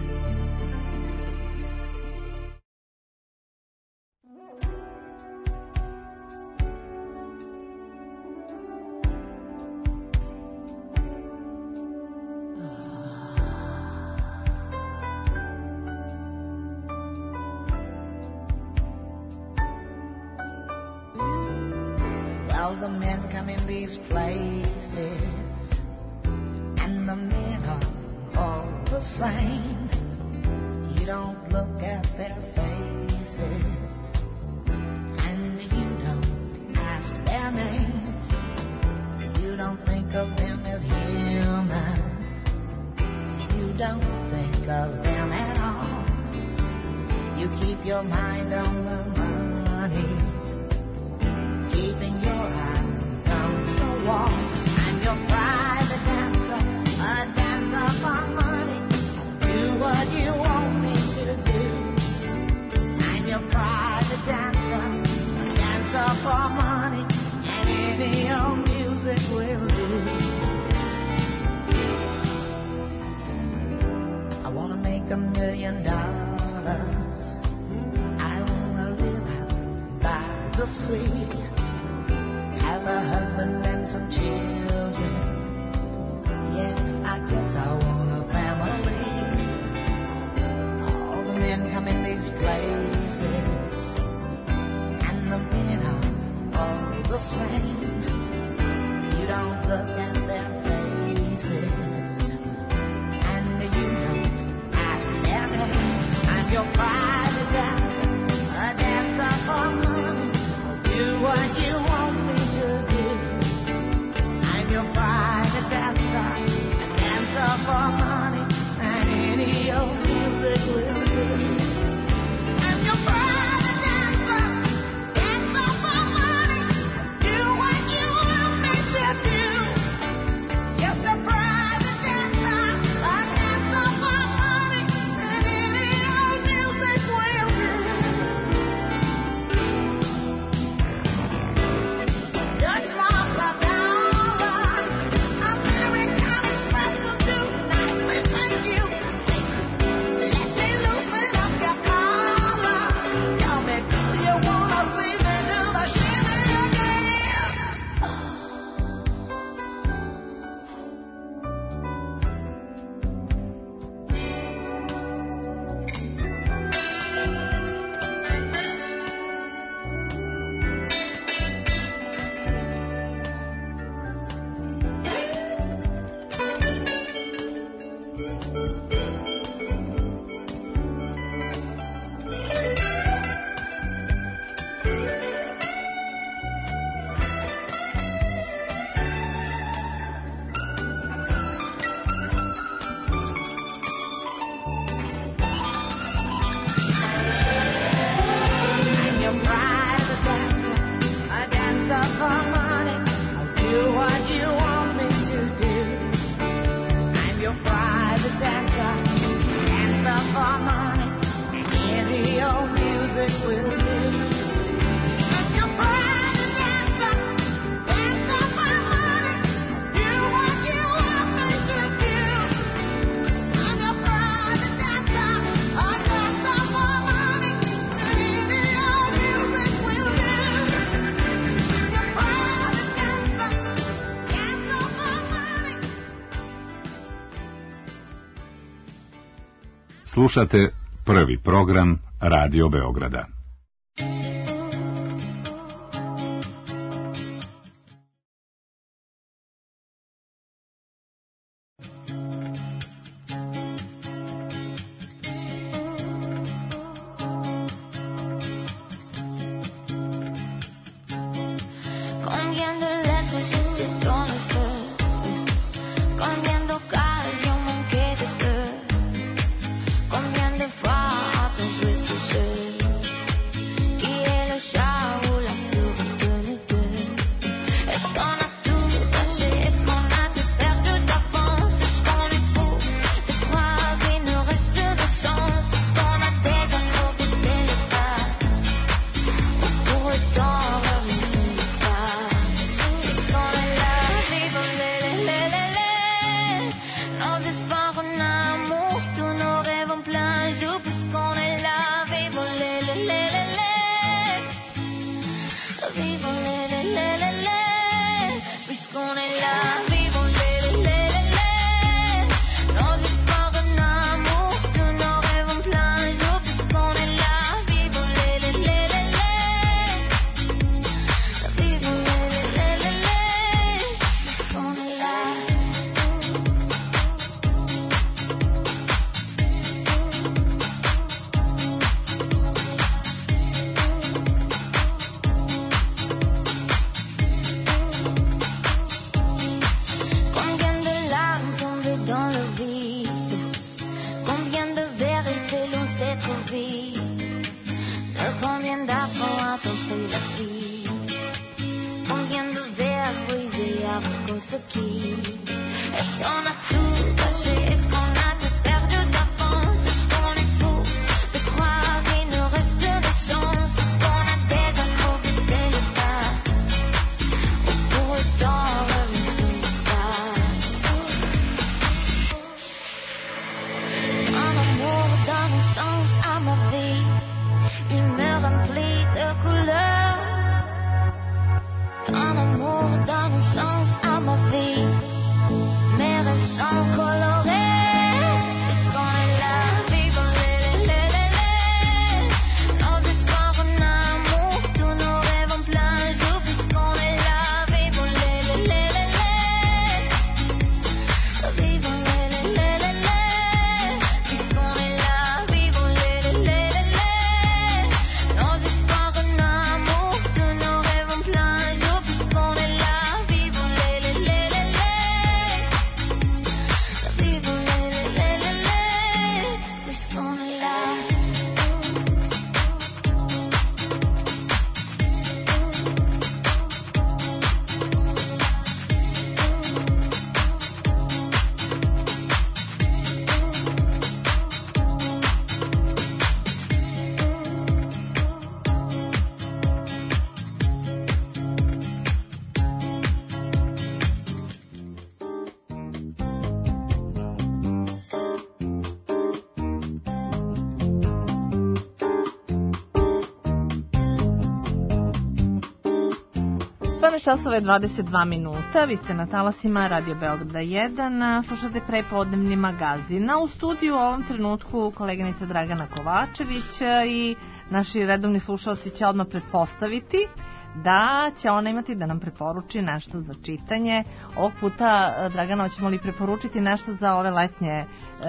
S1: Well, the men come in these places, and the men are all the same. You don't look at their faces, and you don't ask their names. You don't think of them as human. You don't think of them at all. You keep your mind on the money, keeping your eyes on the wall. I'm your private dancer, a dancer for money. Do what you want me to do. I'm your private dancer, a dancer for money, and any old music will do. I wanna make a million dollars. I look at their faces, and you don't ask their name. I'm your private dancer, a dancer for money. I'll do what you want me to do. I'm your private dancer, a dancer for money, and any old music will do. I'm your private dancer, dancer for money. Do what you want me to do. Just a private dancer, a dancer for money, and any old music will do. Dutch marks are dollars, American Express will do nicely, thank you. Let me loosen up your collar. Tell me, do you wanna see me do the shimmy again? I'm your private dancer, a dancer for money. I'll do what you want me to do. I'm your private dancer, dancer for money, and any old music will do. I'm your private dancer, dancer for money. Do what you want me to do. I'm your private dancer, a dancer for money, and any old music will do. Your private dancer, dancer for money.
S5: Slušate prvi program Radio Beograda.
S13: Combien de lettres j'étais dans le feu, combien d'occasions manquées de cœur, combien de fois a-t-on joué ce jeu, qui est le chat ou la souris de nous deux. Est-ce qu'on a tout gâché, est-ce qu'on a tout perdu d'avance, est-ce qu'on est fou de croire qu'il nous reste de chance, est-ce qu'on a déjà trop baissé les pas, ou pour autant revenir pas. Est-ce qu'on est là, vivre les les les les nos espoirs en amour, tous nos rêves en plein jour, puisqu'on est là, vivre les les les les les vivre les les les les les puisqu'on est là, vivre les les les les les nos espoirs en amour, tous nos rêves en plein jour, puisqu'on est là, vivre les les les les les vivre les les les les les puisqu'on est là. Combien de larmes tombées dans le vide, combien de vérités l'on s'est trouvé, de combien d'argent a-t-on pris la vie, combien de verres brisés à cause qui. Est-ce qu'on a tout gâché, est-ce qu'on a tout perdu d'avance, est-ce qu'on est fou de croire qu'il nous reste de chance, est-ce qu'on a déjà trop baissé les pas, ou pour autant revenir pas. Un amour donne un sens à ma vie, il me remplit de couleurs. Un amour donne un sens à ma vie.
S3: sedamnaest časova i dvadeset dva minuta, vi ste na talasima Radio Beograda jedan, slušate prepodnevni magazin. U studiju u ovom trenutku koleginica Dragana Kovačević i naši redovni slušalci će odmah pretpostaviti da će ona imati da nam preporuči nešto za čitanje. Ovog puta, Dragana, hoćemo li preporučiti nešto za ove letnje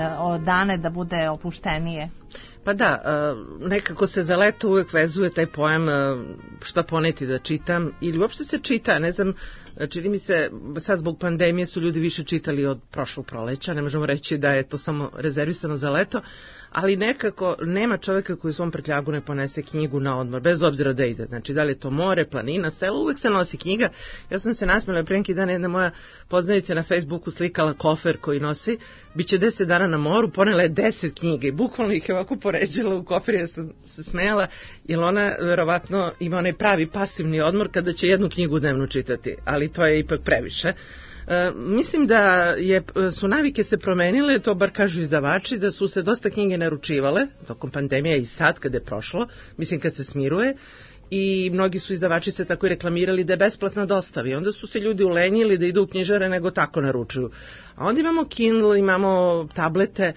S3: dane da bude opuštenije?
S10: Pa da, nekako se za leto uvek vezuje taj pojam šta poneti da čitam ili uopšte se čita, ne znam, čini mi se sad zbog pandemije su ljudi više čitali od prošlog proleća, ne možemo reći da je to samo rezervisano za leto, ali nekako nema čoveka koji u svom prtljagu ne ponese knjigu na odmor, bez obzira da ide. Znači, da li je to more, planina, selo, uvek se nosi knjiga. Ja sam se nasmela pre neki dan, jedna moja poznanica na Facebooku slikala kofer koji nosi, biće deset dana na moru, ponela je deset knjiga i bukvalno ih je ovako poređala u kofer, ja sam se smejala, jer ona verovatno ima onaj pravi pasivni odmor kada će jednu knjigu dnevno čitati, ali to je ipak previše. E, mislim da je, su navike se promenile, to bar kažu izdavači, da su se dosta knjige naručivale tokom pandemije i sad kada je prošlo, mislim kad se smiruje, i mnogi su izdavači se tako i reklamirali da je besplatna dostavi. Onda su se ljudi ulenjili da idu u knjižare nego tako naručuju. A onda imamo Kindle, imamo tablete,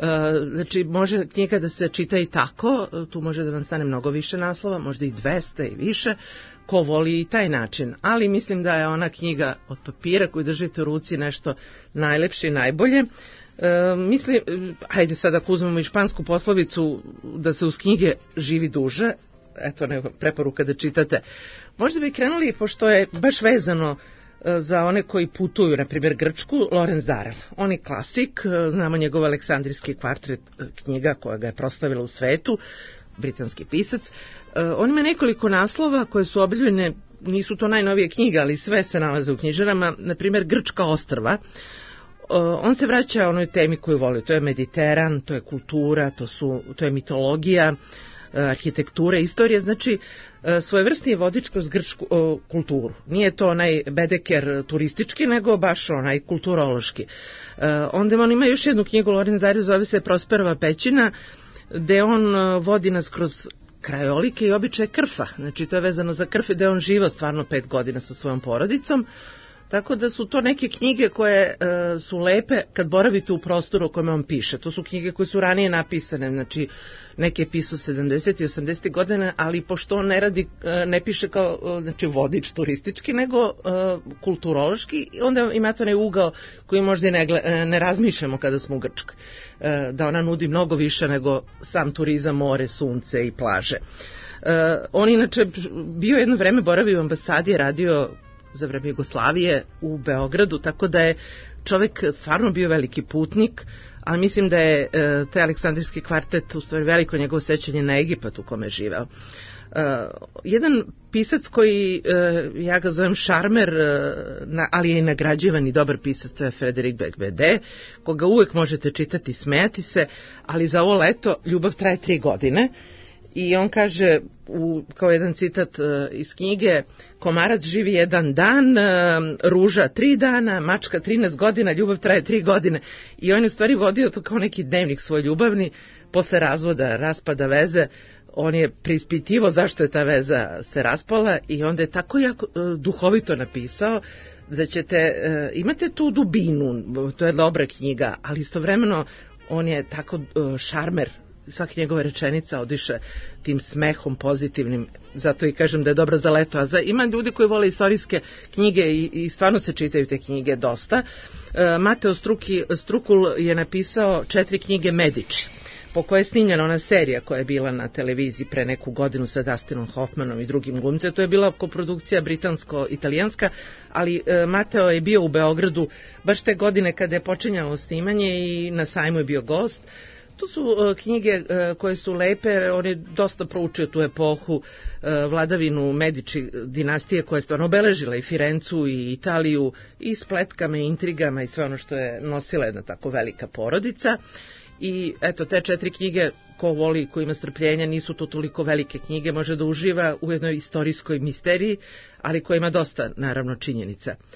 S10: znači može knjiga da se čita i tako, tu može da vam stane mnogo više naslova, možda i dvesta i više, ko voli i taj način, ali mislim da je ona knjiga od papira koju držite u ruci nešto najlepše i najbolje. E, mislim, hajde sad ako uzmemo i špansku poslovicu da se uz knjige živi duže, eto nego preporuka da čitate. Možda bi krenuli, pošto je baš vezano za one koji putuju, na primjer Grčku, Lorenz Darel. On je klasik, znamo njegov Aleksandrijski kvartet, knjiga koja ga je proslavila u svetu, britanski pisac. On ima nekoliko naslova koje su objavljene, nisu to najnovije knjige, ali sve se nalaze u knjižarama, na primjer Grčka ostrva. On se vraća onoj temi koju voli, to je Mediteran, to je kultura, to, su, to je mitologija, arhitekture, istorije, znači svojevrsni je vodič kroz grčku o, kulturu. Nije to onaj Bedeker turistički, nego baš onaj kulturološki. E, onda on ima još jednu knjigu, Lorenz Darel, zove se Prosperova pećina, gde on vodi nas kroz krajolike i običaje Krfa. Znači to je vezano za Krf, gde on živao stvarno pet godina sa svojom porodicom. Tako da su to neke knjige koje e, su lepe kad boravite u prostoru o kome on piše. To su knjige koje su ranije napisane, znači neke je pisao sedamdesetih i osamdesetih godina, ali pošto on ne radi, e, ne piše kao znači, vodič turistički, nego e, kulturološki, onda ima to onaj ugao koji možda ne, ne razmišljamo kada smo u Grčkoj. E, da ona nudi mnogo više nego sam turizam, more, sunce i plaže. E, on inače bio jedno vreme boravio u ambasadi, je radio za vreme Jugoslavije u Beogradu, tako da je čovjek stvarno bio veliki putnik, ali mislim da je e, taj Aleksandrijski kvartet u stvari veliko njegovo sećanje na Egipat u kome je živeo. E, jedan pisac koji, e, ja ga zovem šarmer, e, na, ali je i nagrađivan i dobar pisac, to je Frederik Beigbeder, koga uvek možete čitati i smejati se, ali za ovo leto ljubav traje tri godine. I on kaže, u, kao jedan citat uh, iz knjige, komarac živi jedan dan, uh, ruža tri dana, mačka trinaest godina, ljubav traje tri godine. I on je u stvari vodio to kao neki dnevnik svoj ljubavni, posle razvoda, raspada veze, on je preispitivo zašto je ta veza se raspala i onda je tako jako uh, duhovito napisao da ćete, uh, imate tu dubinu, to je dobra knjiga, ali istovremeno on je tako uh, šarmer, svaka njegova rečenica odiše tim smehom pozitivnim, zato i kažem da je dobra za leto. A za, ima ljudi koji vole istorijske knjige i, i stvarno se čitaju te knjige dosta. E, Mateo Struki, Strukul je napisao četiri knjige Medici, po kojoj je snimljena ona serija koja je bila na televiziji pre neku godinu sa Dustinom Hoffmanom i drugim glumcem. To je bila koprodukcija britansko-italijanska, ali e, Mateo je bio u Beogradu baš te godine kada je počinjalo snimanje i na sajmu je bio gost. To su uh, knjige uh, koje su lepe, on je dosta proučio tu epohu, uh, vladavinu Medici dinastije koja je stvarno obeležila i Firencu i Italiju i spletkama i intrigama i sve ono što je nosila jedna tako velika porodica. I eto, te četiri knjige, ko voli, ko ima strpljenja, nisu to toliko velike knjige, može da uživa u jednoj istorijskoj misteriji, ali koja ima dosta, naravno, činjenica.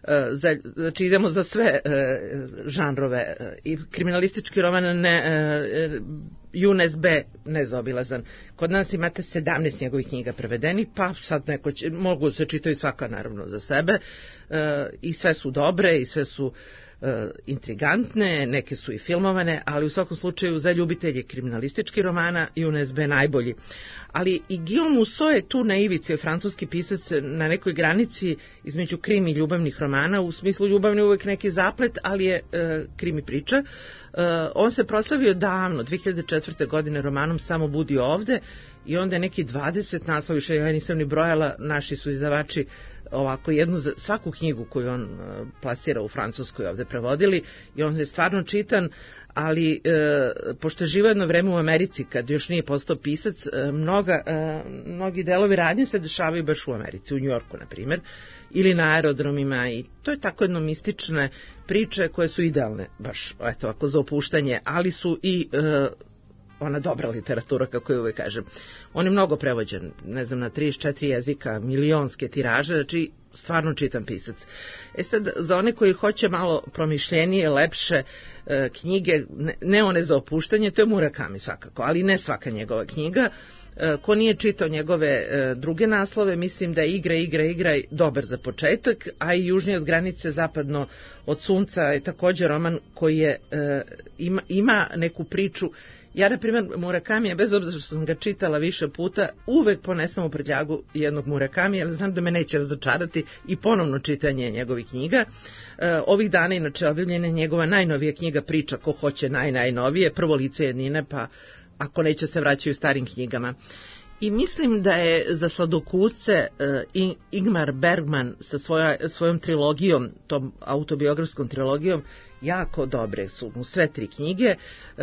S10: e, za, znači idemo za sve e, žanrove. E, I kriminalistički roman ne, e, Younes B. nezaobilazan. Kod nas imate sedamnaest njegovih knjiga prevedeni, pa sad neko će, mogu se čitaju svaka naravno za sebe, e, i sve su dobre i sve su e, intrigantne, neke su i filmovane, ali u svakom slučaju za ljubitelje kriminalističkih romana Younes B. najbolji. Ali i Guillaume Musso je tu na ivici, je francuski pisac na nekoj granici između krimi i ljubavnih romana, u smislu ljubavni uvek neki zaplet, ali je e, krimi priča. Uh, on se proslavio davno, dve hiljade četvrte. godine romanom Samo budi ovde, i onda je neki dvadeset naslova, više ja nisam ni brojala, naši su izdavači ovako jednu za svaku knjigu koju on uh, plasira u Francuskoj ovde prevodili, i on je stvarno čitan, ali e, pošto je živo jedno vreme u Americi kad još nije postao pisac, e, mnoga, e, mnogi delovi radnje se dešavaju baš u Americi, u Njujorku na primjer, ili na aerodromima, i to je tako jedno mistične priče koje su idealne baš eto ako za opuštanje, ali su i e, ona dobra literatura, kako je uvek kažem. On je mnogo prevođen, ne znam, na trideset četiri jezika, milionske tiraže, znači stvarno čitam pisac. E sad, za one koji hoće malo promišljenije, lepše e, knjige, ne, ne one za opuštanje, to je Murakami svakako, ali ne svaka njegova knjiga. E, ko nije čitao njegove e, druge naslove, mislim da je Igra, igra, igra dobar za početak, a i Južnije od granice, zapadno od sunca je također roman koji je, e, ima, ima neku priču. Ja, na primjer, Murakami, bez obzira što sam ga čitala više puta, uvek ponesem u prtljagu jednog Murakami, ali znam da me neće razočarati i ponovno čitanje njegovih knjiga. E, ovih dana, inače, objavljena je njegova najnovija knjiga Priča ko hoće naj, najnovije, Prvo lice jednine, pa ako neće se vraćaju starim knjigama. I mislim da je za sladokusce uh, Ingmar Bergman sa svoja, svojom trilogijom, tom autobiografskom trilogijom, jako dobre su mu sve tri knjige. Uh,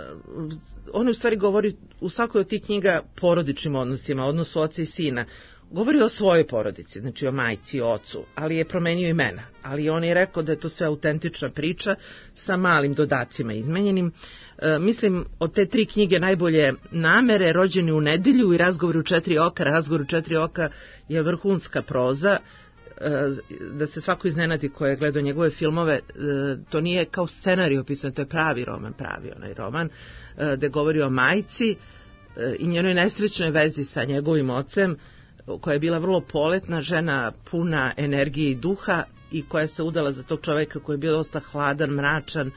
S10: on u stvari govori u svakoj od tih knjiga porodičnim odnosima, odnosu oca i sina. Govori o svojoj porodici, znači o majci, o ocu, ali je promenio imena. Ali on je rekao da je to sve autentična priča sa malim dodacima izmenjenim. E, mislim, od te tri knjige najbolje Namere, Rođeni u nedelju i Razgovor u četiri oka. Razgovor u četiri oka je vrhunska proza, e, da se svako iznenadi ko je gledao njegove filmove. E, to nije kao scenarij opisan, to je pravi roman, pravi onaj roman, e, gde govori o majci e, i njenoj nesrećnoj vezi sa njegovim ocem, koja je bila vrlo poletna žena, puna energije i duha, i koja se udala za tog čoveka koji je bio dosta hladan, mračan,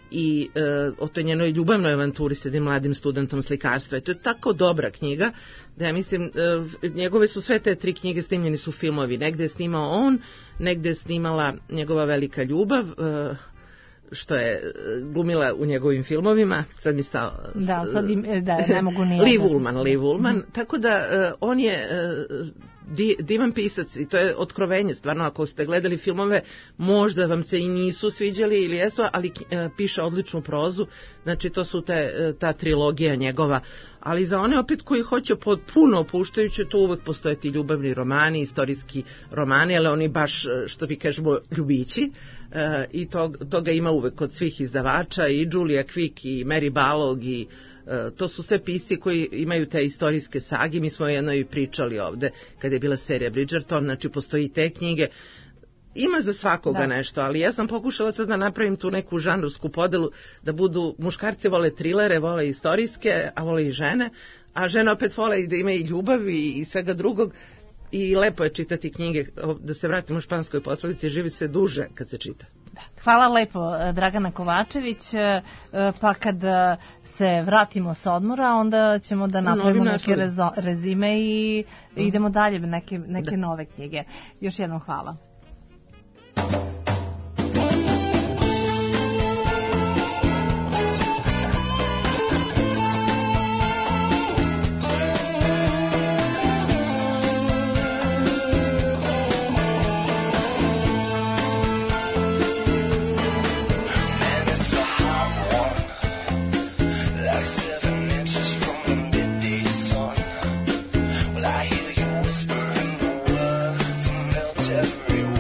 S10: i e, o toj njenoj ljubavnoj avanturi s jednim mladim studentom slikarstva. I to je tako dobra knjiga da ja mislim, e, njegove su sve te tri knjige snimljeni su filmovi. Negde je snimao on, negde je snimala njegova velika ljubav, e, što je glumila u njegovim filmovima. Sad mi stao...
S3: Da, sad im, da, ne mogu nije...
S10: Liv Ullman, Liv Ullman. Mm-hmm. Tako da uh, on je uh, di, divan pisac i to je otkrovenje. Stvarno, ako ste gledali filmove, možda vam se i nisu sviđali ili jesu, ali uh, piše odličnu prozu. Znači, to su te, uh, ta trilogija njegova. Ali za one opet koji hoće potpuno opuštajuće, to uvek postoje ti ljubavni romani, istorijski romani, ali oni baš, što bi kažemo, ljubići. E, i to, toga ima uvek kod svih izdavača, i Julia Quick i Mary Balog, i e, to su sve pisci koji imaju te istorijske sage. Mi smo jedno i pričali ovde kada je bila serija Bridgerton, znači postoji te knjige. Ima za svakoga da. Nešto, ali ja sam pokušala sad da napravim tu neku žanrovsku podelu, da budu, muškarci vole trilere, vole istorijske, a vole i žene, a žene opet vole i da ima i ljubav i, i svega drugog. I lepo je čitati knjige, da se vratimo u španskoj poslovici, živi se duže kad se čita.
S3: Hvala lepo, Dragana Kovačević. Pa kad se vratimo sa odmora, onda ćemo da napravimo neke rezo, rezime i mm. idemo dalje, neke, neke da. nove knjige. Još jednom hvala.
S16: Everyone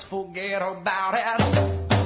S2: let's forget about it.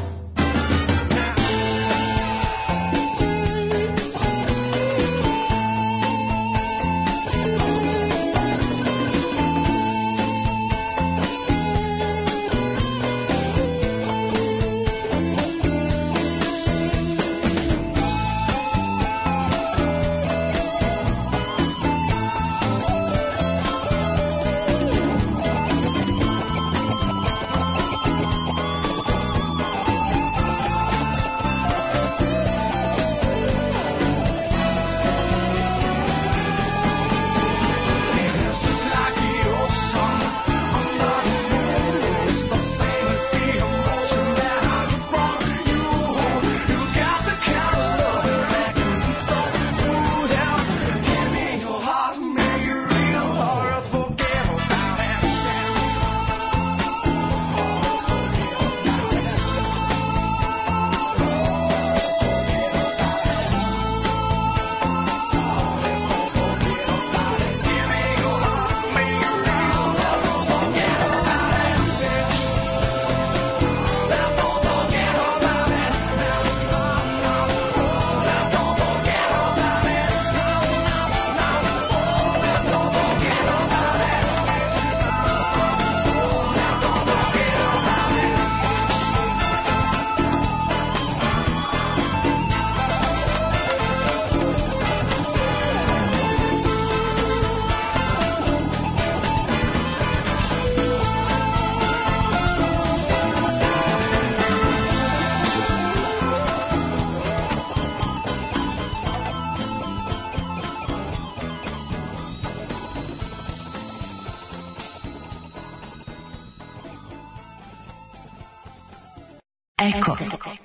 S22: Eko.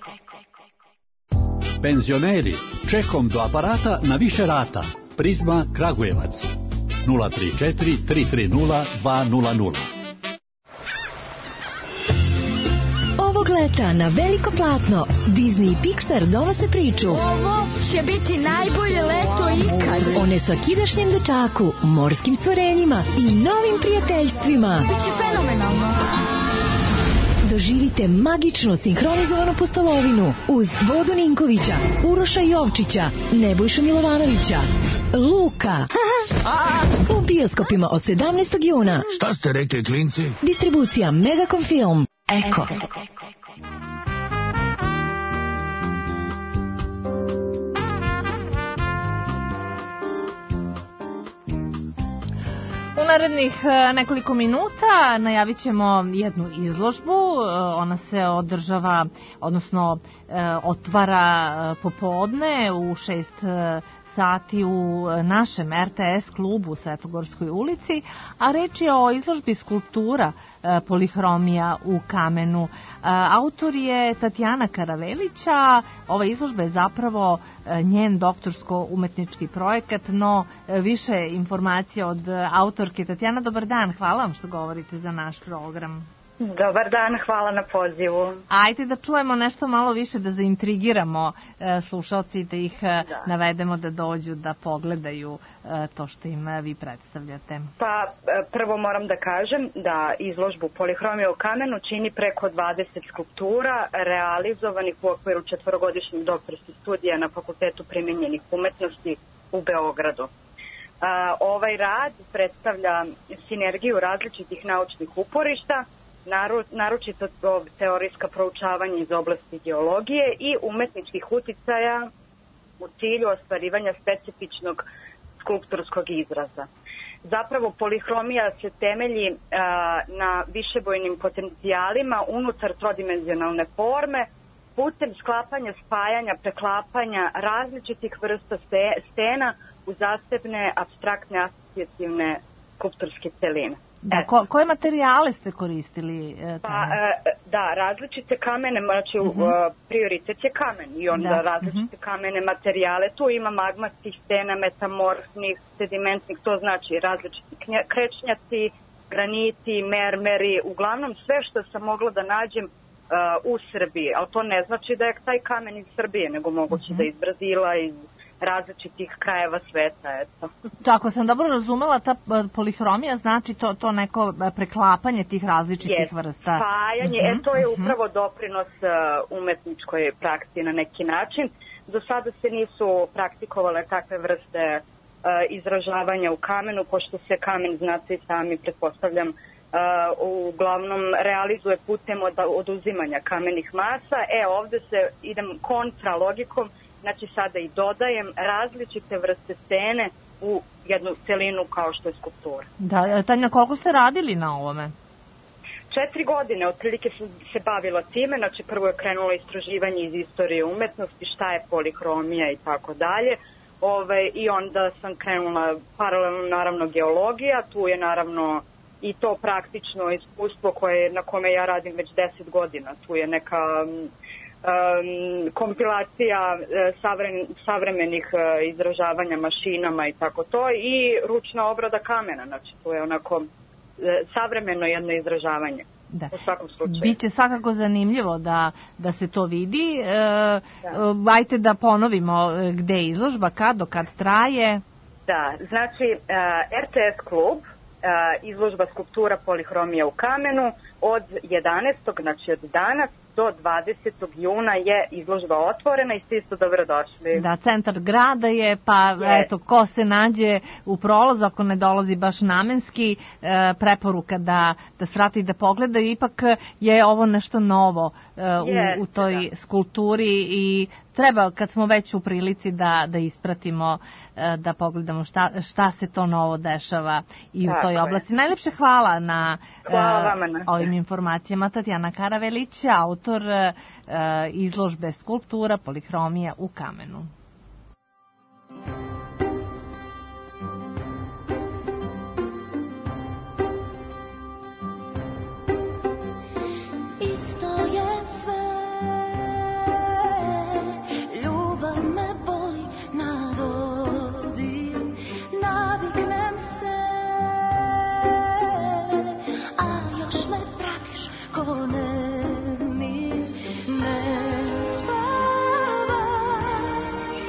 S23: Penzioneri, čekom do aparata na više rata. Prizma Kragujevac. nula tri četiri tri tri nula dva nula nula.
S22: Ovog leta na veliko platno Disney i Pixar donose priču.
S24: Ovo će biti najbolje leto ikad.
S22: O nesvakidašnjem dečaku, morskim stvorenjima i novim prijateljstvima.
S24: Biće fenomenalno.
S22: Doživite magično sinhronizovanu pustolovinu uz Vodu Ninkovića, Uroša Jovčića, Nebojšu Milovanovića, Luka. U bioskopima od sedamnaestog juna.
S25: Šta ste rekli, klinci?
S22: Distribucija Megacom Film. Eko.
S3: U narednih nekoliko minuta najavit ćemo jednu izložbu. Ona se održava, odnosno otvara popodne u šest sati u našem R T S klubu u Svetogorskoj ulici, a reč je o izložbi skulptura Polihromija u kamenu. Autor je Tatjana Karavelića. Ova izložba je zapravo njen doktorsko-umetnički projekat, no više informacija od autorke. Tatjana, dobar dan, hvala vam što govorite za naš program.
S26: Dobar dan, hvala na pozivu.
S3: Ajde da čujemo nešto malo više, da zaintrigiramo e, slušalci i da ih da. navedemo da dođu da pogledaju e, to što im vi predstavljate.
S26: Pa prvo moram da kažem da izložbu Polihromija u kamenu čini preko dvadeset skulptura realizovanih u okviru četvorogodišnjih doktorskih studija na Fakultetu primenjenih umetnosti u Beogradu. A, ovaj rad predstavlja sinergiju različitih naučnih uporišta, naročito teorijska proučavanja iz oblasti geologije i umetničkih uticaja u cilju ostvarivanja specifičnog skulpturskog izraza. Zapravo polihromija se temelji a, na višebojnim potencijalima unutar trodimenzionalne forme putem sklapanja, spajanja, preklapanja različitih vrsta stena u zasebne, apstraktne, asocijativne skulpturske celine.
S3: Da, ko, koje materijale ste koristili? E,
S26: pa, e, da, različite kamene, znači uh-huh. prioritet je kamen i onda da. različite uh-huh. kamene materijale. Tu ima magmatskih stena, metamorfnih, sedimentnih, to znači različiti krečnjaci, graniti, mermeri, uglavnom sve što sam mogla da nađem uh, u Srbiji. Ali to ne znači da je taj kamen iz Srbije, nego moguće uh-huh. da iz Brazila, iz različitih krajeva sveta, eto.
S3: Tako sam dobro razumela, ta polihromija znači to, to neko preklapanje tih različitih
S26: Yes.
S3: vrsta.
S26: Spajanje,
S3: Mhm,
S26: e to je
S3: mhm.
S26: upravo doprinos uh, umetničkoj praksi na neki način. Do sada se nisu praktikovale takve vrste uh, izražavanja u kamenu, pošto se kamen, znate i sami, pretpostavljam, uh, uglavnom realizuje putem od, oduzimanja kamenih masa. E, ovde se idem kontra logikom, znači sada i dodajem različite vrste stene u jednu celinu kao što je skulptura.
S3: Da, Tanja, koliko ste radili na ovome?
S26: Četiri godine, otprilike sam se bavila time, znači prvo je krenulo istraživanje iz istorije umetnosti, šta je polihromija i tako dalje. Ove, I onda sam krenula paralelno naravno geologija, tu je naravno i to praktično iskustvo koje, na kome ja radim već deset godina. Tu je neka um, kompilacija savren, savremenih uh, izražavanja mašinama i tako to i ručna obrada kamena, znači to je onako uh, savremeno jedno izražavanje.
S3: Da.
S26: U svakom slučaju.
S3: Biće svakako zanimljivo da, da se to vidi. E, da. Ajte da ponovimo gde je izložba, kad, do kad traje.
S26: Da, znači uh, R T S klub, uh, izložba skulptura polihromija u kamenu od jedanaestog znači od danas do dvadesetog juna je izložba otvorena i svi su dobrodošli.
S3: Da, centar grada je, pa
S26: je.
S3: Eto, ko se nađe u prolazu, ako ne dolazi baš namenski, e, preporuka da, da svrati i da pogledaju. Ipak je ovo nešto novo e,
S26: je,
S3: u, u toj
S26: da.
S3: skulpturi i treba, kad smo već u prilici da, da ispratimo, e, da pogledamo šta, šta se to novo dešava i u
S26: Tako
S3: toj
S26: je.
S3: oblasti. Najlepše hvala na,
S26: hvala
S3: e,
S26: vama na
S3: ovim informacijama. Tatjana Karavelić, autor e, izložbe skulptura polihromija u kamenu.
S13: Isto je sve, ljubav me boli na dodir, naviknem se, a još me pratiš ko nemir, ne spavaj,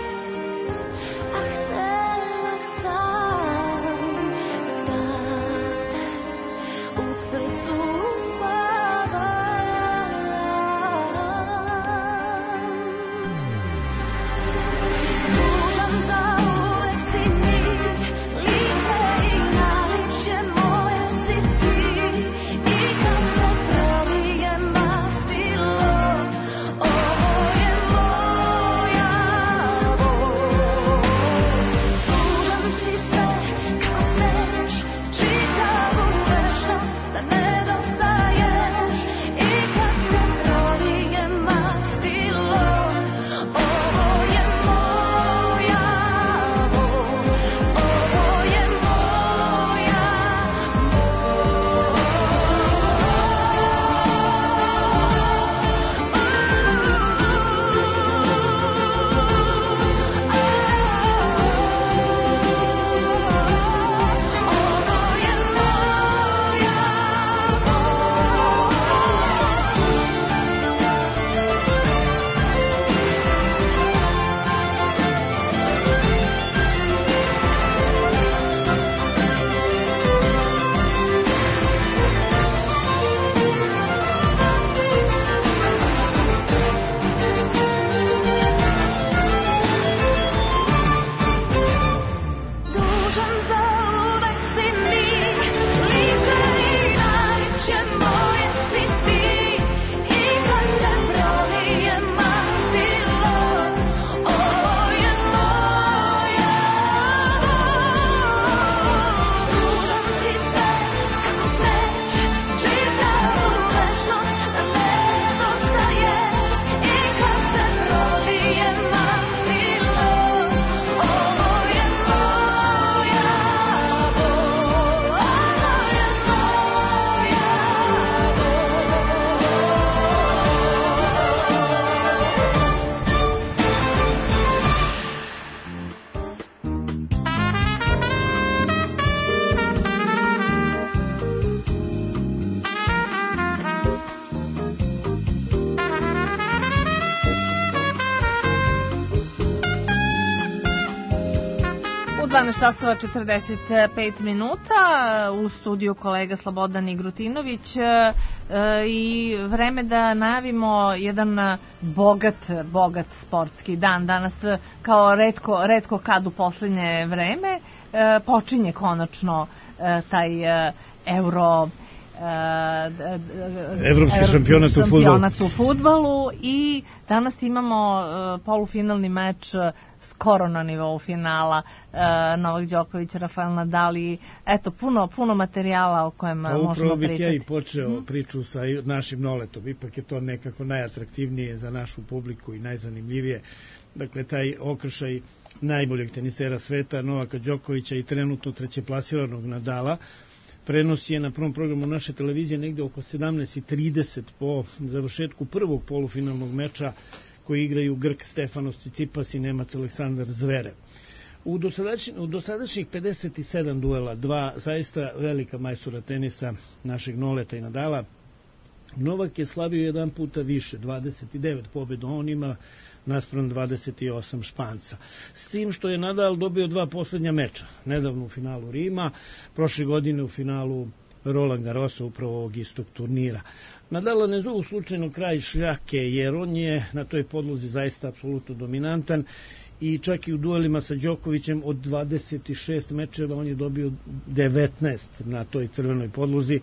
S3: dvanaest časova četrdeset pet minuta, u studiju kolega Slobodan Igrutinović i vreme da najavimo jedan bogat, bogat sportski dan. Danas kao retko, retko kad u poslednje vreme počinje konačno taj Euro
S4: Evropski šampionat u fudbalu.
S3: u fudbalu i danas imamo uh, polufinalni meč uh, skoro na nivou finala, uh, Novak Đoković, Rafael Nadal i eto puno, puno materijala o kojem
S4: pa,
S3: možemo pričati.
S4: Upravo bih ja i počeo hmm. priču sa našim Noletom, ipak je to nekako najatraktivnije za našu publiku i najzanimljivije. Dakle, taj okršaj najboljeg tenisera sveta, Novaka Đokovića i trenutno trećeplasiranog Nadala, prenos je na prvom programu naše televizije negde oko sedamnaest i trideset po završetku prvog polufinalnog meča koji igraju Grk Stefanos Tsitsipas i Nemac Aleksandar Zverev. U, dosadašnj, u dosadašnjih pedeset sedam duela, dva zaista velika majstora tenisa našeg Noleta i Nadala, Novak je slavio jedan puta više, dvadeset devet pobjeda, on ima naspram dvadeset osam Španca. S tim što je Nadal dobio dva poslednja meča, nedavno u finalu Rima, prošle godine u finalu Roland Garrosa, upravo ovog istog turnira. Nadala ne zovu slučajno kraj šljake, jer on je na toj podlozi zaista apsolutno dominantan i čak i u duelima sa Đokovićem od dvadeset šest mečeva on je dobio devetnaest na toj crvenoj podlozi.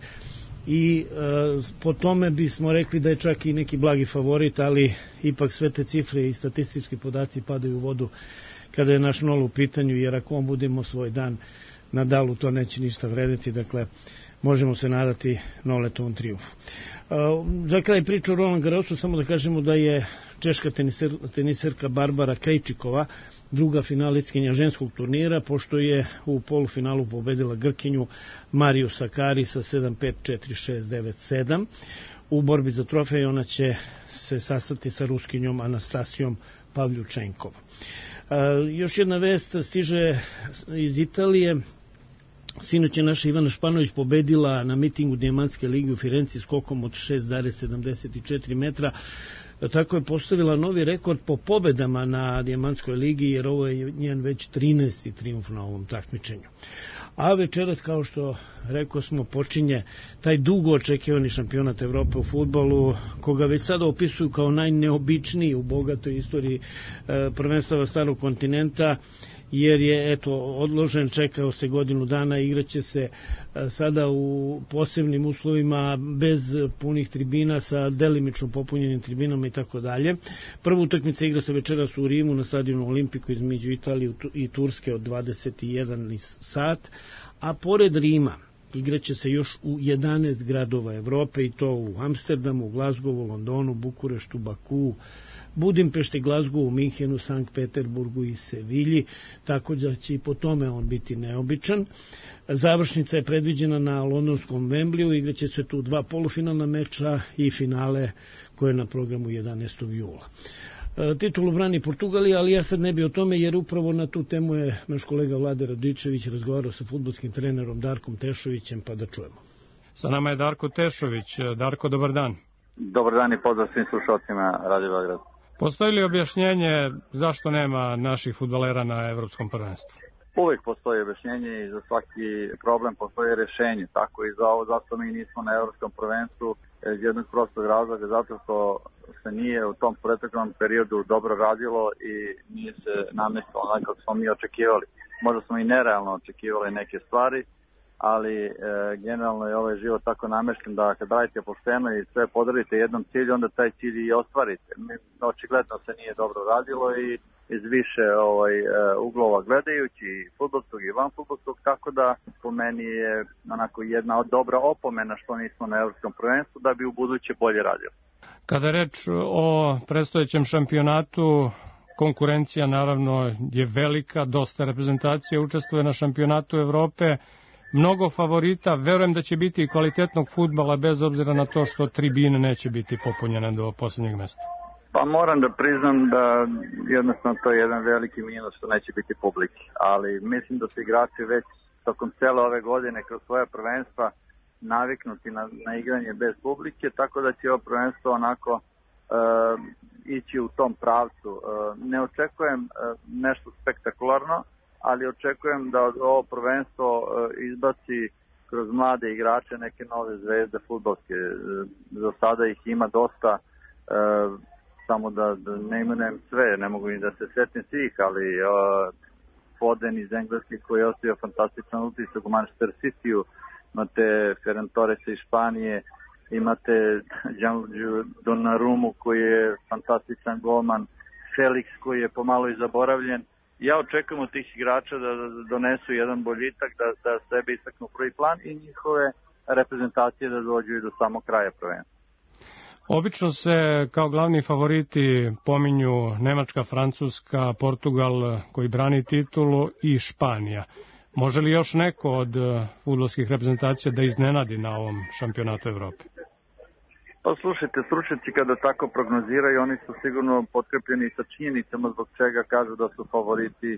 S4: I e, po tome bismo rekli da je čak i neki blagi favorit, ali ipak sve te cifre i statistički podaci padaju u vodu kada je naš Nol u pitanju, jer ako on budemo svoj dan Nadalu, to neće ništa vrediti, dakle možemo se nadati Noletovom triumfu. E, za kraj priča o Roland Garrosu, samo da kažemo da je češka teniser, teniserka Barbara Krejčikova druga finalistkinja ženskog turnira, pošto je u polufinalu pobedila Grkinju Mariju Sakari sa sedam pet, četiri šest, devet sedam. U borbi za trofej ona će se sastati sa Ruskinjom Anastasijom Pavljučenkov. E, još jedna vest stiže iz Italije. Sinoć je naša Ivana Španović pobedila na mitingu Dijamantske lige u Firenci skokom od šest zarez sedamdeset četiri metra. Tako je postavila novi rekord po pobedama na Dijamantskoj ligi, jer ovo je njen već trinaesti trijumf na ovom takmičenju. A večeras, kao što rekao smo, počinje taj dugo očekivani šampionat Evrope u fudbalu, koga već sada opisuju kao najneobičniji u bogatoj istoriji e, prvenstava starog kontinenta, jer je eto odložen, čekao se godinu dana, igraće se sada u posebnim uslovima bez punih tribina, sa delimično popunjenim tribinama i tako dalje. Prva utakmica igra se večeras u Rimu na stadionu Olimpiku između Italije i Turske od dvadeset jedan sat, a pored Rima igraće se još u jedanaest gradova Evrope, i to u Amsterdamu, Glazgovu, Londonu, Bukureštu, Bakuu, Budimpešti, Glazgovu, Minhenu, Sankt Peterburgu i Sevilji, tako da će i po tome on biti neobičan. Završnica je predviđena na londonskom Wembleyu, igraće se tu dva polufinalna meča i finale koje je na programu jedanaestog jula. Titulu brani Portugalija, ali ja sad ne bi o tome, jer upravo na tu temu je naš kolega Vlade Radičević razgovarao sa fudbalskim trenerom Darkom Tešovićem, pa da čujemo.
S6: Sa nama je Darko Tešović. Darko, dobar dan.
S8: Dobar dan i pozdrav svim slušalcima Radio Beograd.
S6: Postoji li objašnjenje zašto nema naših fudbalera na evropskom prvenstvu?
S8: Uvijek postoji objašnjenje i za svaki problem postoji rješenje. Tako i za ovo, zašto mi nismo na evropskom prvenstvu, iz jednog prostog razloga, zato što se nije u tom proteklom periodu dobro radilo i nije se namestilo onako kako smo mi očekivali. Možda smo i nerealno očekivali neke stvari, ali e, generalno je ovaj život tako namešten da kad radite pošteno i sve podarite jednom cilju, onda taj cilj i ostvarite. Mi, očigledno se nije dobro radilo i iz više ovaj, uglova gledajući, fudbalskog i van fudbalskog, tako da po meni je onako jedna od dobra opomena što nismo na evropskom prvenstvu, da bi u buduće bolje radili.
S6: Kada je reč o predstojećem šampionatu, konkurencija naravno je velika, dosta reprezentacija učestvuje na šampionatu Evrope, mnogo favorita, verujem da će biti i kvalitetnog fudbala bez obzira na to što tribine neće biti popunjene do posljednjeg mesta.
S8: Pa moram da priznam da jednostavno to je jedan veliki minus što neće biti publike, ali mislim da su igrači već tokom cele ove godine kroz svoje prvenstva naviknuti na, na igranje bez publike, tako da će ovo prvenstvo onako e, ići u tom pravcu. E, ne očekujem e, nešto spektakularno, ali očekujem da ovo prvenstvo izbaci kroz mlade igrače neke nove zvezde fudbalske. Za sada ih ima dosta, samo da, da ne imenujem sve, ne mogu ni da se setim svih, ali Foden iz Engleske koji je ostavio fantastičan utisak u Manchester City-u, imate Ferran Torresa iz Španije, imate Gianluigi Donnarummu koji je fantastičan golman, Felix koji je pomalo i zaboravljen. Ja očekujem od tih igrača da donesu jedan boljitak, da, da sebe istaknu prvi plan i njihove reprezentacije da dođu i do samog kraja prvenstva.
S6: Obično se kao glavni favoriti pominju Nemačka, Francuska, Portugal koji brani titulu i Španija. Može li još neko od fudbalskih reprezentacija da iznenadi na ovom šampionatu Evrope?
S8: Pa slušajte, stručnjaci kada tako prognoziraju, oni su sigurno potkrepljeni sa činjenicama zbog čega kažu da su favoriti e,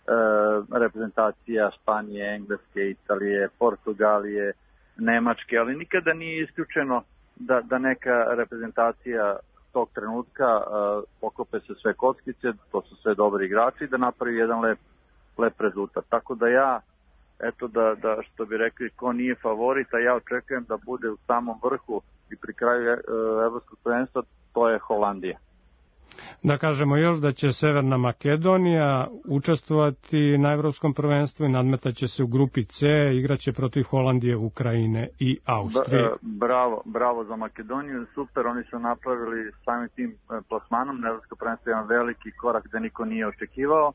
S8: reprezentacija Španije, Engleske, Italije, Portugalije, Nemačke, ali nikada nije isključeno da, da neka reprezentacija tog trenutka e, poklope se sve kockice, to su sve dobri igrači, da napravi jedan lep, lep rezultat. Tako da ja, eto da, da što bi rekli, ko nije favorit, a ja očekujem da bude u samom vrhu i pri kraju evropskog prvenstva, to je Holandija.
S6: Da kažemo još da će Severna Makedonija učestvovati na evropskom prvenstvu i nadmetaće se u grupi C, igraće protiv Holandije, Ukrajine i Austrije.
S8: Bravo, bravo za Makedoniju, super, oni su napravili samim tim plasmanom na evropsko prvenstvo jedan veliki korak da niko nije očekivao,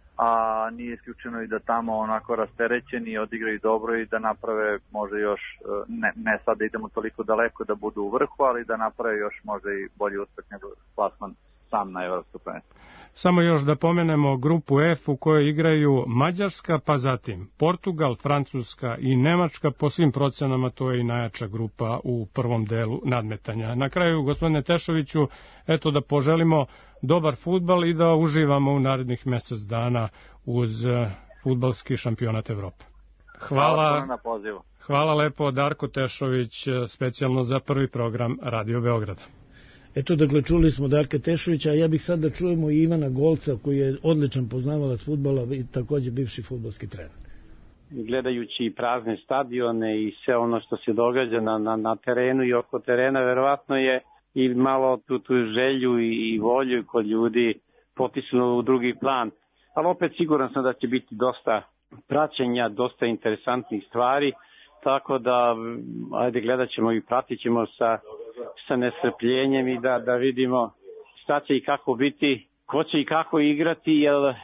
S8: a nije isključeno i da tamo onako rasterećeni odigraju dobro i da naprave možda još, ne, ne sad da idemo toliko daleko da budu u vrhu, ali da naprave još možda i bolji uspeh nego plasman sam na evropsko prvenstvo.
S6: Samo još da pomenemo grupu F u kojoj igraju Mađarska, pa zatim Portugal, Francuska i Nemačka. Po svim procenama to je i najjača grupa u prvom delu nadmetanja. Na kraju, gospodine Tešoviću, eto da poželimo dobar fudbal i da uživamo u narednih mjesec dana uz fudbalski šampionat Evrope. Hvala,
S8: hvala na pozivu.
S6: Hvala lepo, Darko Tešović, specijalno za prvi program Radio Beograda.
S4: Eto, dakle, čuli smo Darka Tešovića, a ja bih sad da čujemo i Ivana Golca, koji je odličan poznavalac fudbala i također bivši fudbalski trener.
S9: Gledajući prazne stadione i sve ono što se događa na, na, na terenu i oko terena, verovatno je i malo tu, tu želju i volju kod ljudi potisnuo u drugi plan. Ali opet siguran sam da će biti dosta praćenja, dosta interesantnih stvari, tako da, ajde, gledat ćemo i pratit ćemo sa, sa nestrpljenjem i da, da vidimo šta će i kako biti, ko će i kako igrati, jer uh,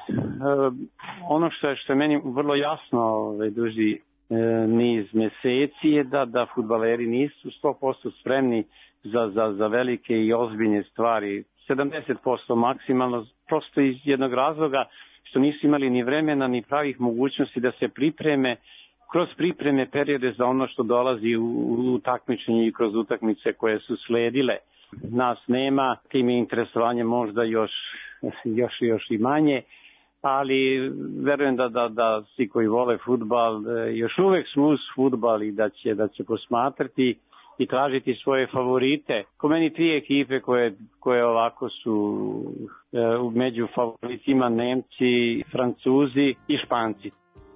S9: ono što je, što je meni vrlo jasno ovaj, duži uh, niz meseci je da, da fudbaleri nisu sto posto spremni za, za, za velike i ozbiljne stvari, sedamdeset posto maksimalno, prosto iz jednog razloga što nisu imali ni vremena ni pravih mogućnosti da se pripreme kroz pripreme periode za ono što dolazi u, u takmičenje i kroz utakmice koje su sledile. Nas nema, tim je interesovanje možda još, još, još i manje, ali verujem da, da, da svi koji vole fudbal još uvek smo uz fudbal i da će, da će posmatrati i tražiti svoje favorite. Ko meni tri ekipe koje, koje ovako su e, među favoritima Nemci, Francuzi i Španci.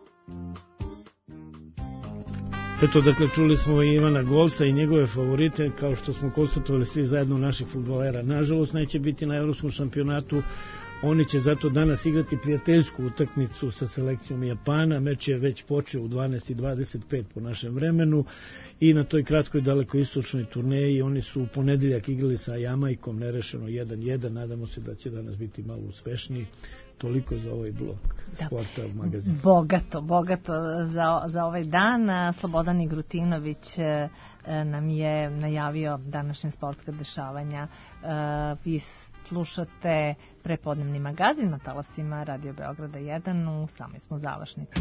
S4: Eto, dakle, čuli smo i Ivana Golca i njegove favorite, kao što smo konstatovali svi zajedno naših fudbalera. Nažalost, neće biti na evropskom šampionatu. Oni će zato danas igrati prijateljsku utakmicu sa selekcijom Japana. Meč je već počeo u dvanaest i dvadeset pet po našem vremenu i na toj kratkoj dalekoistočnoj turneji oni su u ponedeljak igrali sa Jamajkom nerešeno jedan jedan. Nadamo se da će danas biti malo uspešniji. Toliko za ovaj blok Sporta magazina.
S3: Bogato, bogato za, za ovaj dan. Slobodan Igrutinović nam je najavio današnje sportska dešavanja. Vi slušate prepodnevni magazin na talasima Radio Beograda jedan, u samoj smo završnici.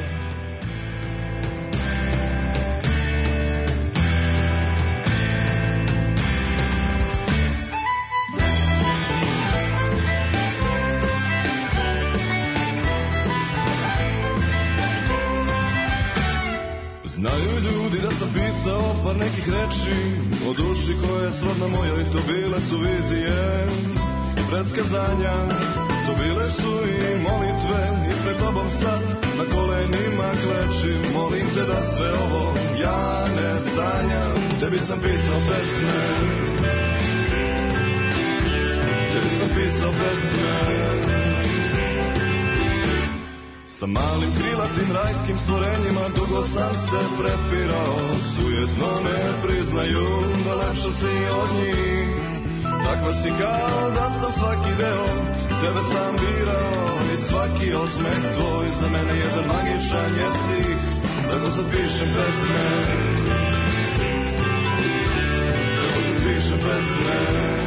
S11: Znaju ljudi da sam pisao par nekih reči o duši koja je srodna mojoj, to bile su vizije i predskazanja. Isto bile su i molitve i pred tobom sad na kolenima klečim. Molim te da sve ovo ja ne sanjam. Tebi sam pisao pesme, tebi sam pisao pesme. Sa malim krilatim rajskim stvorenjima dugo sam se prepirao. Sujetno ne priznaju da lepša si od njih. Takva si kao da sam svaki deo tebe sam birao. I svaki osmeh tvoj za mene jedan magičan je stih. Tako sad pišem pesme, tako sad pišem pesme.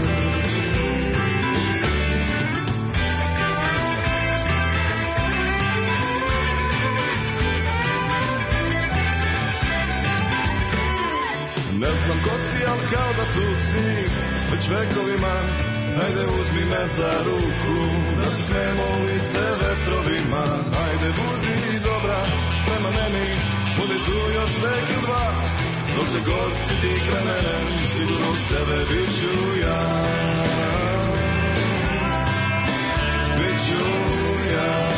S11: Ne znam ko si, al kao da tu si već vekovima. Ajde uzmi me za ruku, da se smemo ulice vetrovima. Ajde budi dobra prema meni, budi tu još vek i dva. Dok se god si ti kraj mene, sigurno s tebe bit ću ja. Bit ću ja.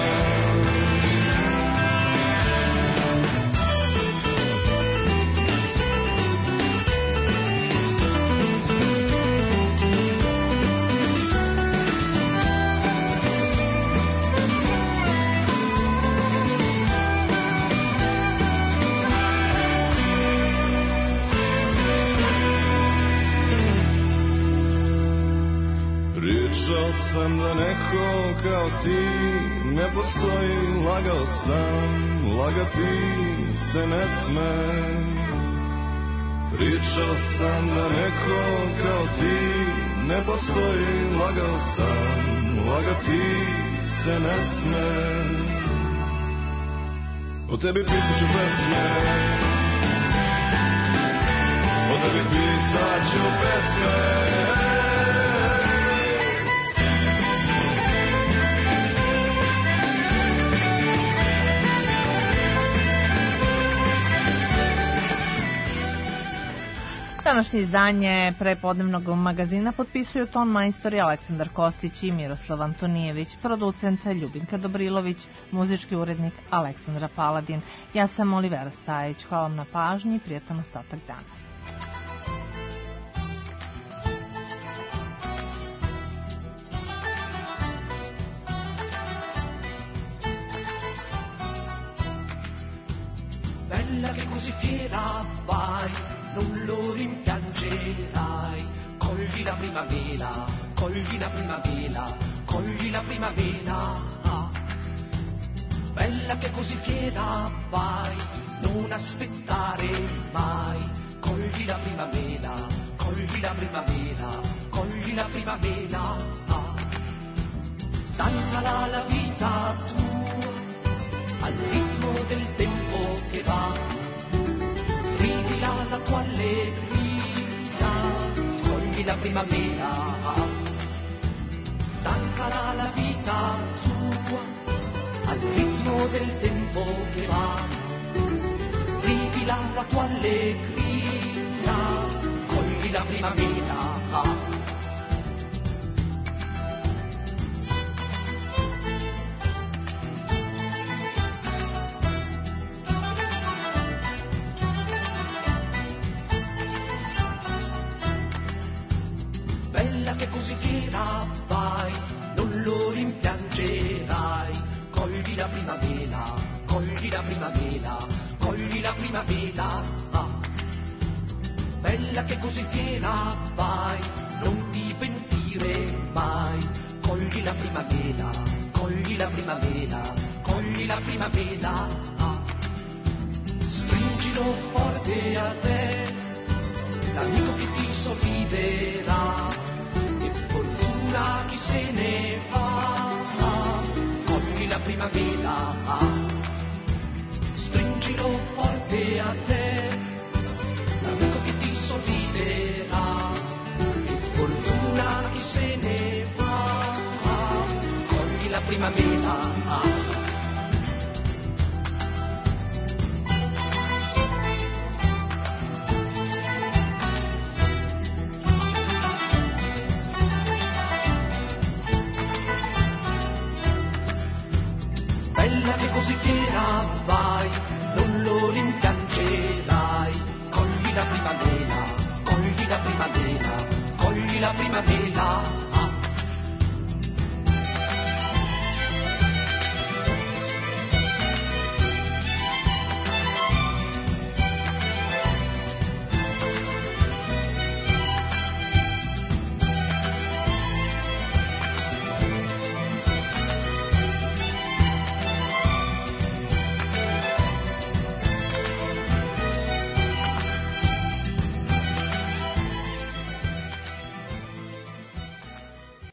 S11: Pričao sam da neko kao ti ne postoji, lagao sam, lagati se ne sme. Pričao sam da neko kao ti ne postoji, lagao sam, lagati se ne sme. O tebi pisat ću pesme, o tebi pisat ću pesme.
S3: Današnje izdanje prepodnevnog magazina potpisuju ton majstori Aleksandar Kostić i Miroslav Antonijević, producent Ljubinka Dobrilović, muzički urednik Aleksandra Paladin. Ja sam Olivera Stajić, hvala vam na pažnji i prijatan ostatak dana.
S7: Bella che così fiera vai, non lo rimpiangerai. Cogli la primavera, cogli la primavera, cogli la primavera. Bella che così fiera vai, non aspettare mai. Cogli la primavera, cogli la primavera, cogli la primavera. Danzala la vita tua al ritmo del tempo che va. Rivila la tua allegria, cogli la primavera. Danzala la vita tua al ritmo del tempo che va. Rivila la tua allegria, cogli la primavera. Che così fiera vai, non lo rimpiangerai. Cogli la primavera, cogli la primavera, cogli la primavera. Ah. Bella che così fiera vai, non ti pentire mai. Cogli la primavera, cogli la primavera, cogli la primavera. Ah. Stringilo forte a te, l'amico che ti sorriderà. Chi se ne va, cogli la primavera, stringilo forte a te, l'amico che ti sorriderà, e primavera